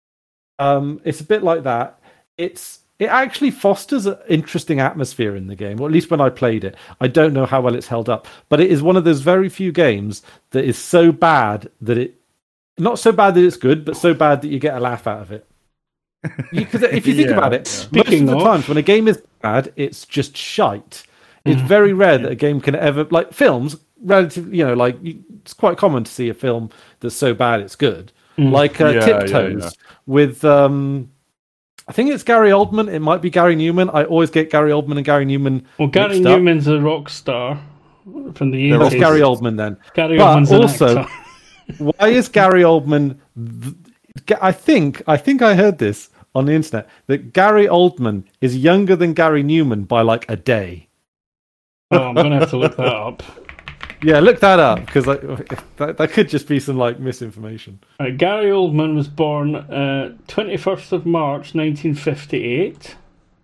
Um, it's a bit like that. It's it actually fosters an interesting atmosphere in the game, or at least when I played it. I don't know how well it's held up, but it is one of those very few games that is so bad that it, not so bad that it's good, but so bad that you get a laugh out of it. Because if you think Yeah, about it, yeah. most of Speaking the of- times when a game is bad, it's just shite. It's very rare that a game can ever, like films, relatively, you know, like it's quite common to see a film that's so bad it's good, mm. like uh, yeah, Tiptoes yeah, yeah. with. Um, I think it's Gary Oldman. It might be Gary Newman. I always get Gary Oldman and Gary Newman. Well, Gary mixed Newman's up. a rock star from the eighties. That's Gary Oldman then. Gary but Oldman's also, an actor. Why is Gary Oldman? Th- I think I think I heard this on the internet that Gary Oldman is younger than Gary Newman by like a day. Oh, I'm gonna have to look that up. Yeah, look that up because like, that, that could just be some like misinformation. Uh, Gary Oldman was born uh, twenty-first of March nineteen fifty-eight.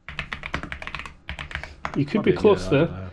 You could Probably, be close yeah, there.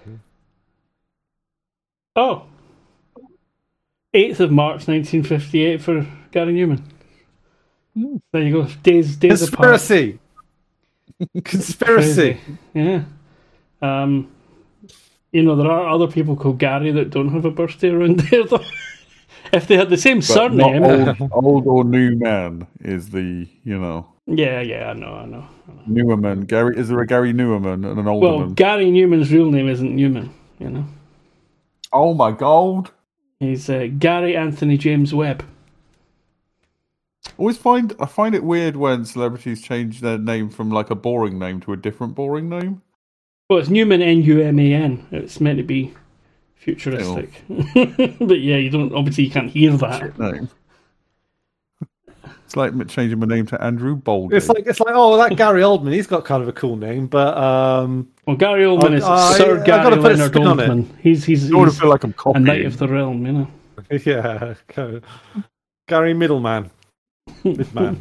Oh, eighth of March nineteen fifty-eight for Gary Newman. Mm. There you go. Days, days Conspiracy. Conspiracy. Yeah. Um. You know, there are other people called Gary that don't have a birthday around there, though. If they had the same but surname. Not old, old or new man is the, you know. Yeah, yeah, I know, I know. I know. Newerman. Gary, is there a Gary Newerman and an older Well, man? Gary Newman's real name isn't Newman, you know. Oh my God. He's uh, Gary Anthony James Webb. Always find I find it weird when celebrities change their name from like a boring name to a different boring name. Well, it's Newman, N U M A N. It's meant to be futuristic. But yeah, you don't. Obviously, you can't hear that. Name. It's like changing my name to Andrew Baldwin. It's like it's like oh, that Gary Oldman. He's got kind of a cool name, but um, well, Gary Oldman I, is I, Sir I, Gary I Leonard Oldman. He's he's, I he's feel like I'm a knight of the realm, you know. Yeah, Gary Middleman, Midman.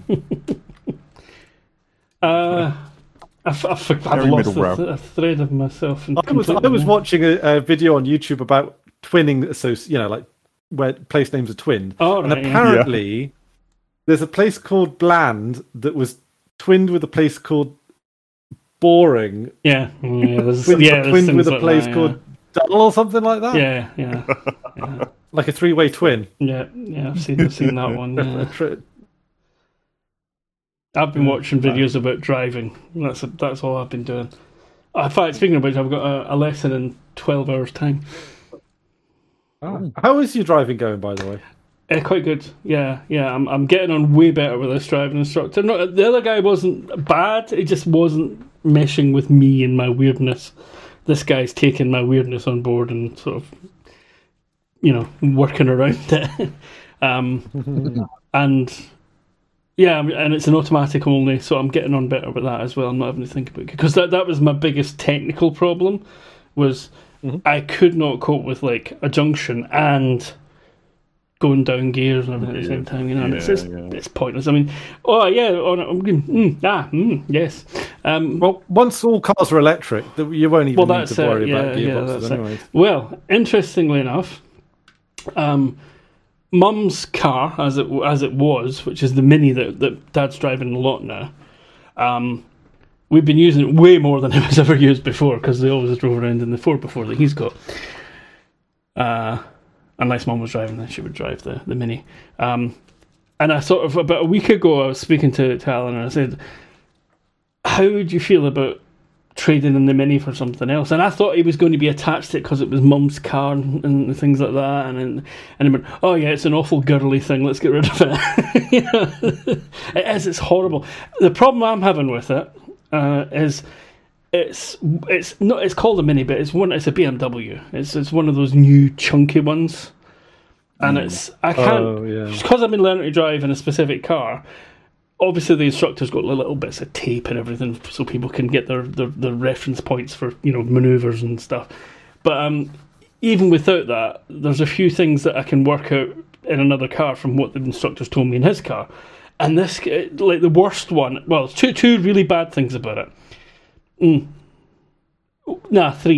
uh. I've, I've, I've lost a, th- a thread of myself. And I was I was watching a, a video on YouTube about twinning, so you know, like where place names are twinned. Oh, and right, apparently, yeah. there's a place called Bland that was twinned with a place called Boring. Yeah, yeah, there's, with, yeah, twinned there's with a like place that, called yeah. Dull or something like that. Yeah, yeah, yeah. Like a three-way twin. Yeah, yeah, I've seen, I've seen that one. Yeah. I've been watching videos about driving. That's a, that's all I've been doing. In fact, speaking of which, I've got a, a lesson in twelve hours' time. Oh. How is your driving going, by the way? Uh, quite good. Yeah, yeah. I'm I'm getting on way better with this driving instructor. No, the other guy wasn't bad. It just wasn't meshing with me and my weirdness. This guy's taking my weirdness on board and sort of, you know, working around it. um, and. Yeah, and it's an automatic only, so I'm getting on better with that as well. I'm not having to think about it because that that was my biggest technical problem. Was mm-hmm. I could not cope with like a junction and going down gears and everything at the same time. You know, and yeah, it's just, yeah. it's pointless. I mean, oh yeah, oh, no, mm, ah, mm, yes. Um, well, once all cars are electric, you won't even well, need to worry it, yeah, about gearboxes yeah, anyway. Well, interestingly enough, um. Mum's car, as it as it was, which is the Mini that, that Dad's driving a lot now, um, we've been using it way more than it was ever used before because they always drove around in the Ford before that he's got. Uh, unless Mum was driving, then she would drive the, the Mini. Um, and I sort of, about a week ago, I was speaking to, to Alan and I said, how would you feel about trading in the Mini for something else? And I thought he was going to be attached to it because it was Mum's car and, and things like that, and and, and he went, oh yeah, it's an awful girly thing, let's get rid of it. You know? It is, it's horrible. The problem I'm having with it uh, is it's it's not it's called a Mini, but it's one it's a B M W. It's it's one of those new chunky ones, and mm. it's I can't oh, yeah. because I've been learning to drive in a specific car. Obviously, the instructor's got little bits of tape and everything, so people can get their, their, their reference points for, you know, manoeuvres and stuff. But um, even without that, there's a few things that I can work out in another car from what the instructor's told me in his car. And this, like the worst one, well, two two really bad things about it. Mm. Nah, three.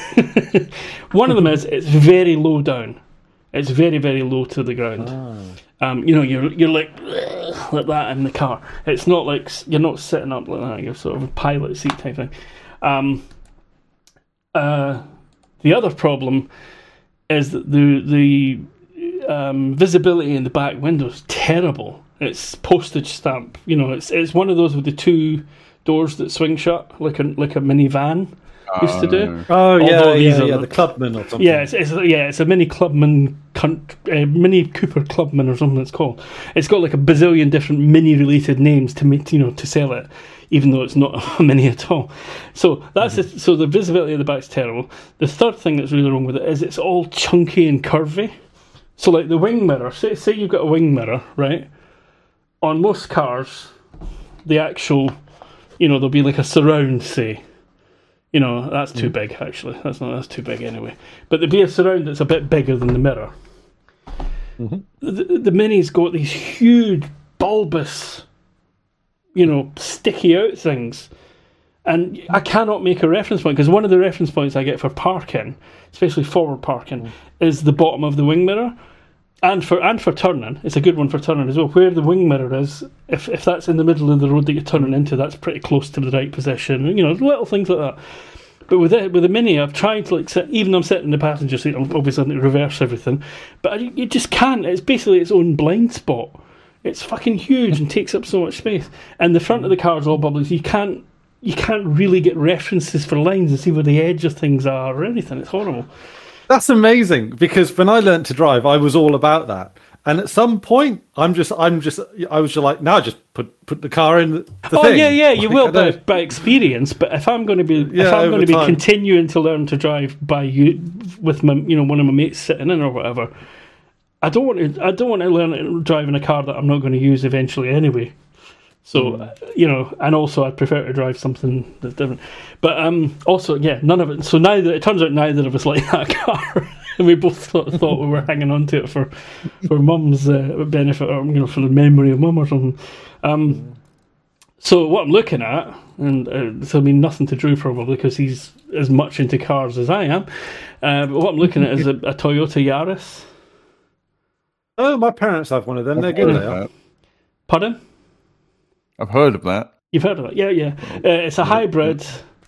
One of them is it's very low down. It's very, very low to the ground. Ah. Um, you know, you're you're like like that in the car. It's not like you're not sitting up like that. You're sort of a pilot seat type thing. Um, uh, the other problem is that the the um, visibility in the back window is terrible. It's postage stamp. You know, it's it's one of those with the two doors that swing shut, like a like a minivan. used to do. Oh yeah, Although these yeah, are yeah, the- the Clubman or something. Yeah, it's, it's yeah, it's a mini Clubman, cunt, uh, mini Cooper Clubman or something. It's called. It's got like a bazillion different mini-related names to make you know to sell it, even though it's not a mini at all. So that's Mm-hmm. the, so the visibility of the back's terrible. The third thing that's really wrong with it is it's all chunky and curvy. So like the wing mirror, say say you've got a wing mirror, right? On most cars, the actual, you know, there'll be like a surround, say. You know, that's too big, actually. That's not, that's too big anyway. But there'd be a surround that's a bit bigger than the mirror. Mm-hmm. The, the Mini's got these huge, bulbous, you know, sticky out things. And I cannot make a reference point, because one of the reference points I get for parking, especially forward parking, mm. is the bottom of the wing mirror. And for and for turning, it's a good one for turning as well. Where the wing mirror is, if if that's in the middle of the road that you're turning into, that's pretty close to the right position. You know, little things like that. But with it, with the Mini, I've tried to like sit, even though I'm sitting in the passenger seat, I'm obviously having to reverse everything. But I, you just can't. It's basically its own blind spot. It's fucking huge and takes up so much space. And the front of the car is all bubbly, so you can't you can't really get references for lines and see where the edge of things are or anything. It's horrible. That's amazing, because when I learned to drive, I was all about that. And at some point, I'm just, I'm just, I was just like, now just put put the car in the, the oh thing. yeah, yeah, you like, will by, by experience. But if I'm going to be, Yeah, if I'm going to be time. continuing to learn to drive by you with my, you know, one of my mates sitting in or whatever, I don't want to, I don't want to learn to drive in a car that I'm not going to use eventually anyway. So mm. you know, and also I'd prefer to drive something that's different. But um, also, yeah, none of it. So neither. It turns out neither of us like that car, and we both thought, thought we were hanging on to it for for Mum's uh, benefit, or you know, for the memory of Mum or something. Um, mm. So what I'm looking at, and uh, so I mean nothing to Drew probably because he's as much into cars as I am. Uh, but what I'm looking at is a, a Toyota Yaris. Oh, my parents have one of them. They're good. They are. Pardon? I've heard of that. You've heard of it, yeah, yeah. Uh, it's a hybrid,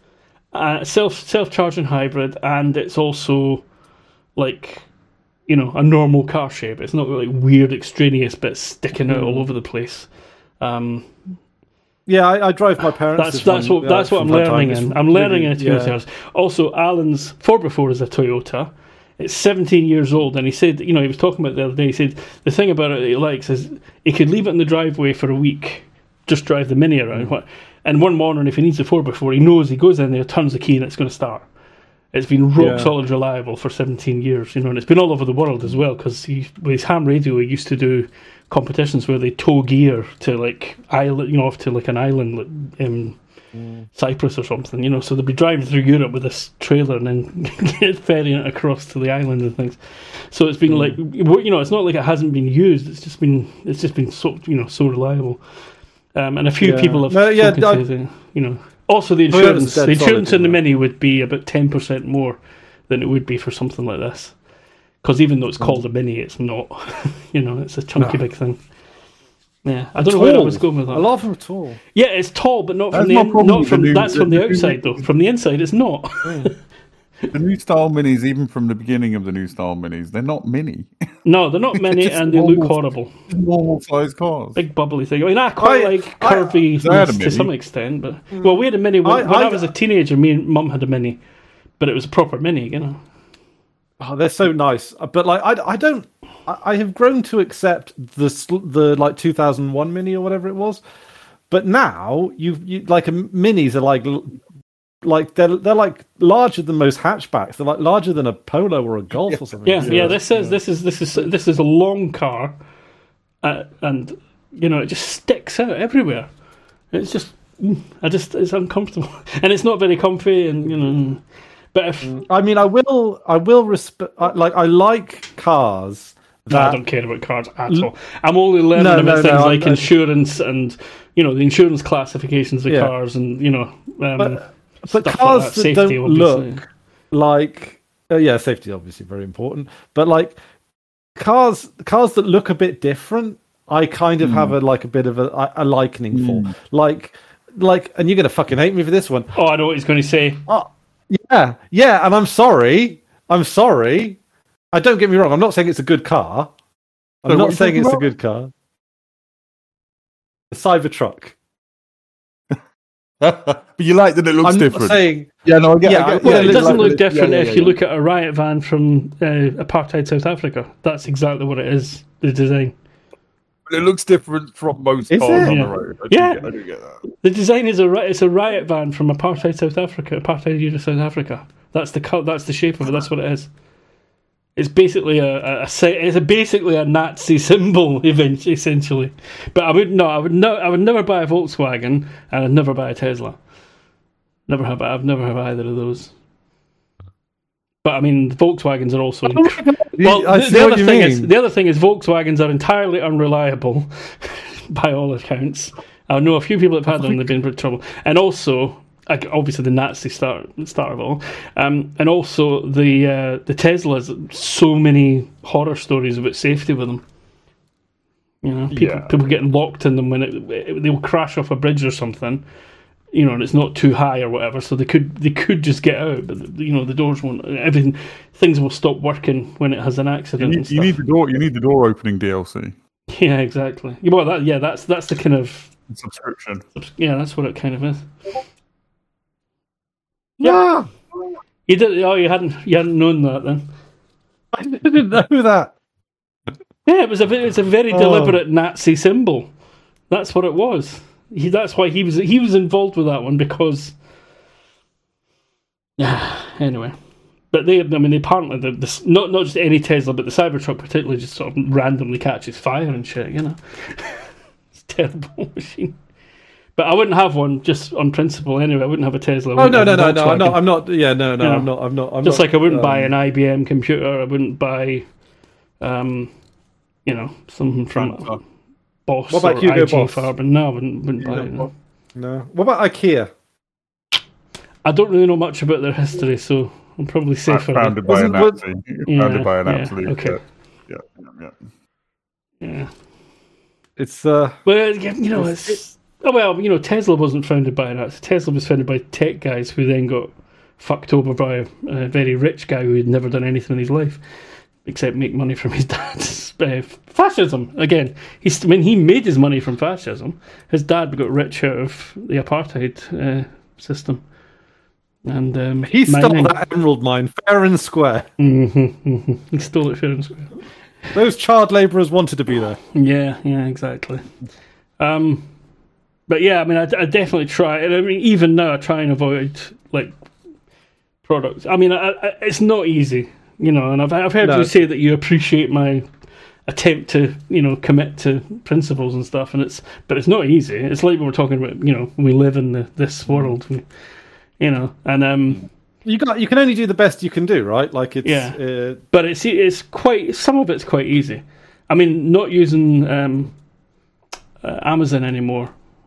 uh, self self charging hybrid, and it's also like, you know, a normal car shape. It's not like weird extraneous bits sticking out all over the place. Um, yeah, I, I drive my parents. That's that's one, what that's uh, what I'm learning time. in. It's I'm learning really, in a Toyota. yeah. Also, Alan's four by four is a Toyota. It's seventeen years old, and he said, you know, he was talking about it the other day. He said the thing about it that he likes is he could leave it in the driveway for a week. Just drive the Mini around. Mm. And one morning, if he needs a four by four, he knows he goes in there, turns the key, and it's going to start. It's been rock yeah. solid reliable for seventeen years, you know, and it's been all over the world as well. Because he, with his ham radio, he used to do competitions where they tow gear to like island, you know, off to like an island, like, um, mm. Cyprus or something, you know. So they'd be driving through Europe with this trailer and then get ferrying it across to the island and things. So it's been mm. like, you know, it's not like it hasn't been used. It's just been, it's just been so, you know, so reliable. Um, and a few yeah. people have no, yeah, spoken I, to the, you know. Also, the insurance, the insurance in the Mini would be about ten percent more than it would be for something like this. Because even though it's called a Mini, it's not. You know, it's a chunky no. big thing. Yeah, I don't tall. know where I was going with that. A lot of them are tall. Yeah, it's tall, but not that's from the in, not from the that's new, from the, the outside new, though. From the inside, it's not. The new style Minis, even from the beginning of the new style Minis, they're not mini. No, they're not mini, they're and they normal, look horrible. Normal size cars, big bubbly thing. I mean, I quite I, like curvy I, to some extent, but mm. well, we had a Mini when I, when I, I was a teenager. Me and Mum had a Mini, but it was a proper Mini, you know. Oh, they're so nice, but like I, I don't. I have grown to accept the the like two thousand one Mini or whatever it was, but now you you like Minis are like like they're they're like larger than most hatchbacks. They're like larger than a Polo or a Golf or something. Yeah, yeah. This is this is this is this is a long car, uh, and you know it just sticks out everywhere. It's just I just it's uncomfortable, and it's not very comfy, and you know. But if I mean, I will I will respect like I like cars. That, no, I don't care about cars at all. I'm only learning no, about no, things no, like I, insurance and you know the insurance classifications of yeah. cars and you know. Um, but but cars like that. that safety, don't obviously. look like uh, yeah, safety is obviously very important. But like cars, cars that look a bit different, I kind of mm. have a like a bit of a, a likening mm. for. Like like, and you're gonna fucking hate me for this one. Oh, I know what he's going to say. Oh, yeah, yeah, and I'm sorry. I'm sorry. I don't get me wrong. I'm not saying it's a good car. I'm so not saying it's about? a good car. The Cybertruck. But you like that it looks I'm different. saying, yeah, no, I get, yeah, I get, Well, yeah, it you doesn't like look that it- different yeah, yeah, if yeah, you yeah. look at a riot van from uh, apartheid South Africa. That's exactly what it is, the design. But it looks different from most Is cars it? on Yeah. the road. I Yeah. do get, I do get that. The design is a ri- it's a riot van from apartheid South Africa, apartheid era South Africa. That's the cut. That's the shape of it. That's what it is. It's basically a, a, a se- it's a basically a Nazi symbol, eventually, essentially. But I would no, I would no, I would never buy a Volkswagen, and I'd never buy a Tesla. Never have. I've never have either of those. But I mean, Volkswagens are also. Inc- well, I the, see the what other you thing mean. is, the other thing is, Volkswagens are entirely unreliable, by all accounts. I know a few people that have had them; they've been in trouble, and also. Like, obviously, the Nazi start start of it all, um, and also the uh, the Teslas. So many horror stories about safety with them. You know, people Yeah. people getting locked in them when it, it, they'll crash off a bridge or something. You know, and it's not too high or whatever, so they could they could just get out, but you know the doors won't. Everything, things will stop working when it has an You accident. and need, you stuff. need the door. You need the door opening D L C Yeah, exactly. Well, that yeah, that's that's the kind of subscription. yeah, that's what it kind of is. yeah, You did. Oh, you hadn't you hadn't known that then. I didn't know that. Yeah, it was a ve- it's a very Oh. deliberate Nazi symbol. That's what it was. He, that's why he was he was involved with that one because. Yeah. Anyway, but they I mean they apparently the, the not not just any Tesla but the Cybertruck particularly just sort of randomly catches fire and shit. You know, it's a terrible machine. But I wouldn't have one just on principle anyway. I wouldn't have a Tesla. I Oh wouldn't no, have no, a no, no! I'm Volkswagen. not. I'm not. Yeah, no, no, You know, I'm not. I'm not. I'm Just not, like I wouldn't um, buy an I B M computer. I wouldn't buy, um, you know, something from Fanta. Boss What about or Hugo I G Boss? Farben. No, I wouldn't, wouldn't buy Hugo it. No. Boss. No. What about IKEA? I don't really know much about their history, so I'm probably safer. Founded by a Wasn't- was- Nazi. Yeah, Founded by an yeah, absolute. okay. Yeah, yeah, yeah. Yeah. It's uh. Well, yeah, you know, it's. Oh, well, you know, Tesla wasn't founded by that. Tesla was founded by tech guys who then got fucked over by a, a very rich guy who had never done anything in his life except make money from his dad's uh, fascism. Again, he's when he made his money from fascism, his dad got rich out of the apartheid uh, system. And um, He stole mining. that emerald mine fair and square. Mm-hmm, mm-hmm. He stole it fair and square. Those child labourers wanted to be there. Yeah, yeah, exactly. Um, but yeah, I mean, I, I definitely try, and I mean, even now, I try and avoid like products. I mean, I, I, it's not easy, you know. And I've I've heard No. you say that you appreciate my attempt to, you know, commit to principles and stuff, and it's but it's not easy. It's like we were talking about, you know, we live in the, this world, we, you know, and um. You got. You can only do the best you can do, right? Like it's. Yeah. Uh, But it's it's quite some of it's quite easy. I mean, not using um, uh, Amazon anymore.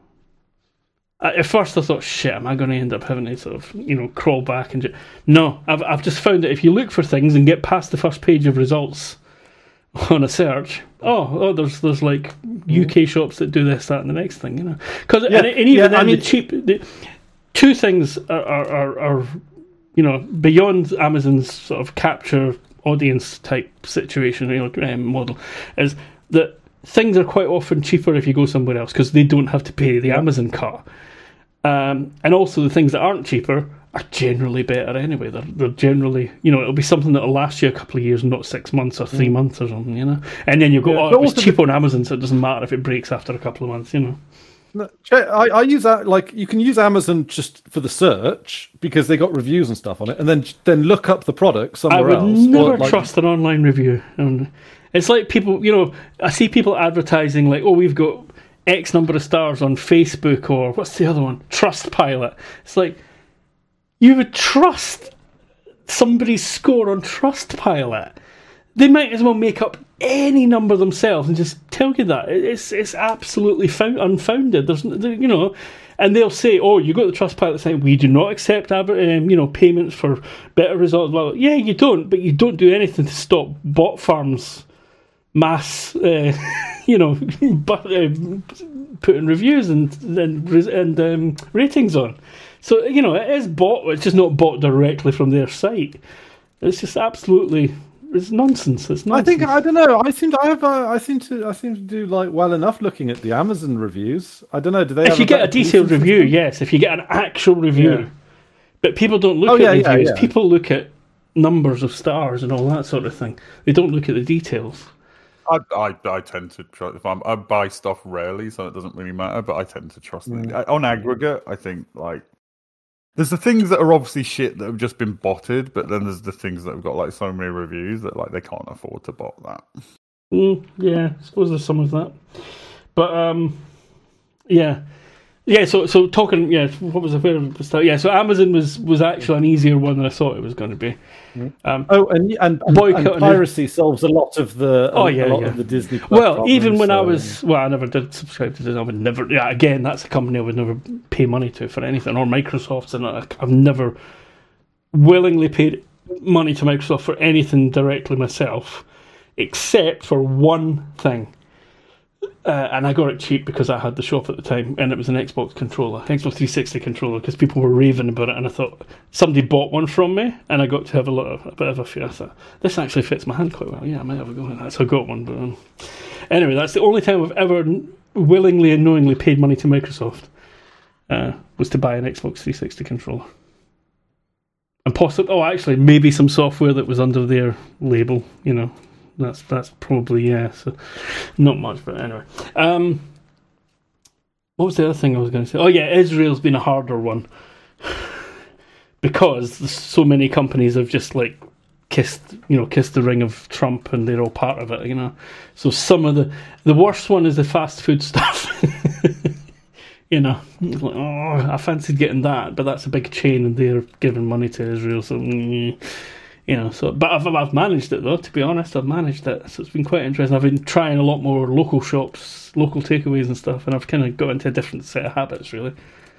Uh, At first, I thought, "Shit, am I going to end up having to sort of, you know, crawl back and ju-" no? I've I've just found that if you look for things and get past the first page of results on a search, oh, oh, there's there's like U K shops that do this, that, and the next thing, you know. Because Yeah, and, and even yeah, then, I mean- the cheap, the, two things are are, are are you know beyond Amazon's sort of capture audience type situation, you know, um, model, is that things are quite often cheaper if you go somewhere else because they don't have to pay the Amazon cut. Um, and also the things that aren't cheaper are generally better anyway. They're, they're generally, you know, it'll be something that'll last you a couple of years, not six months or three months or something, you know. And then you go, Yeah, oh, but it was also cheap on Amazon, so it doesn't matter if it breaks after a couple of months, you know. no, I, I use that like you can use Amazon just for the search because they got reviews and stuff on it, and then then look up the product somewhere I would else. never or, like, trust an online review. Um, it's like people, you know, I see people advertising like, oh, we've got X number of stars on Facebook, or what's the other one? Trustpilot. It's like, you would trust somebody's score on Trustpilot. They might as well make up any number themselves and just tell you that. It's it's absolutely found, unfounded. There's, you know, and they'll say, "Oh, you got the Trustpilot site. We do not accept, adver- um, you know, payments for better results." Well, yeah, you don't, but you don't do anything to stop bot farms mass, uh, you know, but, uh, putting reviews and and and um, ratings on. So you know, it is bought. It's just not bought directly from their site. It's just absolutely it's nonsense. It's nonsense. I think I don't know. I seem to I have uh, I seem to I seem to do like well enough looking at the Amazon reviews. I don't know. Do they? If have you a get a detailed review, system? Yes. If you get an actual review, yeah. But people don't look oh, at yeah, reviews. Yeah, yeah. People look at numbers of stars and all that sort of thing. They don't look at the details. I, I, I tend to trust. If I'm, I buy stuff rarely, so it doesn't really matter. But I tend to trust mm. it. On aggregate. I think like there's the things that are obviously shit that have just been botted, but then there's the things that have got like so many reviews that like they can't afford to bot that. Mm, yeah, I suppose there's some of that. But um, yeah. Yeah, so so talking, yeah, what was the where start? Yeah, so Amazon was, was actually an easier one than I thought it was going to be. Um, oh, and and, and, and piracy solves a lot of the oh, yeah, a lot yeah. of the Disney. Well, even when so, I was well, I never did subscribe to Disney. I would never. Yeah, again, that's a company I would never pay money to for anything, or Microsoft's, and I've never willingly paid money to Microsoft for anything directly myself, except for one thing. Uh, and I got it cheap because I had the shop at the time, and it was an Xbox controller, Xbox three sixty controller, because people were raving about it, and I thought somebody bought one from me, and I got to have a, lot of, a bit of a fear. I thought, this actually fits my hand quite well. Yeah, I might have a go at that, so I got one. But um, anyway, that's the only time I've ever willingly and knowingly paid money to Microsoft, uh, was to buy an Xbox three sixty controller. And possibly, oh, actually, maybe some software that was under their label, you know. That's that's probably, yeah, so not much, but anyway. Um, what was the other thing I was going to say? Oh, yeah, Israel's been a harder one because so many companies have just, like, kissed, you know, kissed the ring of Trump, and they're all part of it, you know. So some of the... The worst one is the fast food stuff. You know, it's like, oh, I fancied getting that, but that's a big chain, and they're giving money to Israel, so... Mm. You know, so but I've I've managed it though. To be honest, I've managed it, so it's been quite interesting. I've been trying a lot more local shops, local takeaways and stuff, and I've kind of got into a different set of habits, really.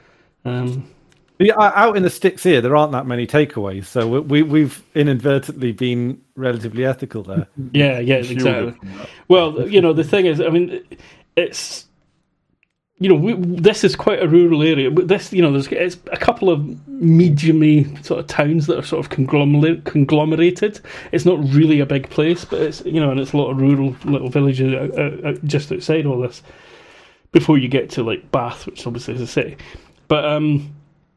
Um, yeah, out in the sticks here, there aren't that many takeaways, so we we've inadvertently been relatively ethical there. Yeah, yeah, exactly. Well, you know, the thing is, I mean, it's. You know, we, this is quite a rural area. But this, you know, there's it's a couple of medium-y sort of towns that are sort of conglomerate, conglomerated. It's not really a big place, but it's, you know, and it's a lot of rural little villages out, out, just outside all this. Before you get to like Bath, which obviously is a city, but um,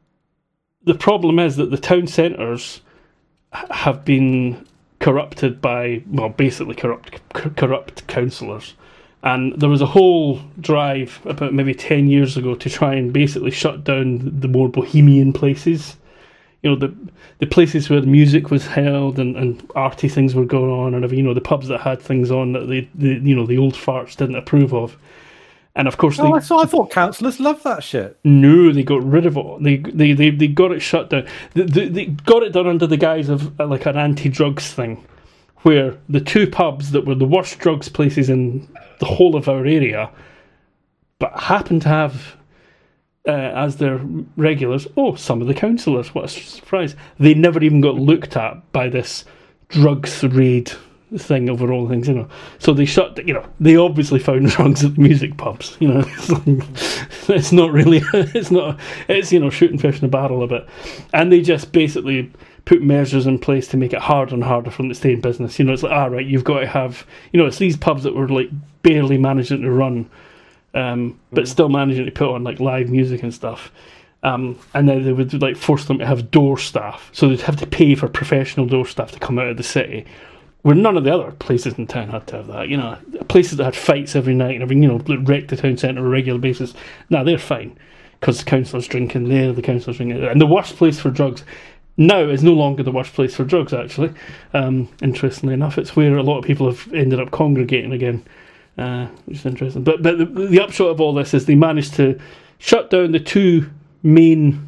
the problem is that the town centres have been corrupted by, well, basically corrupt corrupt councillors. And there was a whole drive about maybe ten years ago to try and basically shut down the more bohemian places. You know, the the places where the music was held and, and arty things were going on, and you know, the pubs that had things on that the, the you know the old farts didn't approve of. And of course, oh, they, I, saw, I thought councillors loved that shit. No, they got rid of it. They they they, they got it shut down. They, they, they got it done under the guise of uh, like an anti-drugs thing, where the two pubs that were the worst drugs places in the whole of our area, but happen to have uh, as their regulars, oh, some of the councillors. What a surprise! They never even got looked at by this drugs raid thing over all things, you know. So they shut. You know, they obviously found drugs at the music pubs. You know, it's, like, it's not really. It's not. It's you know shooting fish in a barrel a bit, and they just basically put measures in place to make it harder and harder for them to stay in business. You know, it's like, ah, right, you've got to have, you know, it's these pubs that were like barely managing to run, um, but still managing to put on like live music and stuff. Um, and then they would like force them to have door staff, so they'd have to pay for professional door staff to come out of the city, where none of the other places in town had to have that. You know, places that had fights every night and everything, you know, wrecked the town centre on a regular basis. Now they're fine because the councillors drinking there, the councillors drinking there, and the worst place for drugs. Now is no longer the worst place for drugs, actually. Um, interestingly enough, it's where a lot of people have ended up congregating again, uh, which is interesting. But but the, the upshot of all this is they managed to shut down the two main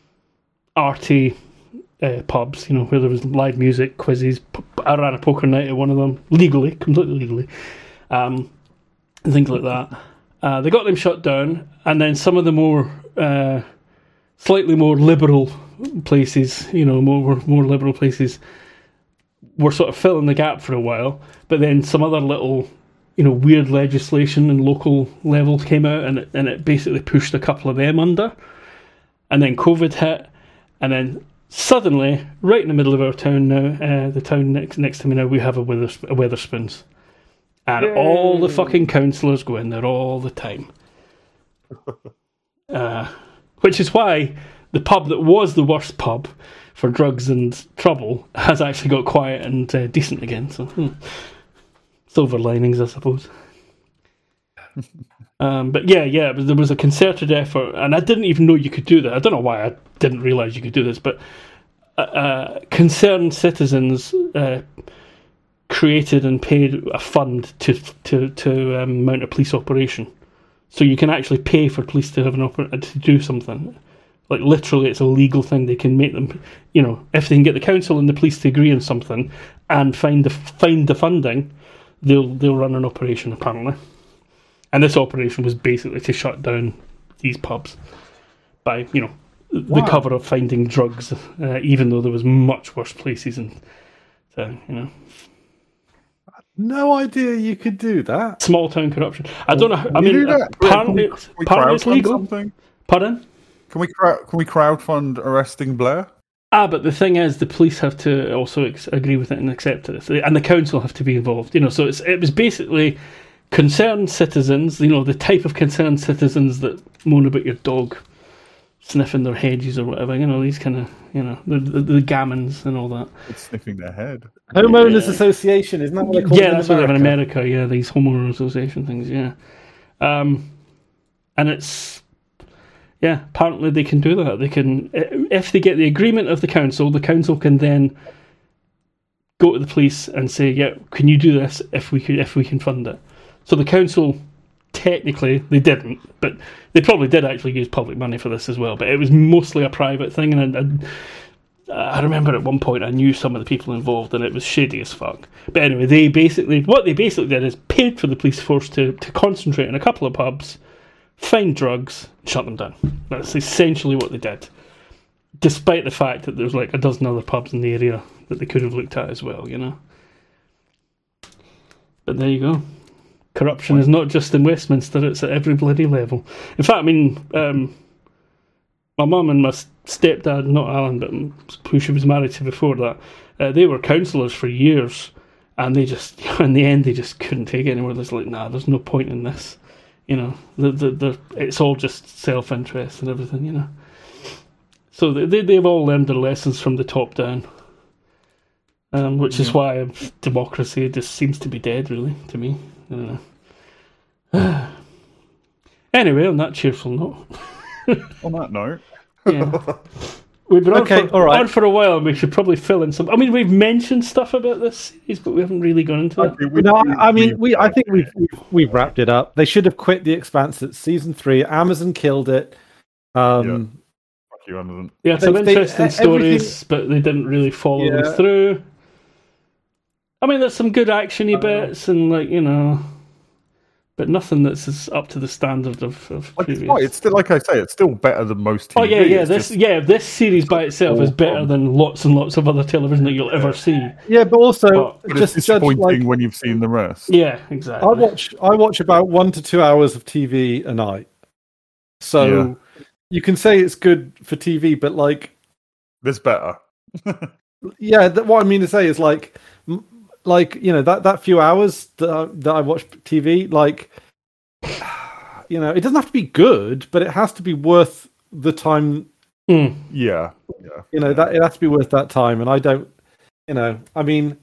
arty uh, pubs, you know, where there was live music, quizzes. I ran a poker night at one of them, legally, completely legally, um, and things like that. Uh, they got them shut down, and then some of the more, uh, slightly more liberal places, you know, more more liberal places were sort of filling the gap for a while, but then some other little, you know, weird legislation and local level came out, and it, and it basically pushed a couple of them under, and then COVID hit, and then suddenly, right in the middle of our town now, uh, the town next next to me now, we have a, Withers- a Wetherspoons. And Yay. all the fucking councillors go in there all the time. uh, which is why the pub that was the worst pub for drugs and trouble has actually got quiet and uh, decent again. So, hmm. silver linings, I suppose. um, but yeah, yeah, there was a concerted effort, and I didn't even know you could do that. I don't know why I didn't realise you could do this, but uh, uh, concerned citizens uh, created and paid a fund to to to um, mount a police operation. So you can actually pay for police to have an oper- to do something. Like literally, it's a legal thing. They can make them, you know, if they can get the council and the police to agree on something and find the find the funding, they'll they'll run an operation apparently. And this operation was basically to shut down these pubs by, you know, wow. the cover of finding drugs, uh, even though there was much worse places and so, you know. No idea you could do that. Small town corruption. I don't know. How, I mean, apparently, can we, can we apparently it's legal. Something? Pardon? Can we crowd, can we crowdfund arresting Blair? Ah, but the thing is, the police have to also ex- agree with it and accept it, and the council have to be involved. You know, so it's it was basically concerned citizens. You know, the type of concerned citizens that moan about your dog sniffing their hedges or whatever. You know, these kind of, you know, the the, the gammons and all that. It's sniffing their head. Homeowners yeah. Association, isn't that what they call yeah, it? Yeah, that's what they have in America. Yeah, these homeowner association things. Yeah, um, and it's. Yeah, apparently they can do that. They can, if they get the agreement of the council, the council can then go to the police and say, "Yeah, can you do this if we can, if we can fund it?" So the council, technically, they didn't, but they probably did actually use public money for this as well. But it was mostly a private thing, and, and I remember at one point I knew some of the people involved, and it was shady as fuck. But anyway, they basically what they basically did is paid for the police force to to concentrate in a couple of pubs, find drugs, shut them down. That's essentially what they did. Despite the fact that there's like a dozen other pubs in the area that they could have looked at as well, you know. But there you go. Corruption is not just in Westminster, it's at every bloody level. In fact, I mean, um, my mum and my stepdad, not Alan, but who she was married to before that, uh, they were councillors for years, and they just, in the end, they just couldn't take it anymore. They're like, nah, there's no point in this. You know, the, the, the, it's all just self-interest and everything, you know. So they, they've all learned their lessons from the top down, um, which yeah. is why democracy just seems to be dead, really, to me. I don't know. Anyway, on that cheerful note. On that note. Yeah. We've been okay, on, for, all right. on for a while, and we should probably fill in some. I mean, we've mentioned stuff about this series, but we haven't really gone into it. Okay, no, I mean, we. I think we've, we've we've wrapped it up. They should have quit The Expanse at season three. Amazon killed it. Um, yeah. Fuck you, Amazon. Yeah, some they, interesting they, stories, but they didn't really follow yeah. them through. I mean, there's some good actiony bits, and like you know. But nothing that's as up to the standard of, of like previous. It's, right. It's still, like I say, it's still better than most T V. Oh yeah, yeah. It's this just... yeah, this series by itself is better than lots and lots of other television that you'll ever see. Yeah, but also but just it's disappointing like, when you've seen the rest. Yeah, exactly. I watch I watch about one to two hours of T V a night, so yeah. you can say it's good for T V, but like this better. yeah, th- what I mean to say is like, like you know that, that few hours that I, that I watch T V, like. You know, it doesn't have to be good, but it has to be worth the time. Mm. Yeah, yeah. You know, that it has to be worth that time, and I don't. You know, I mean,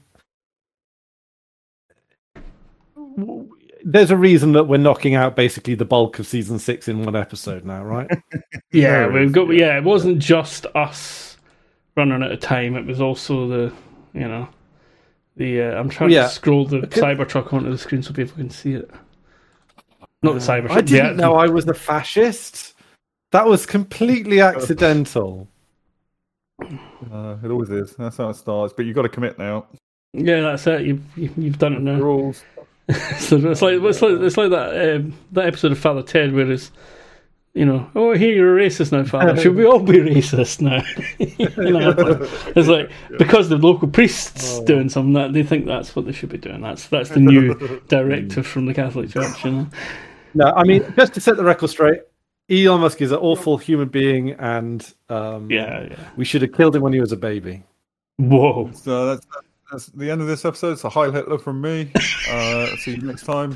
there's a reason that we're knocking out basically the bulk of season six in one episode now, right? yeah, we've got. Yeah, it wasn't just us running out of time; it was also the, you know, the. Uh, I'm trying yeah. to scroll the okay. Cybertruck onto the screen so people can see it. Not the Cybertruck. I didn't yeah. know I was a fascist. That was completely accidental. Uh, it always is. That's how it starts. But you've got to commit now. Yeah, that's it. You've you've done it now. Rules. So it's like it's like it's like that um, that episode of Father Ted where it's, you know, oh, here you're a racist now, Father. Should we all be racist now? you know, it's like because the local priest's oh. doing something that they think that's what they should be doing. That's that's the new directive from the Catholic Church. You know. No, I mean, just to set the record straight, Elon Musk is an awful human being, and um, yeah, yeah. we should have killed him when he was a baby. Whoa. So that's, that's the end of this episode. It's a Heil Hitler from me. Uh, see you next time.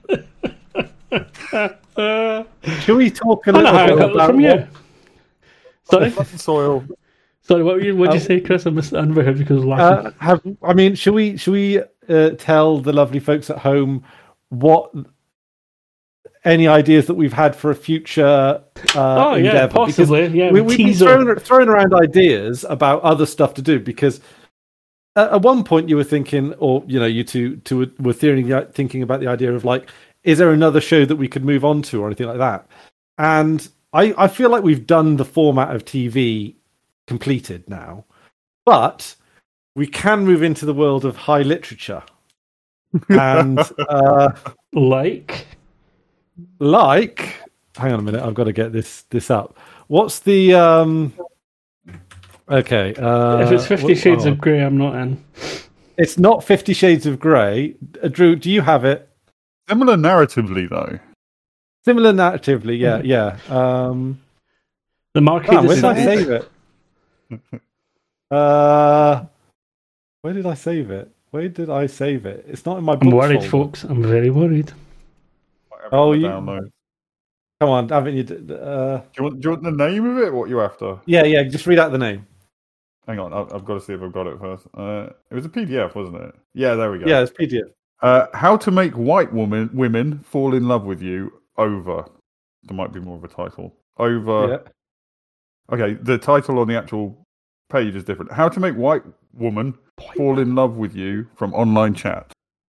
Uh, Should we talk a little bit about from you? Sorry, soil. Sorry, what did you, you say, Chris? I missed underheard because of laughing. Uh, have I mean, should we should we uh, tell the lovely folks at home what any ideas that we've had for a future? Uh, oh yeah, endeavor? possibly. Because yeah, we, we've been throwing, throwing around ideas about other stuff to do because. At one point, you were thinking, or you know, you two, two were thinking, thinking about the idea of like, is there another show that we could move on to, or anything like that? And I, I feel like we've done the format of T V completed now, but we can move into the world of high literature, and uh, like, like, hang on a minute, I've got to get this this up. What's the um? Okay. Uh, if it's Fifty what, Shades oh. of Grey, I'm not in. It's not Fifty Shades of Grey. Uh, Drew, do you have it? Similar narratively, though. Similar narratively, yeah, yeah. Um, the Marquis. Oh, where did I save it? uh, where did I save it? Where did I save it? It's not in my. I'm worried, folder. folks. I'm very worried. Oh, you. Download. Come on, haven't you? Uh... Do you want? Do you want the name of it? What you after? Yeah, yeah. Just read out the name. Hang on, I've got to see if I've got it first. Uh, it was a P D F, wasn't it? Yeah, there we go. Yeah, it's P D F. Uh, how to make white woman women fall in love with you over. There might be more of a title. Over. Yeah. Okay, the title on the actual page is different. How to make white woman fall in love with you from online chat.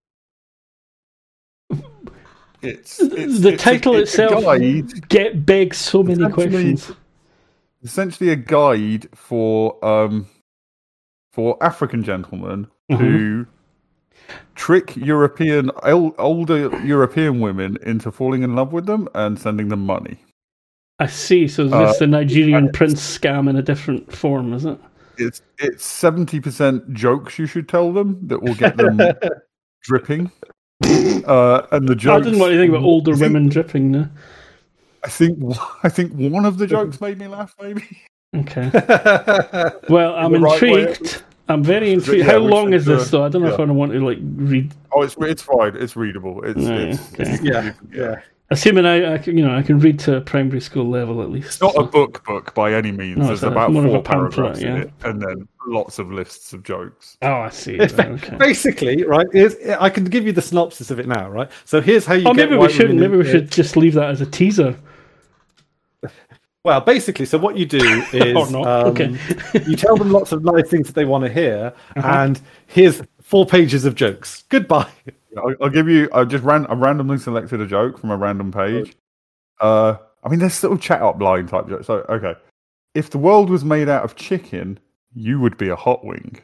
It's, it's the it's title a, itself get begs so many questions. Essentially, a guide for um for African gentlemen mm-hmm. who trick European older European women into falling in love with them and sending them money. I see. So uh, this the Nigerian prince scam in a different form, is it? It's it's seventy percent jokes you should tell them that will get them dripping. Uh, and the jokes. I didn't want anything about older think, women dripping. No. I think I think one of the jokes made me laugh. Maybe. Okay. Well, I'm intrigued. Right I'm very intrigued. Yeah, How long is this, though? I don't know yeah. if I want to like read. Oh, it's it's fine. It's readable. It's, right, it's, okay. it's yeah, yeah. Assuming I, I, can, you know, I can read to primary school level at least. It's not so. a book book by any means. No, There's about four paragraphs yeah. in it, and then lots of lists of jokes. Oh, I see. Right, okay. Basically, right? I can give you the synopsis of it now, right? So here's how you. Oh, get maybe we shouldn't. Maybe we it. should just leave that as a teaser. Well, basically, so what you do is oh, no. um, okay. you tell them lots of nice things that they want to hear, uh-huh. and here's four pages of jokes. Goodbye. I'll, I'll give you. I just ran. I randomly selected a joke from a random page. Uh, I mean, there's little chat up line type jokes. So, okay, if the world was made out of chicken, you would be a hot wing.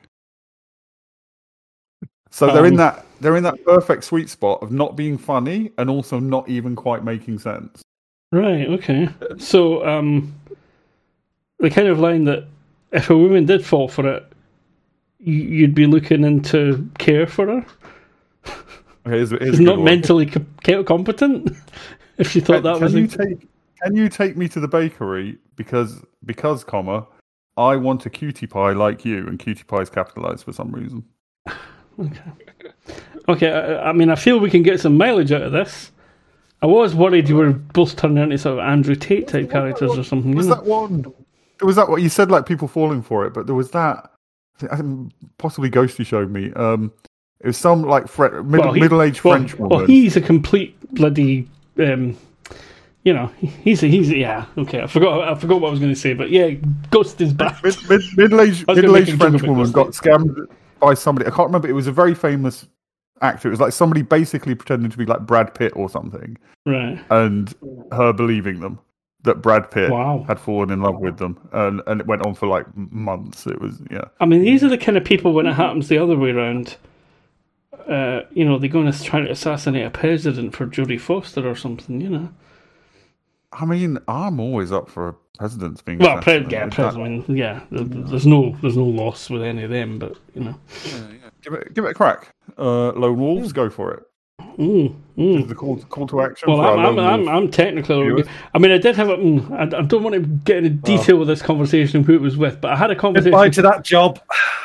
So um, they're in that they're in that perfect sweet spot of not being funny and also not even quite making sense. Right. Okay. So, um, the kind of line that if a woman did fall for it, you'd be looking into care for her. Okay, here's, here's She's not one. mentally co- competent. If she thought can, that can was you a... take can you take me to the bakery because because comma I want a cutie pie like you, and cutie pie is capitalized for some reason. Okay. Okay. I, I mean, I feel we can get some mileage out of this. I was worried you were both turning into sort of Andrew Tate type characters or something. Was you know? that one? Was that what you said? Like people falling for it, but there was that. I think possibly Ghosty showed me. Um, it was some like fre- middle, well, he, middle-aged well, French woman. Well, he's a complete bloody. Um, you know, he's a, he's a, yeah. Okay, I forgot. I forgot what I was going to say, but yeah, Ghost is back. Mid, mid, middle-aged middle-aged French woman got scammed by somebody. I can't remember. It was a very famous actor. It was like somebody basically pretending to be like Brad Pitt or something, right? And her believing them that Brad Pitt wow. had fallen in love with them, and and it went on for like months. It was yeah. I mean, these are the kind of people when it happens the other way around. Uh, you know, they're going to try to assassinate a president for Jodie Foster or something. You know. I mean, I'm always up for presidents being well, pre- yeah, president. I mean, yeah, there's no there's no loss with any of them, but you know, yeah, yeah. give it give it a crack. Uh, Lone Wolves, go for it. Mm, mm. The call, call to action. Well, for I'm, our I'm, I'm, I'm technically. I mean, I did have a. I, I don't want to get into detail oh. with this conversation and who it was with, but I had a conversation. Goodbye to that job.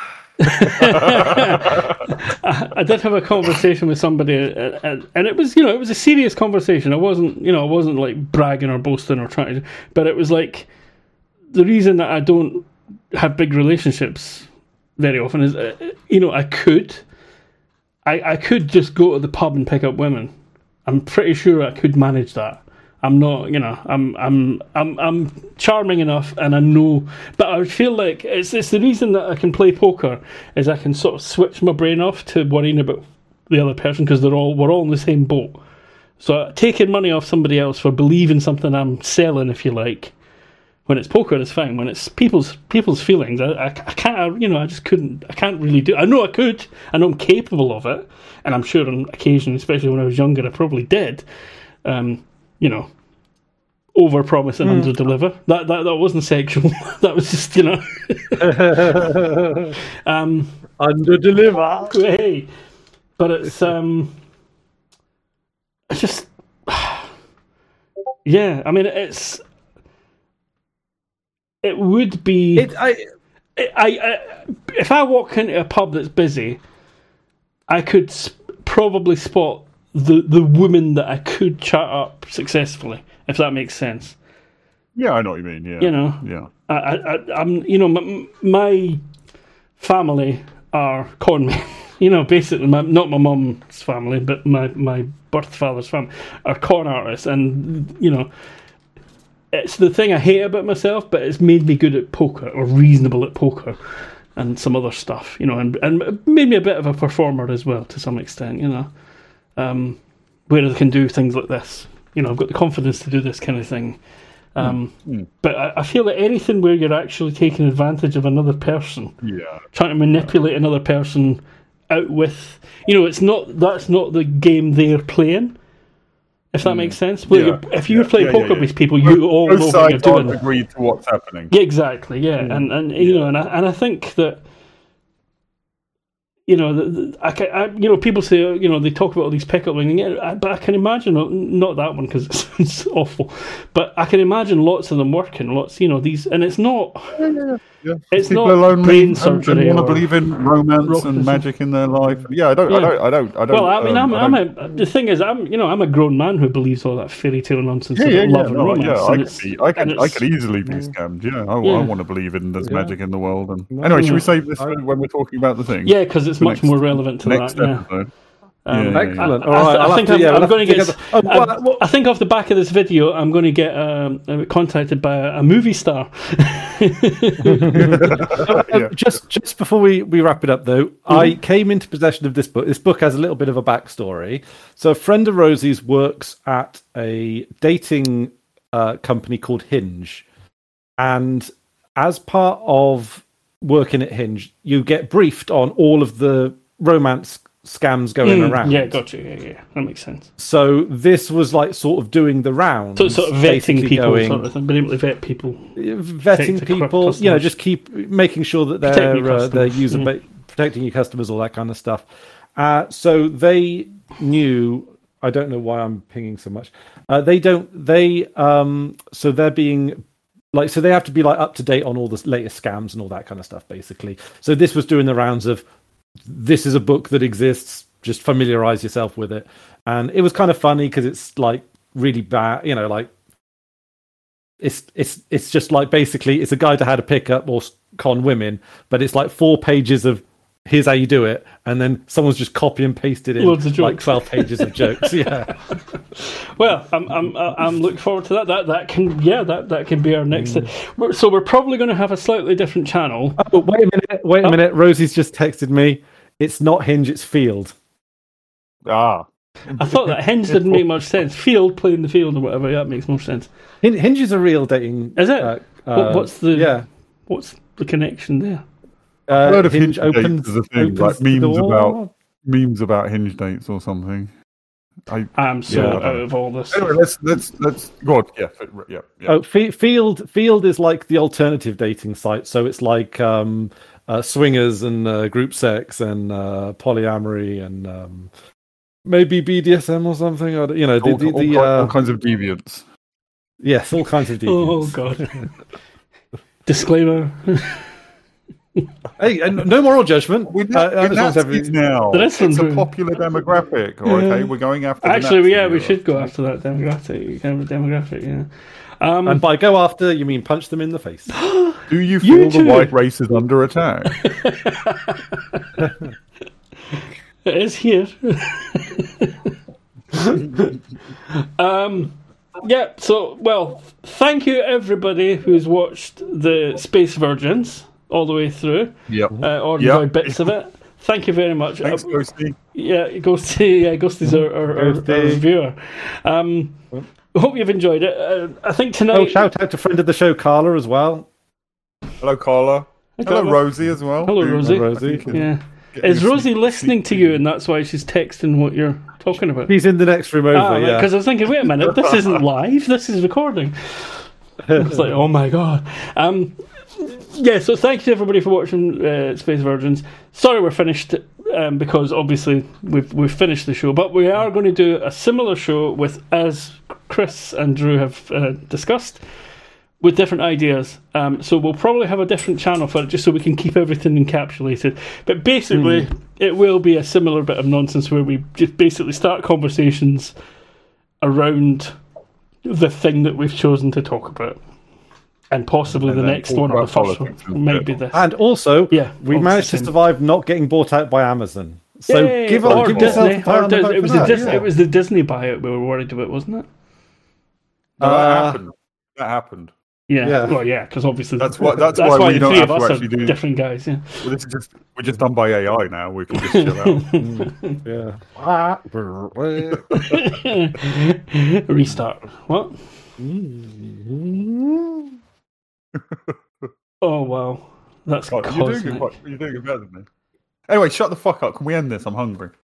I, I did have a conversation with somebody, and, and it was, you know, it was a serious conversation. I wasn't, you know, I wasn't like bragging or boasting or trying to, but it was like the reason that I don't have big relationships very often is, uh, you know, I could, I, I could just go to the pub and pick up women. I'm pretty sure I could manage that. I'm not, you know, I'm, I'm, I'm, I'm charming enough, and I know. But I feel like it's, it's the reason that I can play poker is I can sort of switch my brain off to worrying about the other person because they're all, we're all in the same boat. So taking money off somebody else for believing something I'm selling, if you like, when it's poker, it's fine. When it's people's people's feelings, I, I, I can't, I, you know, I just couldn't, I can't really do. I know I could, I know I'm capable of it, and I'm sure on occasion, especially when I was younger, I probably did. Um, you know, over promise and mm. under deliver. That, that that wasn't sexual. That was just, you know, um, under deliver. Hey, but it's um, it's just, yeah. I mean, it's it would be. It, I, it, I, I if I walk into a pub that's busy, I could sp- probably spot the the woman that I could chat up successfully, if that makes sense. Yeah, I know what you mean. Yeah, you know, yeah. I, I, I'm, you know, my, my family are con men. You know, basically, my, not my mum's family, but my my birth father's family are con artists, and you know, it's the thing I hate about myself, but it's made me good at poker or reasonable at poker. And some other stuff, you know, and and made me a bit of a performer as well to some extent, you know. Um, where I can do things like this. You know, I've got the confidence to do this kind of thing. Um, mm. But I, I feel that anything where you're actually taking advantage of another person, yeah, trying to manipulate another person out with, you know, it's not, that's not the game they're playing, if that mm. makes sense. Well, yeah. If you're yeah. playing yeah, poker yeah, yeah. with people, you both, all know what you're doing. Agree to what's happening. Yeah, exactly, yeah. Mm. And, and you yeah. know, and I, and I think that, you know, the, the, I, I, you know, people say, you know, they talk about all these pickup lines, yeah, but I can imagine, not that one because it sounds awful, but I can imagine lots of them working, lots, you know, these, and it's not, yeah, yeah. it's people not alone brain and, surgery. And want to believe in romance and magic in their life. Yeah, I don't, yeah. I don't, I don't, I don't. Well, I mean, um, I'm, I I'm a, the thing is, I'm, you know, I'm a grown man who believes all that fairy tale nonsense yeah, about yeah, love yeah, and no, romance. Yeah, I and could, be, I could, I could easily be scammed. Yeah, I, yeah. I want to believe in there's yeah. magic in the world. And no, anyway, should yeah. we save this when we're talking about the thing? Yeah, because it's much next, more relevant to next that. Episode. Yeah. Um, yeah, excellent. I, I, I, I think to, I'm, yeah, I'm going to get. The, oh, I, well, I think off the back of this video, I'm going to get um, contacted by a, a movie star. yeah. Just, just before we, we wrap it up, though, mm-hmm. I came into possession of this book. This book has a little bit of a backstory. So, a friend of Rosie's works at a dating uh, company called Hinge, and as part of working at Hinge, you get briefed on all of the romance scams going mm, around. Yeah, gotcha. Yeah, yeah, that makes sense. So this was like sort of doing the rounds. So sort of vetting people, going, sort of thing, being able to vet people, vetting people. You know, just keep making sure that they're uh, they're user mm. protecting your customers, all that kind of stuff. Uh, so they knew. I don't know why I'm pinging so much. Uh, they don't. They um. So they're being. Like, so they have to be like up to date on all the latest scams and all that kind of stuff, basically. So this was doing the rounds of, this is a book that exists, just familiarize yourself with it. And it was kind of funny because it's like really bad, you know, like it's it's it's just like basically it's a guide to how to pick up or con women, but it's like four pages of here's how you do it, and then someone's just copy and pasted in like twelve pages of jokes. Yeah. Well, I'm I'm I'm looking forward to that. That that can yeah that, that can be our next. Mm. So we're probably going to have a slightly different channel. Oh, wait a minute! Wait a oh. minute! Rosie's just texted me. It's not Hinge. It's Field. Ah. I thought that Hinge didn't make much sense. Field, playing the field or whatever. Yeah, that makes more sense. Hinge is a real dating. Is it? Uh, what, what's the yeah? What's the connection there? Uh, I've heard of Hinge, Hinge opens, dates as a thing, like memes about memes about Hinge dates or something. I, I'm so yeah, out of all this. Anyway, let's let's let's go on. Yeah, yeah, yeah. Oh, Field Field is like the alternative dating site. So it's like um, uh, swingers and uh, group sex and uh, polyamory and um, maybe B D S M or something. Or, you know, the, all, the, all, the, all, uh, all kinds of deviants. Yes, all kinds of deviants. Oh God. Disclaimer. Hey, and no moral judgment. We're Uh, not, I we're just not want every- now. There is It's some- a popular demographic. Okay, Yeah. we're going after. The Actually, Nazi yeah, we era. should go after that demographic. Demographic, yeah. Um, And by go after, you mean punch them in the face. Do you You feel the too. white race is under attack? It is here. um, yeah, so, well, thank you everybody who's watched the Space Virgins all the way through, Yep. uh, or Yep. enjoyed bits of it. Thank you very much. Thanks, Uh, Ghosty. yeah, Ghosty, yeah, Ghosty's our, our, our, our Ghosty. reviewer. Um, hope you've enjoyed it. Uh, I think tonight... Oh, shout out to friend of the show, Carla, as well. Hello, Carla. Hello, Carla. Rosie, as well. Hello, Who Rosie. I Rosie. think is Yeah. getting Is a Rosie sneak- listening to sneak you, and that's why she's texting what you're talking about? He's in the next room over, Ah, yeah. because I was thinking, wait a minute, this isn't live, this is recording. It's like, oh my god. Um, yeah, so thank you to everybody for watching uh, Space Virgins. Sorry we're finished, um, because obviously we've we've finished the show, but we are going to do a similar show with, as Chris and Drew have uh, discussed, with different ideas. Um, so we'll probably have a different channel for it, just so we can keep everything encapsulated. But basically, mm. it will be a similar bit of nonsense where we just basically start conversations around the thing that we've chosen to talk about. And possibly And the then next talk one or the about first politics one might instead. be this. And also, Yeah, we all managed the to same. survive not getting bought out by Amazon. So Yay! give, or give yourself Disney. a pat Or on the Dis- back it for was the that, Dis- yeah. it was the Disney buyout we were worried about, wasn't it? No, that Uh, happened. That happened. Yeah. Yeah. Well, yeah, because obviously That's why. That's, that's why, why we the don't three have of to us are actually do. different guys. Yeah. Well, this is just we're just done by A I now. We can just chill out. Yeah. Restart. What? Oh wow, that's God, you're doing it. cosmic. Quite, you're doing it better than me. Anyway, shut the fuck up. Can we end this? I'm hungry.